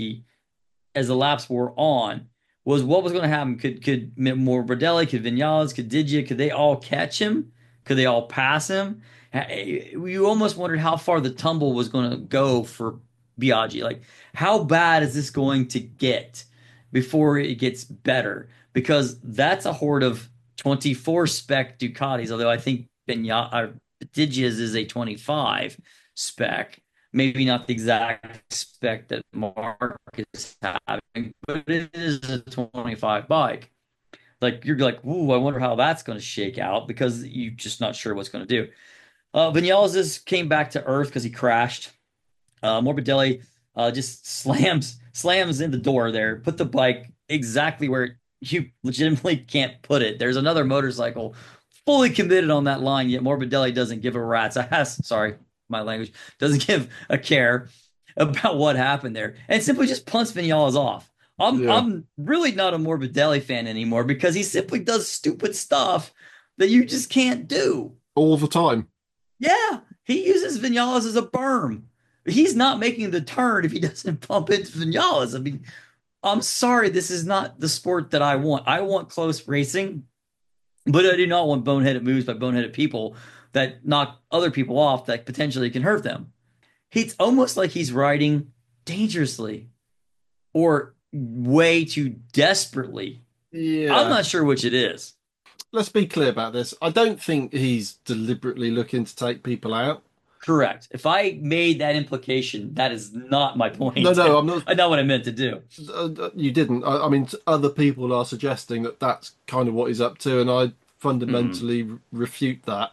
as the laps were on, was what was going to happen. Could Morbidelli, could Vinales, could Digia, could they all catch him? Could they all pass him? You almost wondered how far the tumble was going to go for Biaggi. Like, how bad is this going to get before it gets better? Because that's a horde of 24 spec Ducatis, although I think Digia's is a 25 spec. Maybe not the exact spec that Mark is having, but it is a 25 bike. Like you're like, ooh, I wonder how that's going to shake out because you're just not sure what's going to do. Vinales came back to earth because he crashed. Morbidelli just slams in the door there, put the bike exactly where you legitimately can't put it. There's another motorcycle fully committed on that line, yet Morbidelli doesn't give a rat's ass. Sorry, my language doesn't give a care about what happened there, and simply just punts Vinales off. Yeah, I'm really not a Morbidelli fan anymore because he simply does stupid stuff that you just can't do. all the time. Yeah, he uses Vinales as a berm. He's not making the turn if he doesn't bump into Vinales. I mean, I'm sorry, this is not the sport that I want. I want close racing, but I do not want boneheaded moves by boneheaded people that knock other people off that potentially can hurt them. It's almost like he's riding dangerously or way too desperately. I'm Yeah. not sure which it is. Let's be clear about this. I don't think he's deliberately looking to take people out. Correct. If I made that implication, that is not my No, point. no, I'm not. I know what I meant to do. You didn't. I mean, other people are suggesting that that's kind of what he's up to, and I Mm-mm. fundamentally refute that.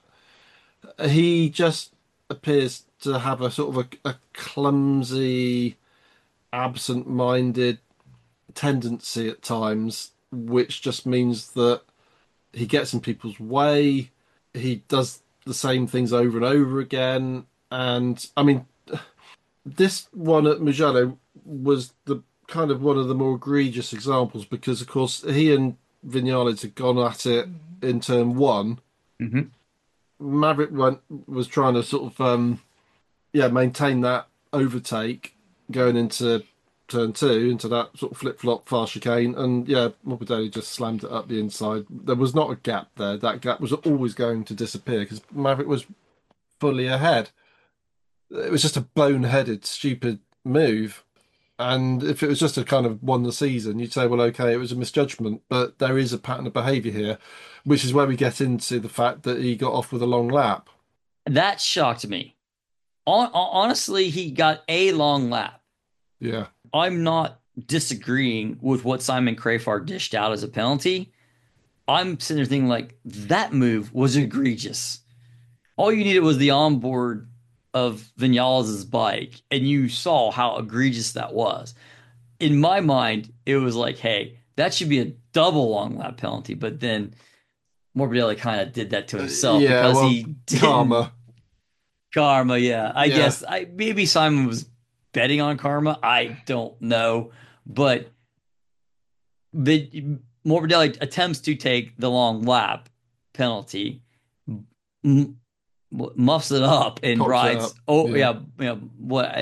He just appears to have a sort of a clumsy, absent-minded tendency at times, which just means that he gets in people's way. He does the same things over and over again. And I mean, this one at Mugello was the kind of one of the more egregious examples because, of course, he and Vinales had gone at it in turn one. Hmm. Was trying to sort of yeah, maintain that overtake going into turn two, into that sort of flip flop fast chicane, and yeah, Morbidelli just slammed it up the inside. There was not a gap there. That gap was always going to disappear because Maverick was fully ahead. It was just a boneheaded, stupid move. And if it was just a kind of won the season, you'd say, well, okay, it was a misjudgment, but there is a pattern of behaviour here, which is where we get into the fact that he got off with a long lap. That shocked me. Honestly, he got a long lap. Yeah. I'm not disagreeing with what Simon Crafar dished out as a penalty. I'm sitting there thinking like that move was egregious. All you needed was the onboard of Vinales' bike, and you saw how egregious that was. In my mind, it was like, hey, that should be a double long lap penalty. But then Morbidelli kind of did that to himself Yeah, because well, he didn't. karma. Karma, yeah. I Yeah, guess I maybe Simon was betting on karma. I don't know, but Morbidelli attempts to take the long lap penalty, m muffs it up and cops it rides. up. Oh Yeah. yeah, what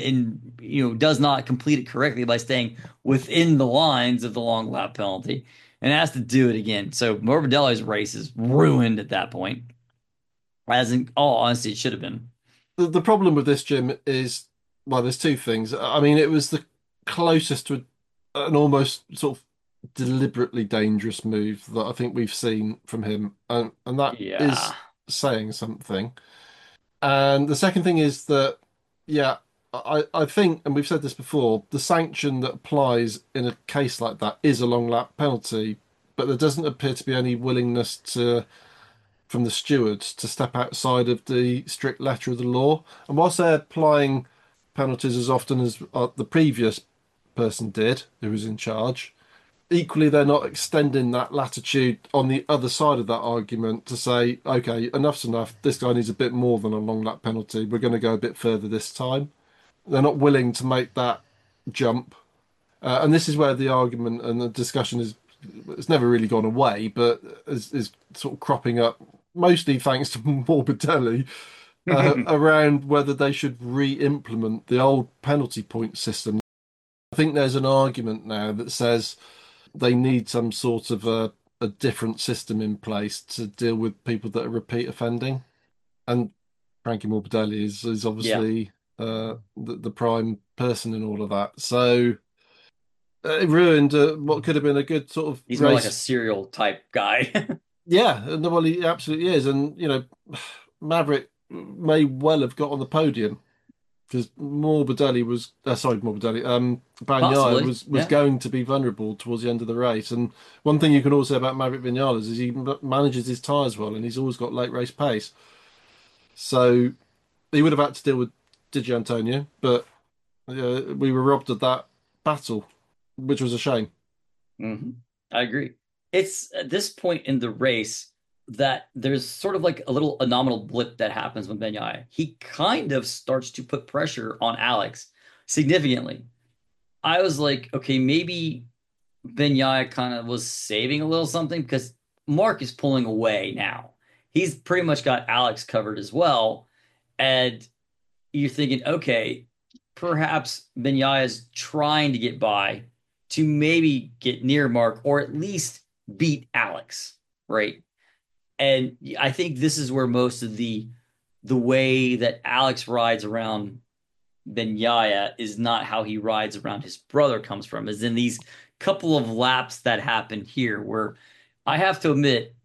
does not complete it correctly by staying within the lines of the long lap penalty and has to do it again. So Morbidelli's race is ruined at that point. As in all honesty, it should have been. The problem with this, Jim, is, well, there's two things. I mean, it was the closest to an almost sort of deliberately dangerous move that I think we've seen from him, and that Yeah. is saying something. And the second thing is that, yeah, I think, and we've said this before, the sanction that applies in a case like that is a long lap penalty, but there doesn't appear to be any willingness to from the stewards to step outside of the strict letter of the law. And whilst they're applying penalties as often as the previous person did, who was in charge, equally they're not extending that latitude on the other side of that argument to say, okay, enough's enough. This guy needs a bit more than a long lap penalty. We're going to go a bit further this time. They're not willing to make that jump. And this is where the argument and the discussion is, it's never really gone away, but is sort of cropping up, mostly thanks to Morbidelli, around whether they should re-implement the old penalty point system. I think there's an argument now that says they need some sort of a different system in place to deal with people that are repeat offending. And Frankie Morbidelli is Yeah. obviously the prime person in all of that. So it ruined what could have been a good sort of He's more like a race. serial type guy. Yeah, and well, he absolutely is. And Maverick may well have got on the podium because Morbidelli was sorry, Morbidelli, Bagnaia Possibly. was Yeah. going to be vulnerable towards the end of the race. And one thing you can also say about Maverick Vinales is he manages his tyres well, and he's always got late race pace. So he would have had to deal with Digi Antonio, but we were robbed of that battle, which was a shame. hmm I agree. It's at this point in the race that there's sort of like a little anomalous blip that happens with Benyai. He kind of starts to put pressure on Alex significantly. I was like, okay, maybe Benyai kind of was saving a little something because Mark is pulling away now. He's pretty much got Alex covered as well. And you're thinking, okay, perhaps Benyai is trying to get by to maybe get near Mark or at least beat Alex, right? And I think this is where most of the way that Alex rides around Benyaya is not how he rides around his brother comes from, is in these couple of laps that happen here where I have to admit,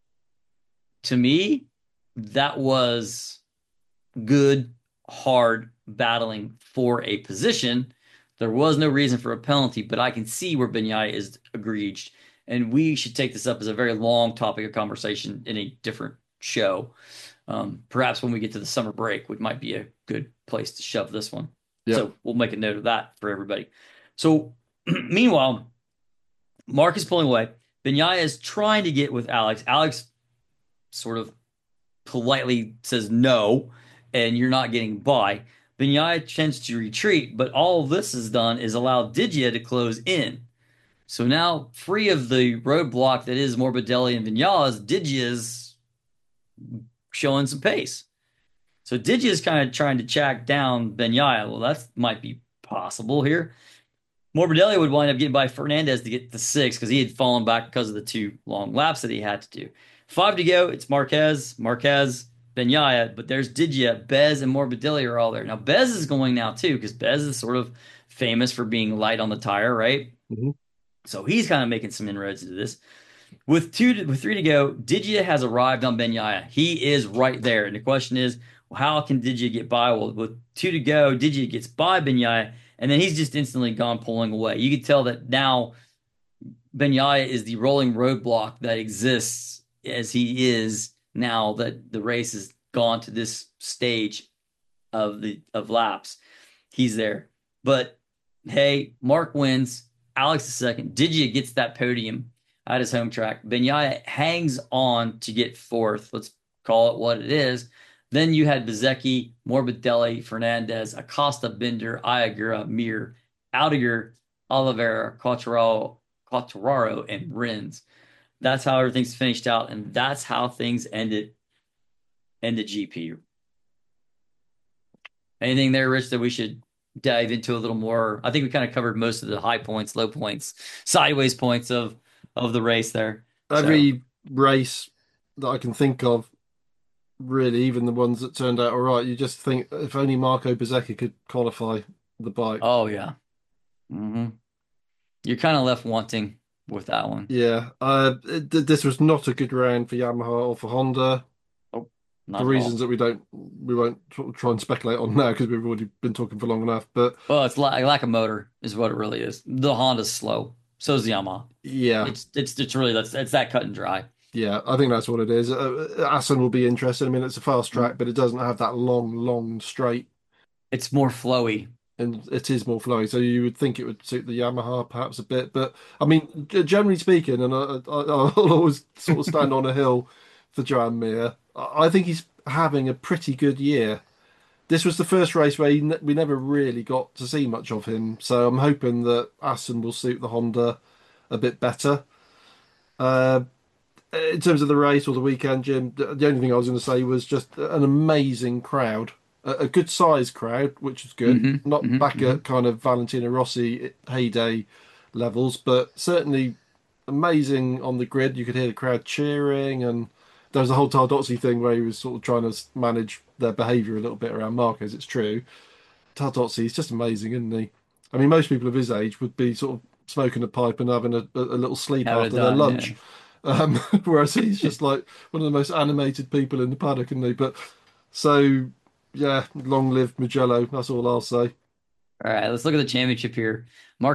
to me, that was good, hard battling for a position. There was no reason for a penalty, but I can see where Benyai is egregious. And we should take this up as a very long topic of conversation in a different show. Perhaps when we get to the summer break, which might be a good place to shove this one. Yep. So we'll make a note of that for everybody. So meanwhile, Mark is pulling away. Benyai is trying to get with Alex. Alex sort of politely says no, and you're not getting by. Benyai tends to retreat, but all this has done is allow Digia to close in. So now, free of the roadblock that is Morbidelli and Vinales, Digia's showing some pace. So Digia's kind of trying to track down Benyai. Well, that might be possible here. Morbidelli would wind up getting by Fernandez to get to six because he had fallen back because of the two long laps that he had to do. Five to go. It's Marquez, Benyaya, but there's Digia, Bez, and Morbidelli are all there. Now Bez is going now too because Bez is sort of famous for being light on the tire, right? Mhm. So he's kind of making some inroads into this. With three to go, Digia has arrived on Benyaya. He is right there, and the question is, well, how can Digia get by? Well, with two to go, Digia gets by Benyaya, and then he's just instantly gone pulling away. You can tell that now Benyaya is the rolling roadblock that exists as he is now that the race is gone to this stage of laps, he's there. But hey, Mark wins. Alex is second. Diggia gets that podium at his home track. Bagnaia hangs on to get fourth. Let's call it what it is. Then you had Bezzecchi, Morbidelli, Fernandez, Acosta, Binder, Ayagura, Mir, Aldiger, Oliveira, Quartararo, and Rins. That's how everything's finished out, and that's how things ended in the GP. Anything there, Rich, that we should dive into a little more? I think we kind of covered most of the high points, low points, sideways points of the race there. Every race that I can think of, really, even the ones that turned out all right, you just think if only Marco Bezzecchi could qualify the bike. Oh yeah. Mm-hmm. You're kind of left wanting with that one. Yeah, this was not a good round for Yamaha or for Honda. Oh, for reasons that we won't try and speculate on now because we've already been talking for long enough. But well, it's lack of motor is what it really is. The Honda's slow, so is the Yamaha. Yeah, it's really it's that cut and dry. Yeah, I think that's what it is. Assen will be interesting. I mean, it's a fast track, but it doesn't have that long straight. It's more flowy. And it is more flowy, so you would think it would suit the Yamaha perhaps a bit. But I mean, generally speaking, and I'll always sort of stand on a hill for Joan Mir. I think he's having a pretty good year. This was the first race where we never really got to see much of him, so I'm hoping that Assen will suit the Honda a bit better. In terms of the race or the weekend, Jim, the only thing I was going to say was just an amazing crowd, a good sized crowd, which is good. Not back at kind of Valentino Rossi heyday levels, but certainly amazing on the grid. You could hear the crowd cheering, and there was a whole Tardozzi thing where he was sort of trying to manage their behaviour a little bit around Marquez. It's true. Tardozzi is just amazing, isn't he? I mean, most people of his age would be sort of smoking a pipe and having a little sleep after their lunch. Yeah. Whereas he's just like one of the most animated people in the paddock, isn't he? But so, yeah, long live Mugello. That's all I'll say. All right, let's look at the championship here.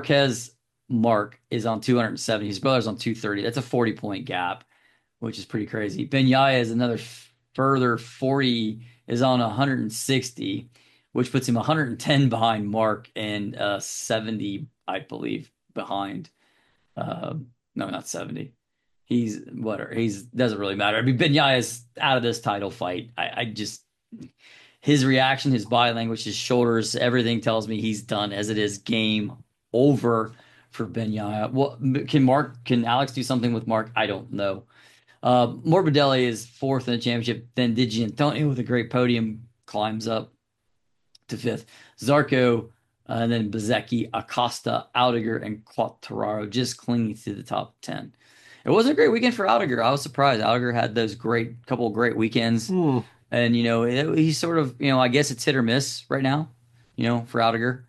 Mark is on 270. His brother's on 230. That's a 40-point gap, which is pretty crazy. Bagnaia is another further 40, is on 160, which puts him 110 behind Mark and 70, I believe, behind. No, not 70. He's doesn't really matter. I mean, Bagnaia is out of this title fight. I just his reaction, his body language, his shoulders, everything tells me he's done. As it is, game over for Bagnaia. Well, can Alex do something with Mark? I don't know. Morbidelli is fourth in the championship. Then Di Giannantonio with a great podium climbs up to fifth. Zarco, and then Bezzecchi, Acosta, Aldiger, and Quartararo just clinging to the top 10. It wasn't a great weekend for Aldiger. I was surprised. Aldiger had those couple of great weekends. And, he's sort of, I guess it's hit or miss right now, for Aldiger.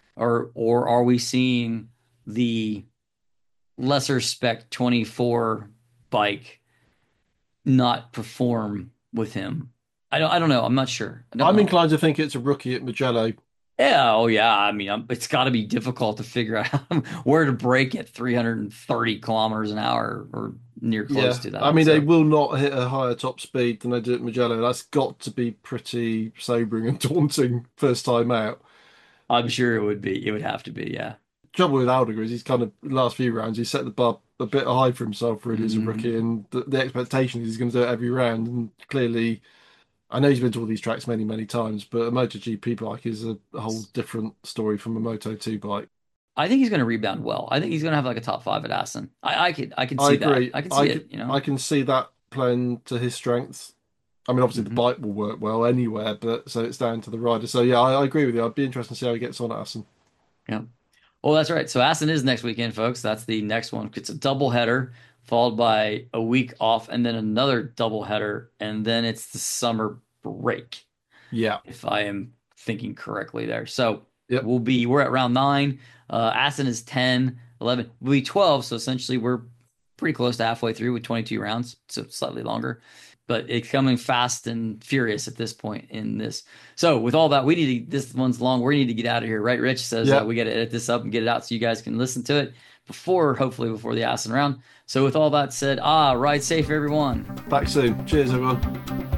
Or are we seeing the lesser spec 24 bike not perform with him? I don't know. I'm not sure. I'm inclined to think it's a rookie at Mugello. Yeah, oh yeah. I mean, it's got to be difficult to figure out where to brake at 330 kilometers an hour or near close to that. I mean, they will not hit a higher top speed than they did at Mugello. That's got to be pretty sobering and daunting first time out. I'm sure it would be. It would have to be, yeah. Trouble with Aldiger is he's kind of last few rounds he set the bar a bit high for himself really as a rookie, and the expectation is he's going to do it every round, and clearly. I know he's been to all these tracks many, many times, but a MotoGP bike is a whole different story from a Moto2 bike. I think he's going to rebound well. I think he's going to have like a top 5 at Assen. I can see that. I can see it. I can see that playing to his strengths. I mean, obviously the bike will work well anywhere, but so it's down to the rider. So yeah, I agree with you. I'd be interested to see how he gets on at Assen. Yeah. Well, that's right. So Assen is next weekend, folks. That's the next one. It's a double header, followed by a week off, and then another double header, and then it's the summer break. Yeah. If I am thinking correctly there. So we're at round 9. Assen is 10, 11. We'll be 12, so essentially we're pretty close to halfway through with 22 rounds, so slightly longer. But it's coming fast and furious at this point in this. So with all that, this one's long. We need to get out of here, right? Rich says we got to edit this up and get it out so you guys can listen to it hopefully before the Assen round. So with all that said, ride safe, everyone. Back soon. Cheers, everyone.